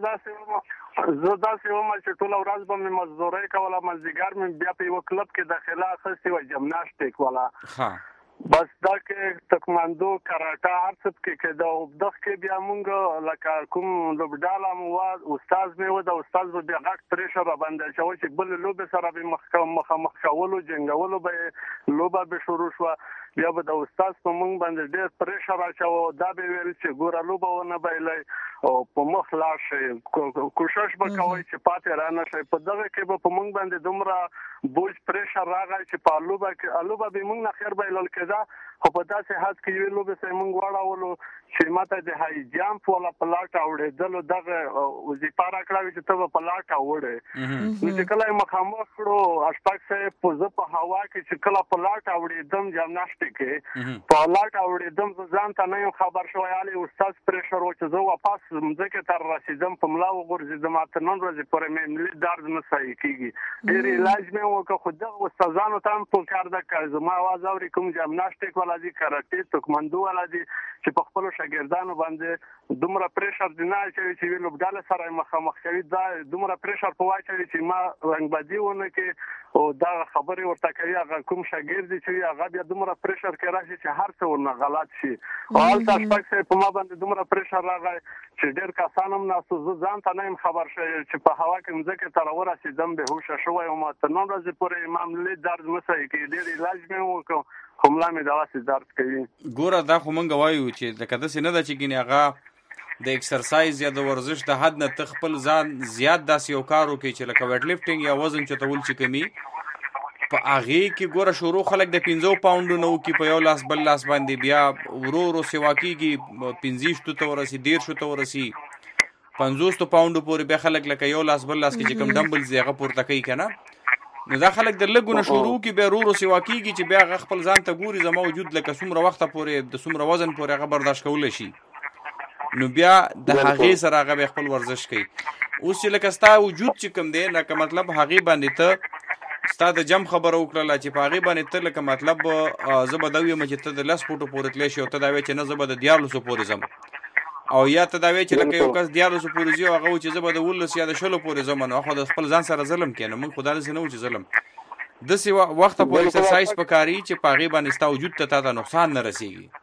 زه داسې وم چې ټول ورځ به مې مزدوري کوله مازدیګر مې بیا په یو کلب کې داخله اخیستې وه جمناسټیک والا بس دا کې تکواندو کراټه هر څه کې کېده او دغه کې بیا مونږ لکه کوم لوبډاله مو استاد مې و د استاد به بیا غټ پریشر باندې چې چې بل لوبه سره به مخ کولو جنګولو به لوبه به شروع شو بیا به د استاد په مونږ باندې ډېر پریشر اچاو دا به ویل چې ګوره لوبه ونه بایلای او په مخ لاړ شي کوشش به کوئ چې پاتې را نه شي په دغه کې به په مونږ باندې دومره بوج پریشر راغی چې په لوبه به مونږ نه خیر بایلل کېده خو په داسې حد کې یو لوبه سه مونږ واړولو چې ماته د هاي جامپ ولا پلاټ اوړېدل دغه وظیفه راکړه چې ته په پلاټ اوړې نو چې کله مخامخ کړو اشپاک سه په هوا کې چې کله پلاټ اوړېدم جمناسټیک کې پلاټ اوړېدم ځان ته نه خبر شوی علي استاد پریشر و چې زه واپس مځکه تر رسیدم په ملا وګرځیدم ته نن ورځې پورې مې ملي درد نه صحیح کیږي ډېر علاج مې وکړ خو دغه استادانو ته هم په کار ده چې زما आवाज اوري کوم جمناسټیک ولا دي کراټې تکواندو ولا دي چې په خپل شاګردانو باندې دومره پریشر دی نه چې ویلو بدل سره مخامخ کوي دا دومره پریشر په واچوي چې ما رنګبازي ونه کې او دا خبرې ورته کوي هغه کوم شاګرد چې هغه بیا دومره پریشر کې راشي چې هر څه ورنه غلط شي او تاسو پکې په ما باندې دومره پریشر راغی چې ډېر کسانم ناسو ځان ته نه خبر شي چې په هوا کې مځکه تر ورسېدم به هوښ شوی او ما ته نن ورځې پورې معاملې درد مسای کې ډېر علاج مې وکړ کوملا مې داسې درد کوي ګوره دا خو مونږ وایو چې د کده سینه د چګینه هغه د ایکسرسایز یا د ورزش د حد نه تخپل ځان زیات داسې یو کارو کې چې لکه ویټ لفټینګ یا وزن چتول چې کمی په هغه کې ګوره شروع خلک د 15 پاونډ نو کې په یو لاس بل لاس باندې بیا ورو سیوا کېږي 15 ته ورسي 1.5 ته ورسي 50 پاونډ پورې بیا خلک لکه یو لاس بل لاس کې چې کم ډمبل زیغه پورته کوي کنه نو دا خلک د لګونه شروع کی به ورو سیوا کیږي چې بیا غ خپل ځان ته ګوري زما وجود لکه څومره وخت پورې د څومره وزن پورې هغه برداشت کول شي نو بیا د هغه سره هغه خپل ورزش کوي اوس چې لکه ستا وجود چې کم دی نه که مطلب هغه باندې ته ستا د جم خبره وکړه چې په هغه باندې ته لکه مطلب زبدوی مچ ته د لاس پټو پورې تلې شي او ته دا وی چې نه زبد د 14 پورې زم او یا ته دا وی چې لکه یو کس 14 پورې زیو هغه چې زبد ولس یا د 16 پورې زمانه خو د خپل ځان سره ظلم کینې موږ خدای سره نه و چې ظلم د سی وخت په ایکسرسایز پکاري چې پاغي باندې ستا وجود ته نقصان نه رسیږي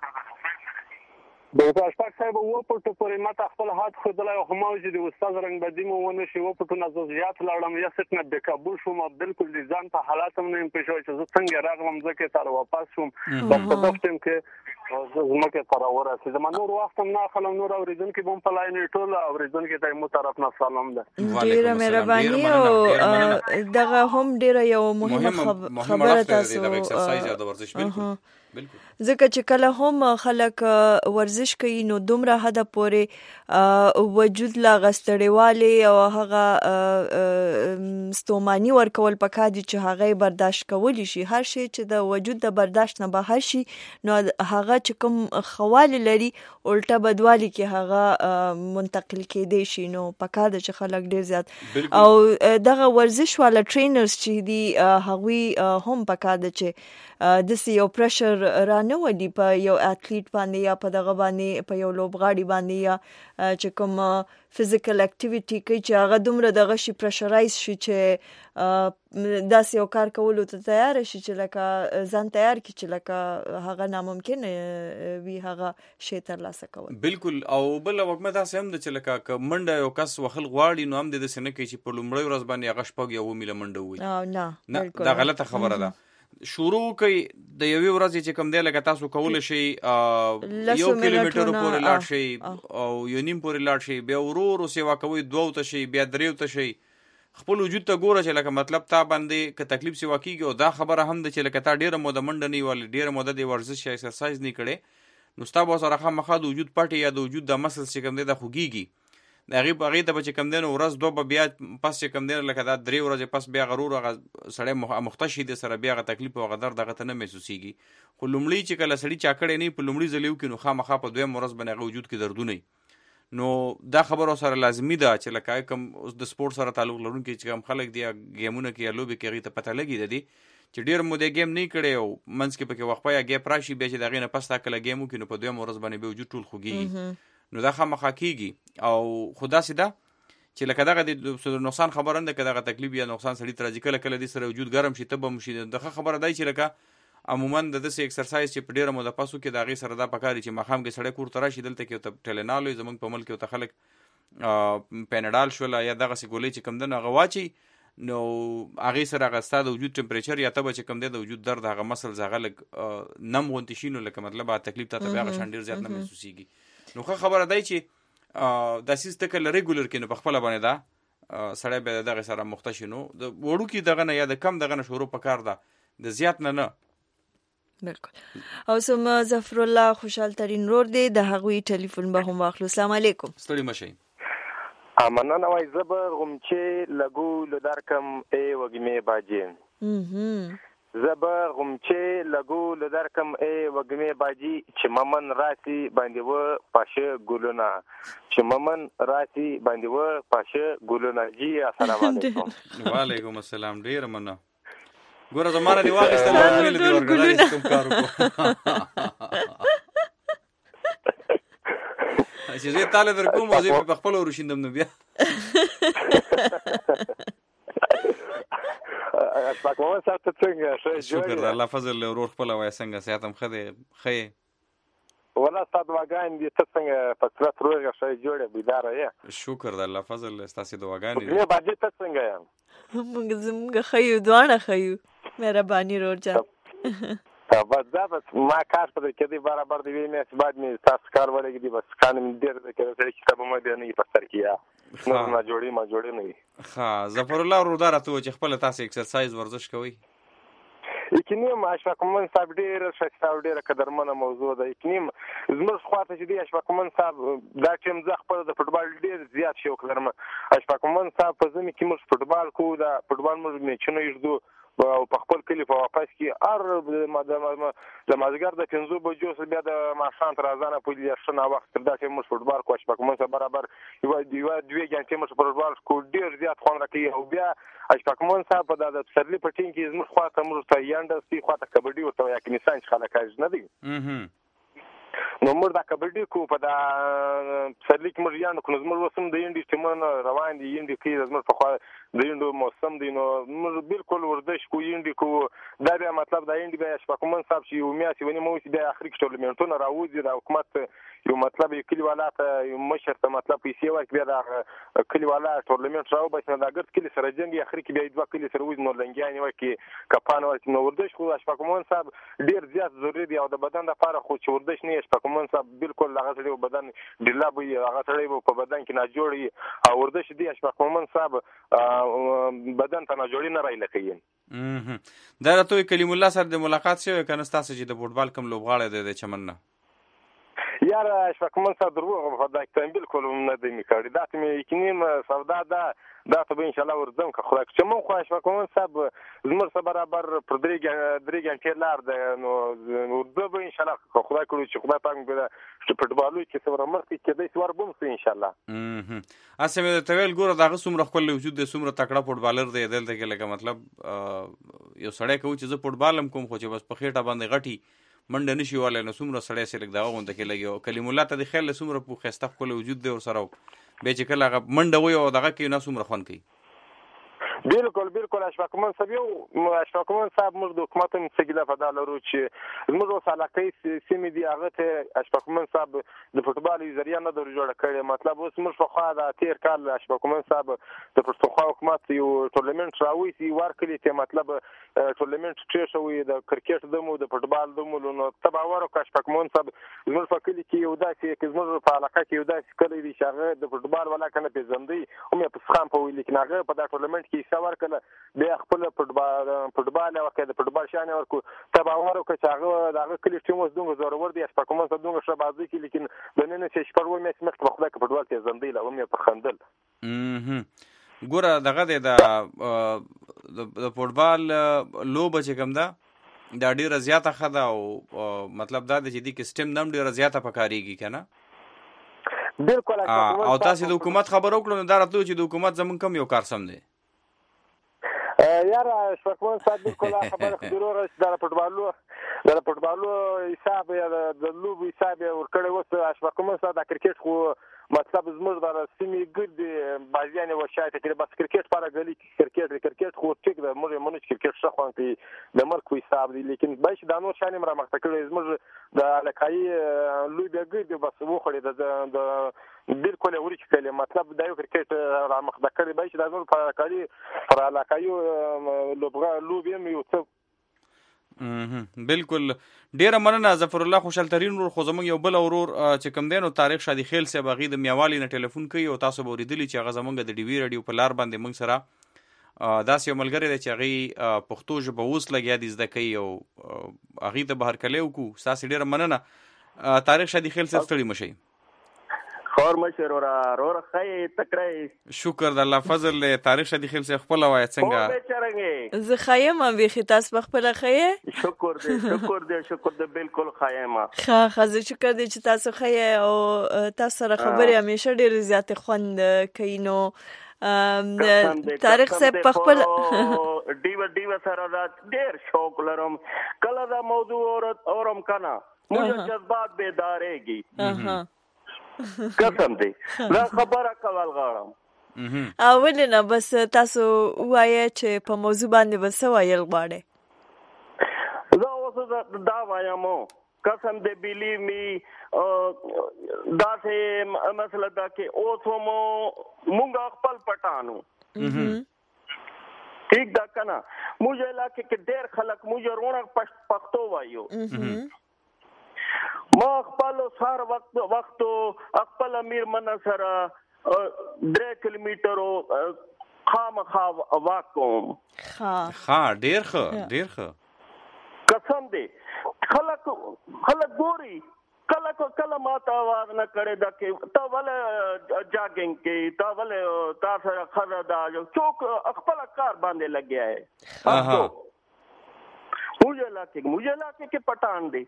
د اشفاق صاحب و پټو پورې ماته خپل هات خدای او هماوجي د استاد رنگ بدی مو ونه شي و پټو نه زیات لاړم یا ستنه د کابل شوم بالکل د ځان په حالاتم نه پېښوي چې زه څنګه راغلم ځکه تر واپس شوم په دفتر کې زمکه تر ورسې زما نور وخت نه خلم نور اوریدونکو بم په لاین ټول اوریدونکو ته مو طرف نه سلام ده ډیره مهرباني او دغه هم ډیره یو مهمه خبره تاسو د ایکسرسایز یا د ورزش بالکل ځکه چې کله هم خلک ورزش کوي نو دومره حد پورې وجود لا غستړېواله او هغه ستوماني ورکول پکار دي چې هغه برداشت کولی شي. هر شی چې د وجود د برداشت نه بهر شي نو هغه چې کوم خواله لري الټا بدوالي کې هغه منتقل کېدی شي. نو پکار دي چې خلک ډیر زیات او دغه ورزش والا ټرینرز چې دي هغوی هم پکار دي چې د یو پرشر را نه ودی په یو اټلیټ باندې یا په دغه باندې په یو لوبغاړي باندې یا چې کوم فزیکل اکټیویټي کوي چې هغه دومره دغه شي پرشرایز شي چې داسې یو کار کولو ته تیار شي چې لکه ځان تیار کی چې لکه هغه ناممکن وي هغه شی ترلاسه کول. بالکل. او بل وګمه دا سم د چې لکه منډه یو کس وخل غواړي نو هم د سنه کې چې په لومړی ورځ باندې هغه شپږ یو میله منډه وي. نه دا غلطه خبره ده. شروع کوي د یوې ورځې چې کوم دی لکه تاسو کولی شئ 1 کیلومتر پورې لاړ شئ او 1.5 پورې لاړ شئ بیا ورو ورو سیوا کوئ 2 ته شئ بیا 3 ته شئ. خپل وجود ته ګوره چې لکه مطلب تا باندې که تکلیف سیوا کېږي او دا خبره هم ده چې لکه تا ډېره موده منډه نه ویولې ډېره موده د ورزش یا اکسرسایز نه کړې نو ستا به سره خامخا د وجود پټې یا د وجود د مسلز چې کوم دی دا خوږېږي. د هغې ته به چې کوم دی نو ورځ دوه به بیا پس چې کوم دی لکه دا 3 ورځې پس بیا غرور هغه سړی مخته شي د سره بیا هغه تکلیف او هغه درد هغه ته نه محسوسېږي. خو لومړی چې کله سړي چا کړی نه په لومړي ځل وکړي نو خامخا په 2م ورځ باندې هغه وجود کې دردونه نو دا خبره سره لازمي ده چې لکه کوم د سپورت سره تعلق لرونکي چې کوم خلک دی ګیمونه کې یا لوبې کې هغې ته پته لګي دی چې ډېر مو د ګیم نه کړی او منځ کې پکې وقفه یا ګیپ راشي بیا چې د هغې نه پس تا کله ګیم وکړي نو په 2م ورځ باندې بیا وجود ټول خوږېږي نو دا خامخا کېږي. او خو داسې ده چې لکه دغه د نقصان خبره نه ده که دغه تکلیف یا نقصان سړي ته راځي کله کله دې سره وجود ګرم شي تبه هم شي. دغه خبره دی چې لکه عموما د داسې اکسرسایز چې په ډېره موده پس وکړي د هغې سره دا پکار دي چې ماښام کې سړی کور ته راشي دلته کې ورته ټیلینال وي زموږ په ملک کې ورته خلک پینډال شوله یا دغسې ګولۍ چې کوم دی نو هغه واچي نو هغې سره هغه ستا د وجود ټمپریچر یا تبه چې کوم دی د وجود درد هغه مسلز هغه لږ نم غوندې شي نو لکه مطلب هغه تکلیف تا ته بیا هغه شان ډېر زیات نه محسوسېږي. نو ښه خبره دی چې دا سیز ته کله ریګولر کړي نو په خپله باندې دا سړی بیا دغه سره مخته شي نو د وړوکي دغه نه یا د کم دغه نه شروع پکار ده د زیات نه. بالکل. او سم ظفر الله خوشحال ترین رور دی د هغوی ټلیفون به هم واخلو. السلام علیکم. ستړي مشئ. مننه وای زه به غمچې لګو له درکم ای وږمې باجې زه به غمچې لګو له درکم ای وږمې باجي چې ممن راسي باندې و پاشه ګلونه چې ممن راسي باندې و پاشه ګلونه. جی السلام علیکم. وعلیکم السلام. ډېره مننه. ګوره زمانه دی واخیستل او ویل دی ورګړی کوم کار وکړو چې زه تاله در کوم او زه په خپل ورشیندم نو بیا اشفاق محمد صاحب ته څنګه ښه شکر د الله فضل له ورور خپله وایه څنګه صحت هم ښه دی ښه یې والله ستا دعاګانې دي ته څنګه په صورت روغه ښه جوړه بیداره یې شکر د الله فضل ستاسې دعاګانې دي باجي ته څنګه یې موږ ښه یو دواړه ښه یو مهرباني رور جان بس دا بس ما کار په کې دی برابر دی مې بعد مې تاسو کار ولګي دی بس کار مې ډېر د کې چې کتاب مې دی نه په سر کې نو ما جوړې نه ښه ظفر الله رودار ته چې خپل تاسو اکسرسایز ورزش کوئ یکنیم اشفاق محمد صاحب ډېر ښایسته او ډېره قدرمنه موضوع ده. یکنیم زموږ خواته چې دی اشفاق محمد صاحب دا ټیم زه خپل د فوټبال ډېر زیات شوق لرم. اشفاق محمد صاحب په ژمي کې موږ فوټبال کوو د فوټبال موږ میچونه یږدو او په خپل کلي په واپس کې هر د مازدیګر د 5 بجو څخه بیا د ماښام تر اذانه پورې ښه ناوخت تر دا چې موږ فوټبال کوو اشفاق محمد صاحب برابر یوه 2 غنټې موږ فوټبال کوو ډېر زیات خوند راکوي. او بیا اشفاق محمد صاحب په د پسرلي په ټیم کې زموږ خواته موږ ته ینډه سي خواته کبډي ورته وایي که نسان چې خلک نه دي نو موږ دا کبډي کوو په دا پسرلي کې موږ ینډه کوو. زموږ اوس هم د ینډې ټیمونه روان دي ینډې کوي زموږ پخوا د ینډو موسم دی نو موږ بالکل ورزش کوو ینډې کوو. دا بیا مطلب دا ینډې بیا اشفاق محمد صاحب چې یو میاشتې ونیمه اوس بیا اخري کې ټورنمنټونه راوځي د حکومت یو مطلب یو کلیوالا ته یو مشر ته مطلب پیسې ورکړي بیا د کلیوالا ټورنمنټ راوباسي نو دا ګرد کلي سره جنګ اخري کې بیا 2 کلي سره وځي نو لنګیانې ورکړي کپان ورکړي نو ورزش خو اشفاق محمد صاحب ډېر زیات ضروري دی او د بدن لپاره خو چې ورزش نه اشفاق محمد صاحب بالکل هغه سړی بدن ډیلا وي هغه سړی په بدن کې نه جوړي او ورزش دی اشفاق محمد صاحب بدن ته نه جوړي نه راځي لکه دا راته کلیم الله سره د ملاقات شوی کنه ستاسو چې د فوټبال کوم لوبغاړی دی د چمن نه یار اشفاق من صاحب دروغ په دا کې بالکل نه دی میکړی دا ته مې یقیني سودا دا ته به ان شاء الله ورځم که خدای چې مون خو اشفاق من صاحب زمر سره برابر پر درې غنټې لار ده نو ورځ به ان شاء الله خدای کړو چې خدای پاک به فوټبالو کې څومره مرتي کې دې ور بم سي ان شاء الله اسمه د تویل ګوره دغه څومره خپل وجود د څومره تکړه فوټبالر دی دلته کې لکه مطلب یو سړی کوي چې زه فوټبال هم کوم خو چې بس په خېټه باندې غټي منډه نشي والے نو څومره سړی سره دغه غونډه کې لګي او کلیم الله ته د خیر له څومره په خسته خپل وجود دی ور سره به چې کله منډه وي او دغه کې نه څومره خوان کوي بالکل اشفاق من صاحب اشفاق من صاحب موږ د حکومت مسجله فدال ورو چې موږ اوس علاقې سیمې دی هغه ته اشفاق من صاحب د فوټبال ذریعہ نه در جوړ کړي مطلب اوس موږ په خوا د تیر کال اشفاق من صاحب د پښتونخوا حکومت یو ټورنمنت راوېسي ورکړي ته مطلب ټورنمنت چې شوی د کرکټ دمو د فوټبال دمو نو تبع ورو اشفاق من صاحب موږ په کلی کې یو داسې کې موږ په علاقه کې یو داسې کلی دی چې هغه د فوټبال ولا کنه پیژندي او مې په خام په ویل کې هغه په دا ټورنمنت کې څور کله به خپل فوټبال او کې د فوټبال شان ورکو تبع ورو چې هغه دغه کلی ټیم اوس دوه ضرورت دي اشفاق من صاحب دوه شبازي کې لیکن د نن څه شپږ مې مخ په خدای کې فوټبال کې زندې لا مې په خندل ګوره دغه د فوټبال لوبه چې کوم ده دا ډیره زیاته خده او مطلب دا د چې د سیستم نم ډیره زیاته پکاريږي کنه بالکل او تاسو د حکومت خبر وکړو نو دا راته چې د حکومت زمون کم یو کار سم دی یار اشفاق من صاحب بالکل خبره ضرورت د فوټبالو حساب یا د لوب حساب ورکړی وسه اشفاق من صاحب د کرکټ خو مطلب زموږ د سیمې ګرد بازیانې وشایته کې بس کرکټ لپاره غلي کرکټ خو ټیک د مونږ کرکټ څخه خوان کې د مرګ حساب دی لیکن باید د نور شانې مرا مختکړې زموږ د علاقايي لوی ګرد بس وو خړې د بالکل اوري چې مطلب دا یو کرکټ را مختکړې باید د نور پر علاقايي لوبي مې یو څه بالکل ډیره مننه ظفر الله خوشحال ترین ور خو زمونږ یو بل اورور چې کم دینو تاریخ شادي خیل سه باغی د میوالي نه ټلیفون کوي او تاسو به ورېدلی چې هغه زمونږ د ډي وی رادیو په لار باندې موږ سره داس یو ملګری دی چې هغه پښتو ژبه اوس لګیا دي زده کوي او هغه ته بهر کلیو کو تاسو ډیره مننه تاریخ شادي خیل سه ستړي مشي خور مشر اور خای تکړه شکر د الله فضل له تاریخ شدي خیل سه خپل وای څنګه زه خایم به خطاس بخپل خایه شکر دې بالکل خایم خازه شکر دې چې تاسو خایه او تاسو سره خبرې همیشه ډېر زیات خوند کینو تاریخ سه بخپل ډیو سره ډېر شوق لرم کله دا موضوع اورم کنه موږ جذبات بیدارېږي قسم دی دا خبره کول غواړم اول نه بس تاسو وایي چې په موضوع باندې بس وایل غواړي زه اوس دا وایم قسم دی بیلیو می دا څه مسله دا کې اوس مو مونږ خپل پټانو ٹھیک دا کنه موږ علاقې کې ډېر خلک موږ رونق پښتو وایو ما خپل سار وخت خپل امیر منصر 3 کیلومترو خامخا واکوم ډیر ښه قسم دی خلک ګوري کله ماته आवाज نه کړي دا کې تا ول جاګینګ کې تا ول تا سره خزه دا جو څوک خپل کار باندې لګیا ہے مجھے علاقے کې پټان دی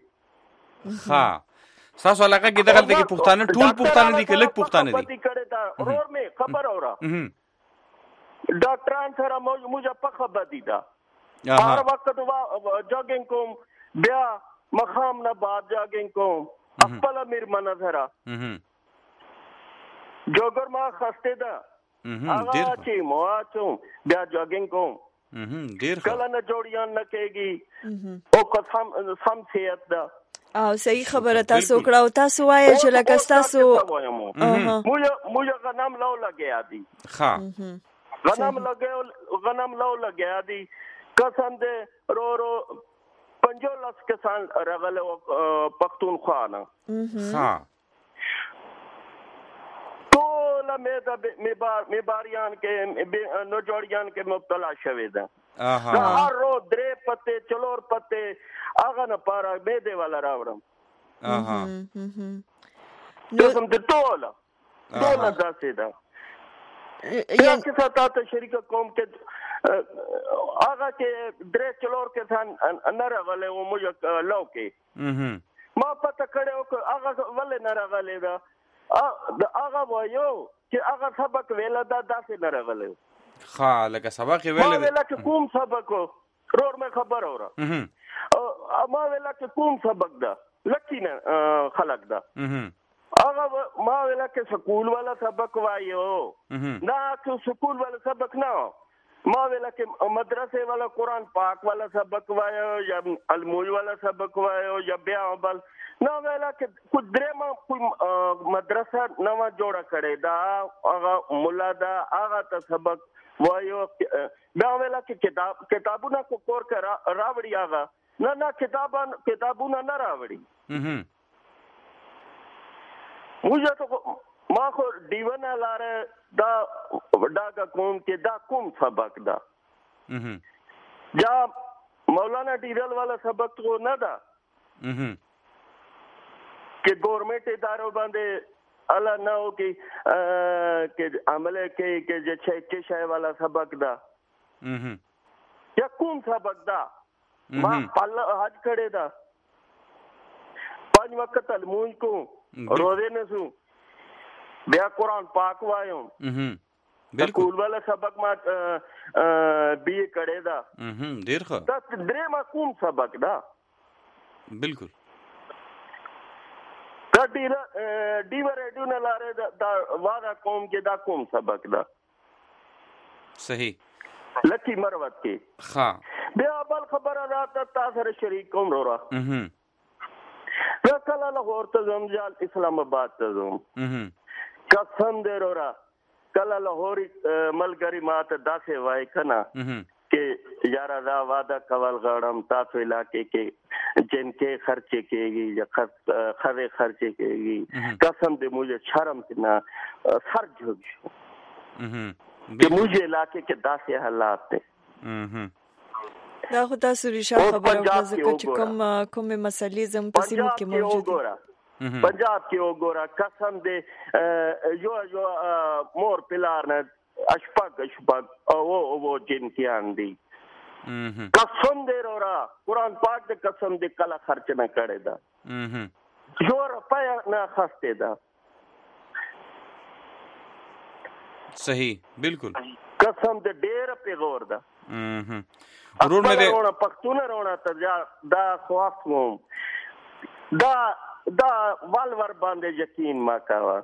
تاسو علاقه کې دغه کې پښتانه ټول پښتانه دي کې لږ پښتانه دي کړه دا اور می خبر اورا ډاکټران سره موږ په خبر دي دا هر وخت جاګینګ کوم بیا مخام نه بعد جاګینګ کوم خپل امیر منظره جوګر ما خسته دا هغه چې مو اچو بیا جاګینګ کوم ډیر کله نه جوړیان نه کېږي او قسم سم سیات دا او صحیح خبره تاسو کړه او تاسو وایي چې لکه تاسو موږ غنم لو لګیا دي غنم لو لګیا دي قسم دې رو 50 کسان رغله پښتونخوا نه ټول ولا میباریان کې نو جوړیان کې مبتلا شوی ده هر رو 3 پته 4 پته هغه نه پاره مې دی ولا راوړم نو کوم ته ټوله داسې ده یا کې ساته ته شریک قوم کې هغه کې 3 4 کې ځان نه راغله او موږ لو کې ما پته کړو هغه ولې نه راغله دا هغه وایو چې هغه سبق ویل دا داسې نه راغله ها لکه سبق ویل چې کوم سبق رور مې خبر اورا ما ویل چې کوم سبق دا لکینه خلق دا هغه ما ویل چې سکول والا سبق وایو نه چې سکول والا سبق نه ما ویل چې مدرسې والا قرآن پاک والا سبق وایو یا الموی والا سبق وایو یا بیا بل نو ویل چې کوم درېما مدرسه نو جوړه کړې دا هغه مولا دا هغه ته سبق وایو دا ویل چې کتابونه کو کور کرا راوړی هغه نه کتابونه نه راوړي موږ ته ما خو دیونه لاره دا ډاګه کوم کې دا کوم سبق دا یا مولانا ډیرل والا سبق کو نه دا کہ گورنمنٹ اداروں باندې الله نه او کې عمل کې چې چې شای والا سبق دا یا کوم سبق دا ما الله حج کړه دا 5 وخت الموج کو روزه نه سو بیا قرآن پاک وایم بالکل والا سبق ما بی کړه دا ډیر ښه دا درې ما کوم سبق دا بالکل دا ډیو ریډیو نه لاره دا وادا قوم کې دا کوم سبق دا صحیح لکی مروت کې ها بیا بل خبره راته تاسو سره شریک کوم رورا کله لاهور ته زم جال اسلام آباد ته زم قسم دې رورا کله لاهور ملګری ماته داسې وای کنه کہ یارا دا وعدہ کول غړم تاسو علاقے کې جن کې خرچه کېږي یا خره خرچه کېږي قسم دې مجھے شرم نه سر جھک کہ مجھے علاقے کې داسې حالات دي دا خو تاسو ریښه خبره وکړه چې کوم مسلې زم په سیمو کې موجود دي پنجاب کې وګوره قسم دې یو مور پلار نه اشپاق او جنتیان دی قسم دې رورا قرآن پاک دې قسم دې کله خرچ نه کړی دا جو روپیا نه خسته دا صحیح بالکل قسم دې ډېر پیغور دا ورور مې دې پښتون رونا ته دا خواف موم دا والور باندې یقین ما کاوه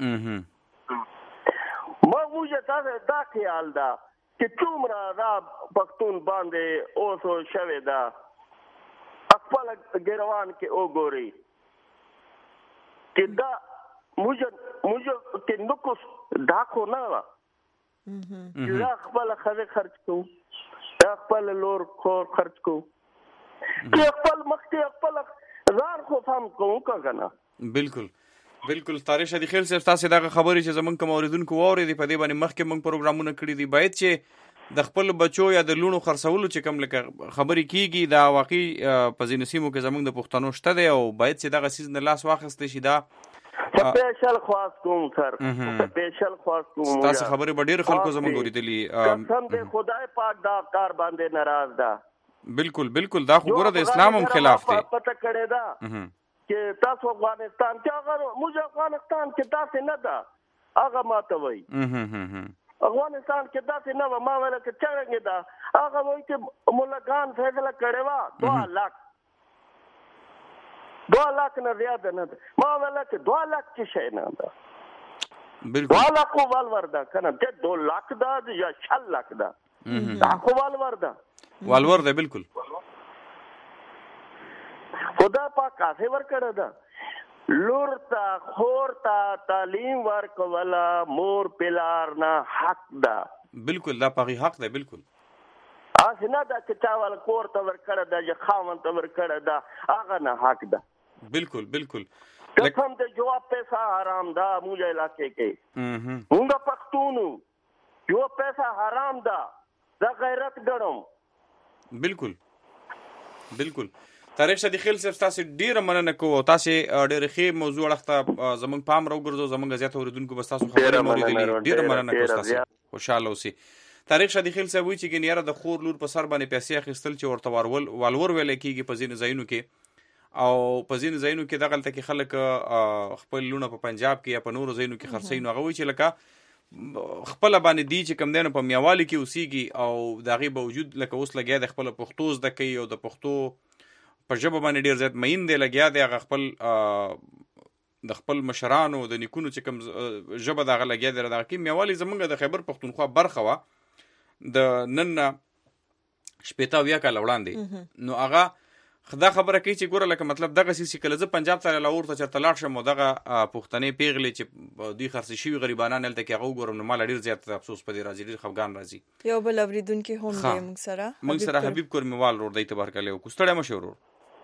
موږ دا خیال دا چې څومره دا پښتون باندې اوسو شوی دا خپل ګروان کې وګوري چې دا موږ کې نقص دا خو نه و دا خپل خرچ کوو دا خپل لور خور خرچ کوو چې خپل مخکې خپل ځان خو فهم کوو کنه بالکل بالکل طارق شدی خیر صاحب تاسو دا خبرې چې زمونږ کوم اوریدونکو واوري په دې باندې مخکې موږ پروګرامونه کړی دي باید چې د خپل بچو یا د لونو خرڅولو چې کوم لکه خبرې کیږي دا واقعي په ځینو سیمو کې زمونږ د پښتنو شته دی او باید چې دغه سیز نه لاس واخیستل شي دا سپیشل خاص کوم سر سپیشل خاص کوم تاسو خبرې به ډېر خلکو زمونږ اوریدلي قسم دې خدای پاک دا کار باندې ناراض ده بالکل بالکل دا خو ګوره د اسلام هم خلاف دی پته کړی دا چې تاسو افغانستان کې هغه موږ افغانستان کې تاسو نه ده هغه ماته وای افغانستان کې تاسو نه ما ویل چې څنګه ده هغه وای چې ملګان فیصله کړی و 2 लाख نه زیات نه ما ویل چې 2 लाख چې شي نه ده بالکل 2 लाख وال وردا کنه چې 2 लाख دا یا 6 लाख دا دا وال وردا والور ده بالکل خدا پاک کافه ور کړه دا لور تا خور تا تعلیم ورک ولا مور پلار نه حق دا بالکل دا پغی حق ده بالکل اسنه دا چې چاول کور ته ور کړه دا یا خاون ته ور کړه دا هغه نه حق ده بالکل بالکل قسم دې جواب پیسہ حرام دا موږ علاقې کې موږ پښتون یو پیسہ حرام دا غیرت ګڼم. بالکل طارق شادي خیل صاحب تاسو ډیره مننه کوو. تاسو ډیره ښه موضوع اړخته زمونږ پام راوګرځو. زمونږ زیات اوریدونکو بس تاسو خبرې موریدلې. ډیره مننه کوو تاسو. خوشاله اوسئ. طارق شادي خیل صاحب وایي چې ګنیاره د خور لور په سر باندې پیسې اخیستل چې ورته والور ویل کېږي په ځینو ځایونو کې او په ځینو ځایونو کې دغلته کې خلک خپل لونه په پنجاب کې یا په نورو ځایونو کې خرڅوي. نو هغه وایي چې لکه خپل باندې دی چې کم دینه په میوالي کې اوسېږي او د هغې باوجود لکه اوس لګیا د خپل پښتو زده کوي او د پښتو په ژبه باندې ډېر زیات مین دی لګیا دی. هغه خپل د خپل مشرانو د نیکونو چې کوم ژبه د هغه لګیا دی دغه کې میوالي زمونږ د خیبر پښتونخوا برخه وه د نن نه 80 کاله وړاندې. نو هغه دا خبره کوي چې ګوره لکه مطلب دغه چې کله زه پنجاب ته لاهور ته چېرته لاړ شم او دغه پښتنې پیغلې چې دوی خرڅې شوي غریبانان هلته کې هغه وګورم نو ماله ډېر زیات افسوس په دې راځي، ډېر خفګان راځي. یو بل اورېدونکی هم دی موږ سره حبیب کورمیوال ورور دی تبارکله وکړو. ستړی مه شې ورور.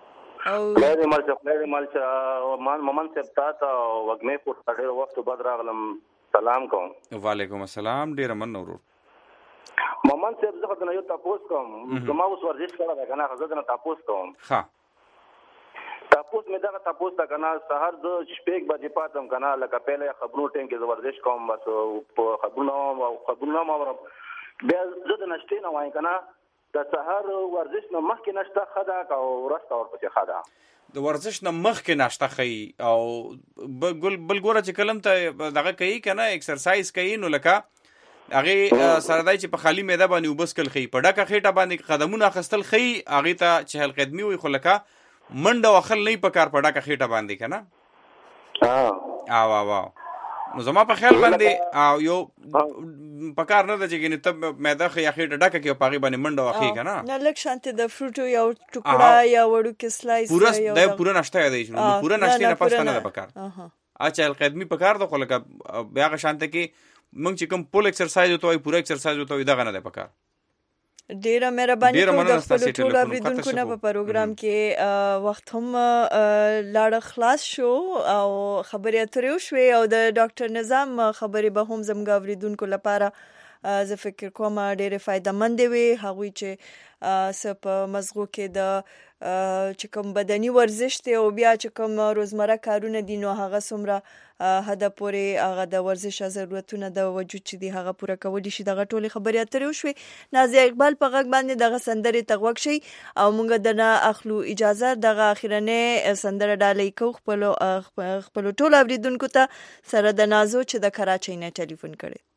خدای مال چې ممن صاحب تا ته وږمې پورته ډېر وخت بعد راغلم. سلام کوم. وعلیکم السلام. ډېره مننه ورور. ممن صاحب زه خو نه یو تاسو کوم زما اوس ورزش کړه دا کنه زه نه تاسو کوم. تاسو مې دا تاسو تا کنه سحر د شپږ بجې پاتم کنه لکه پهله خبرو ټیم کې ورزش کوم بس په خبرونه ما ورم بیا زه د نشټې نه وای کنه د سحر ورزش نه مخکې نشته خدا او ورسته ورپسې خدا د ورزش نه مخکې ناشته خي او بل ګوره چې کلم ته دغه کوي کنه ایکسرسایز کوي نو لکه هغه سره دای چې په خالی معده باندې وبسکل خي په ډکه خېټه باندې قدمونه اخستل خي هغه ته چهل قدمي وي خو لکه منډه وخل نه پکار په ډکه خېټه باندې کنه واو نو زما په خیال باندې یو پکار نه د چې ته معده خې خېټه ډکه کې پاغي باندې منډه وخی کنه نه لک شانته د فروټو یو ټوکړه یا وړو کې سلایس پورا نشته دی نو پورا نشته نه پاسته نه پکار چهل قدمي پکار د خو لکه بیا شانته کې مونږ چې کوم پول ایکسرسایز وتوي پورا ایکسرسایز وتوي دغه نه ده پکار. ډیره مهرباني کوم د خپل ټول اوریدونکو نه په پروګرام کې وخت هم لاړ خلاص شو او خبرې اترې وشوې او د ډاکټر نظام خبرې به هم زموږ اوریدونکو لپاره زه فکر کوم ډیره فایدهمند وي. هغوی چې څه په مزغو کې د چې کوم بدني ورزش دی او بیا چې کوم روزمره کارونه دي نو هغه څومره هدا پورې هغه د ورزش ضرورتونه د وجود چې دی هغه پوره کولی شي. دغه ټولې خبرې اترې وشوې. نازیه اقبال په غږ باندې دغه سندرې ته غوږ شئ او موږ د نه اخلو اجازه. دغه اخرنۍ سندره ډالۍ کوو خپلو ټولو اوریدونکو ته سره د نازو چې د کراچۍ نه ټلیفون کړي.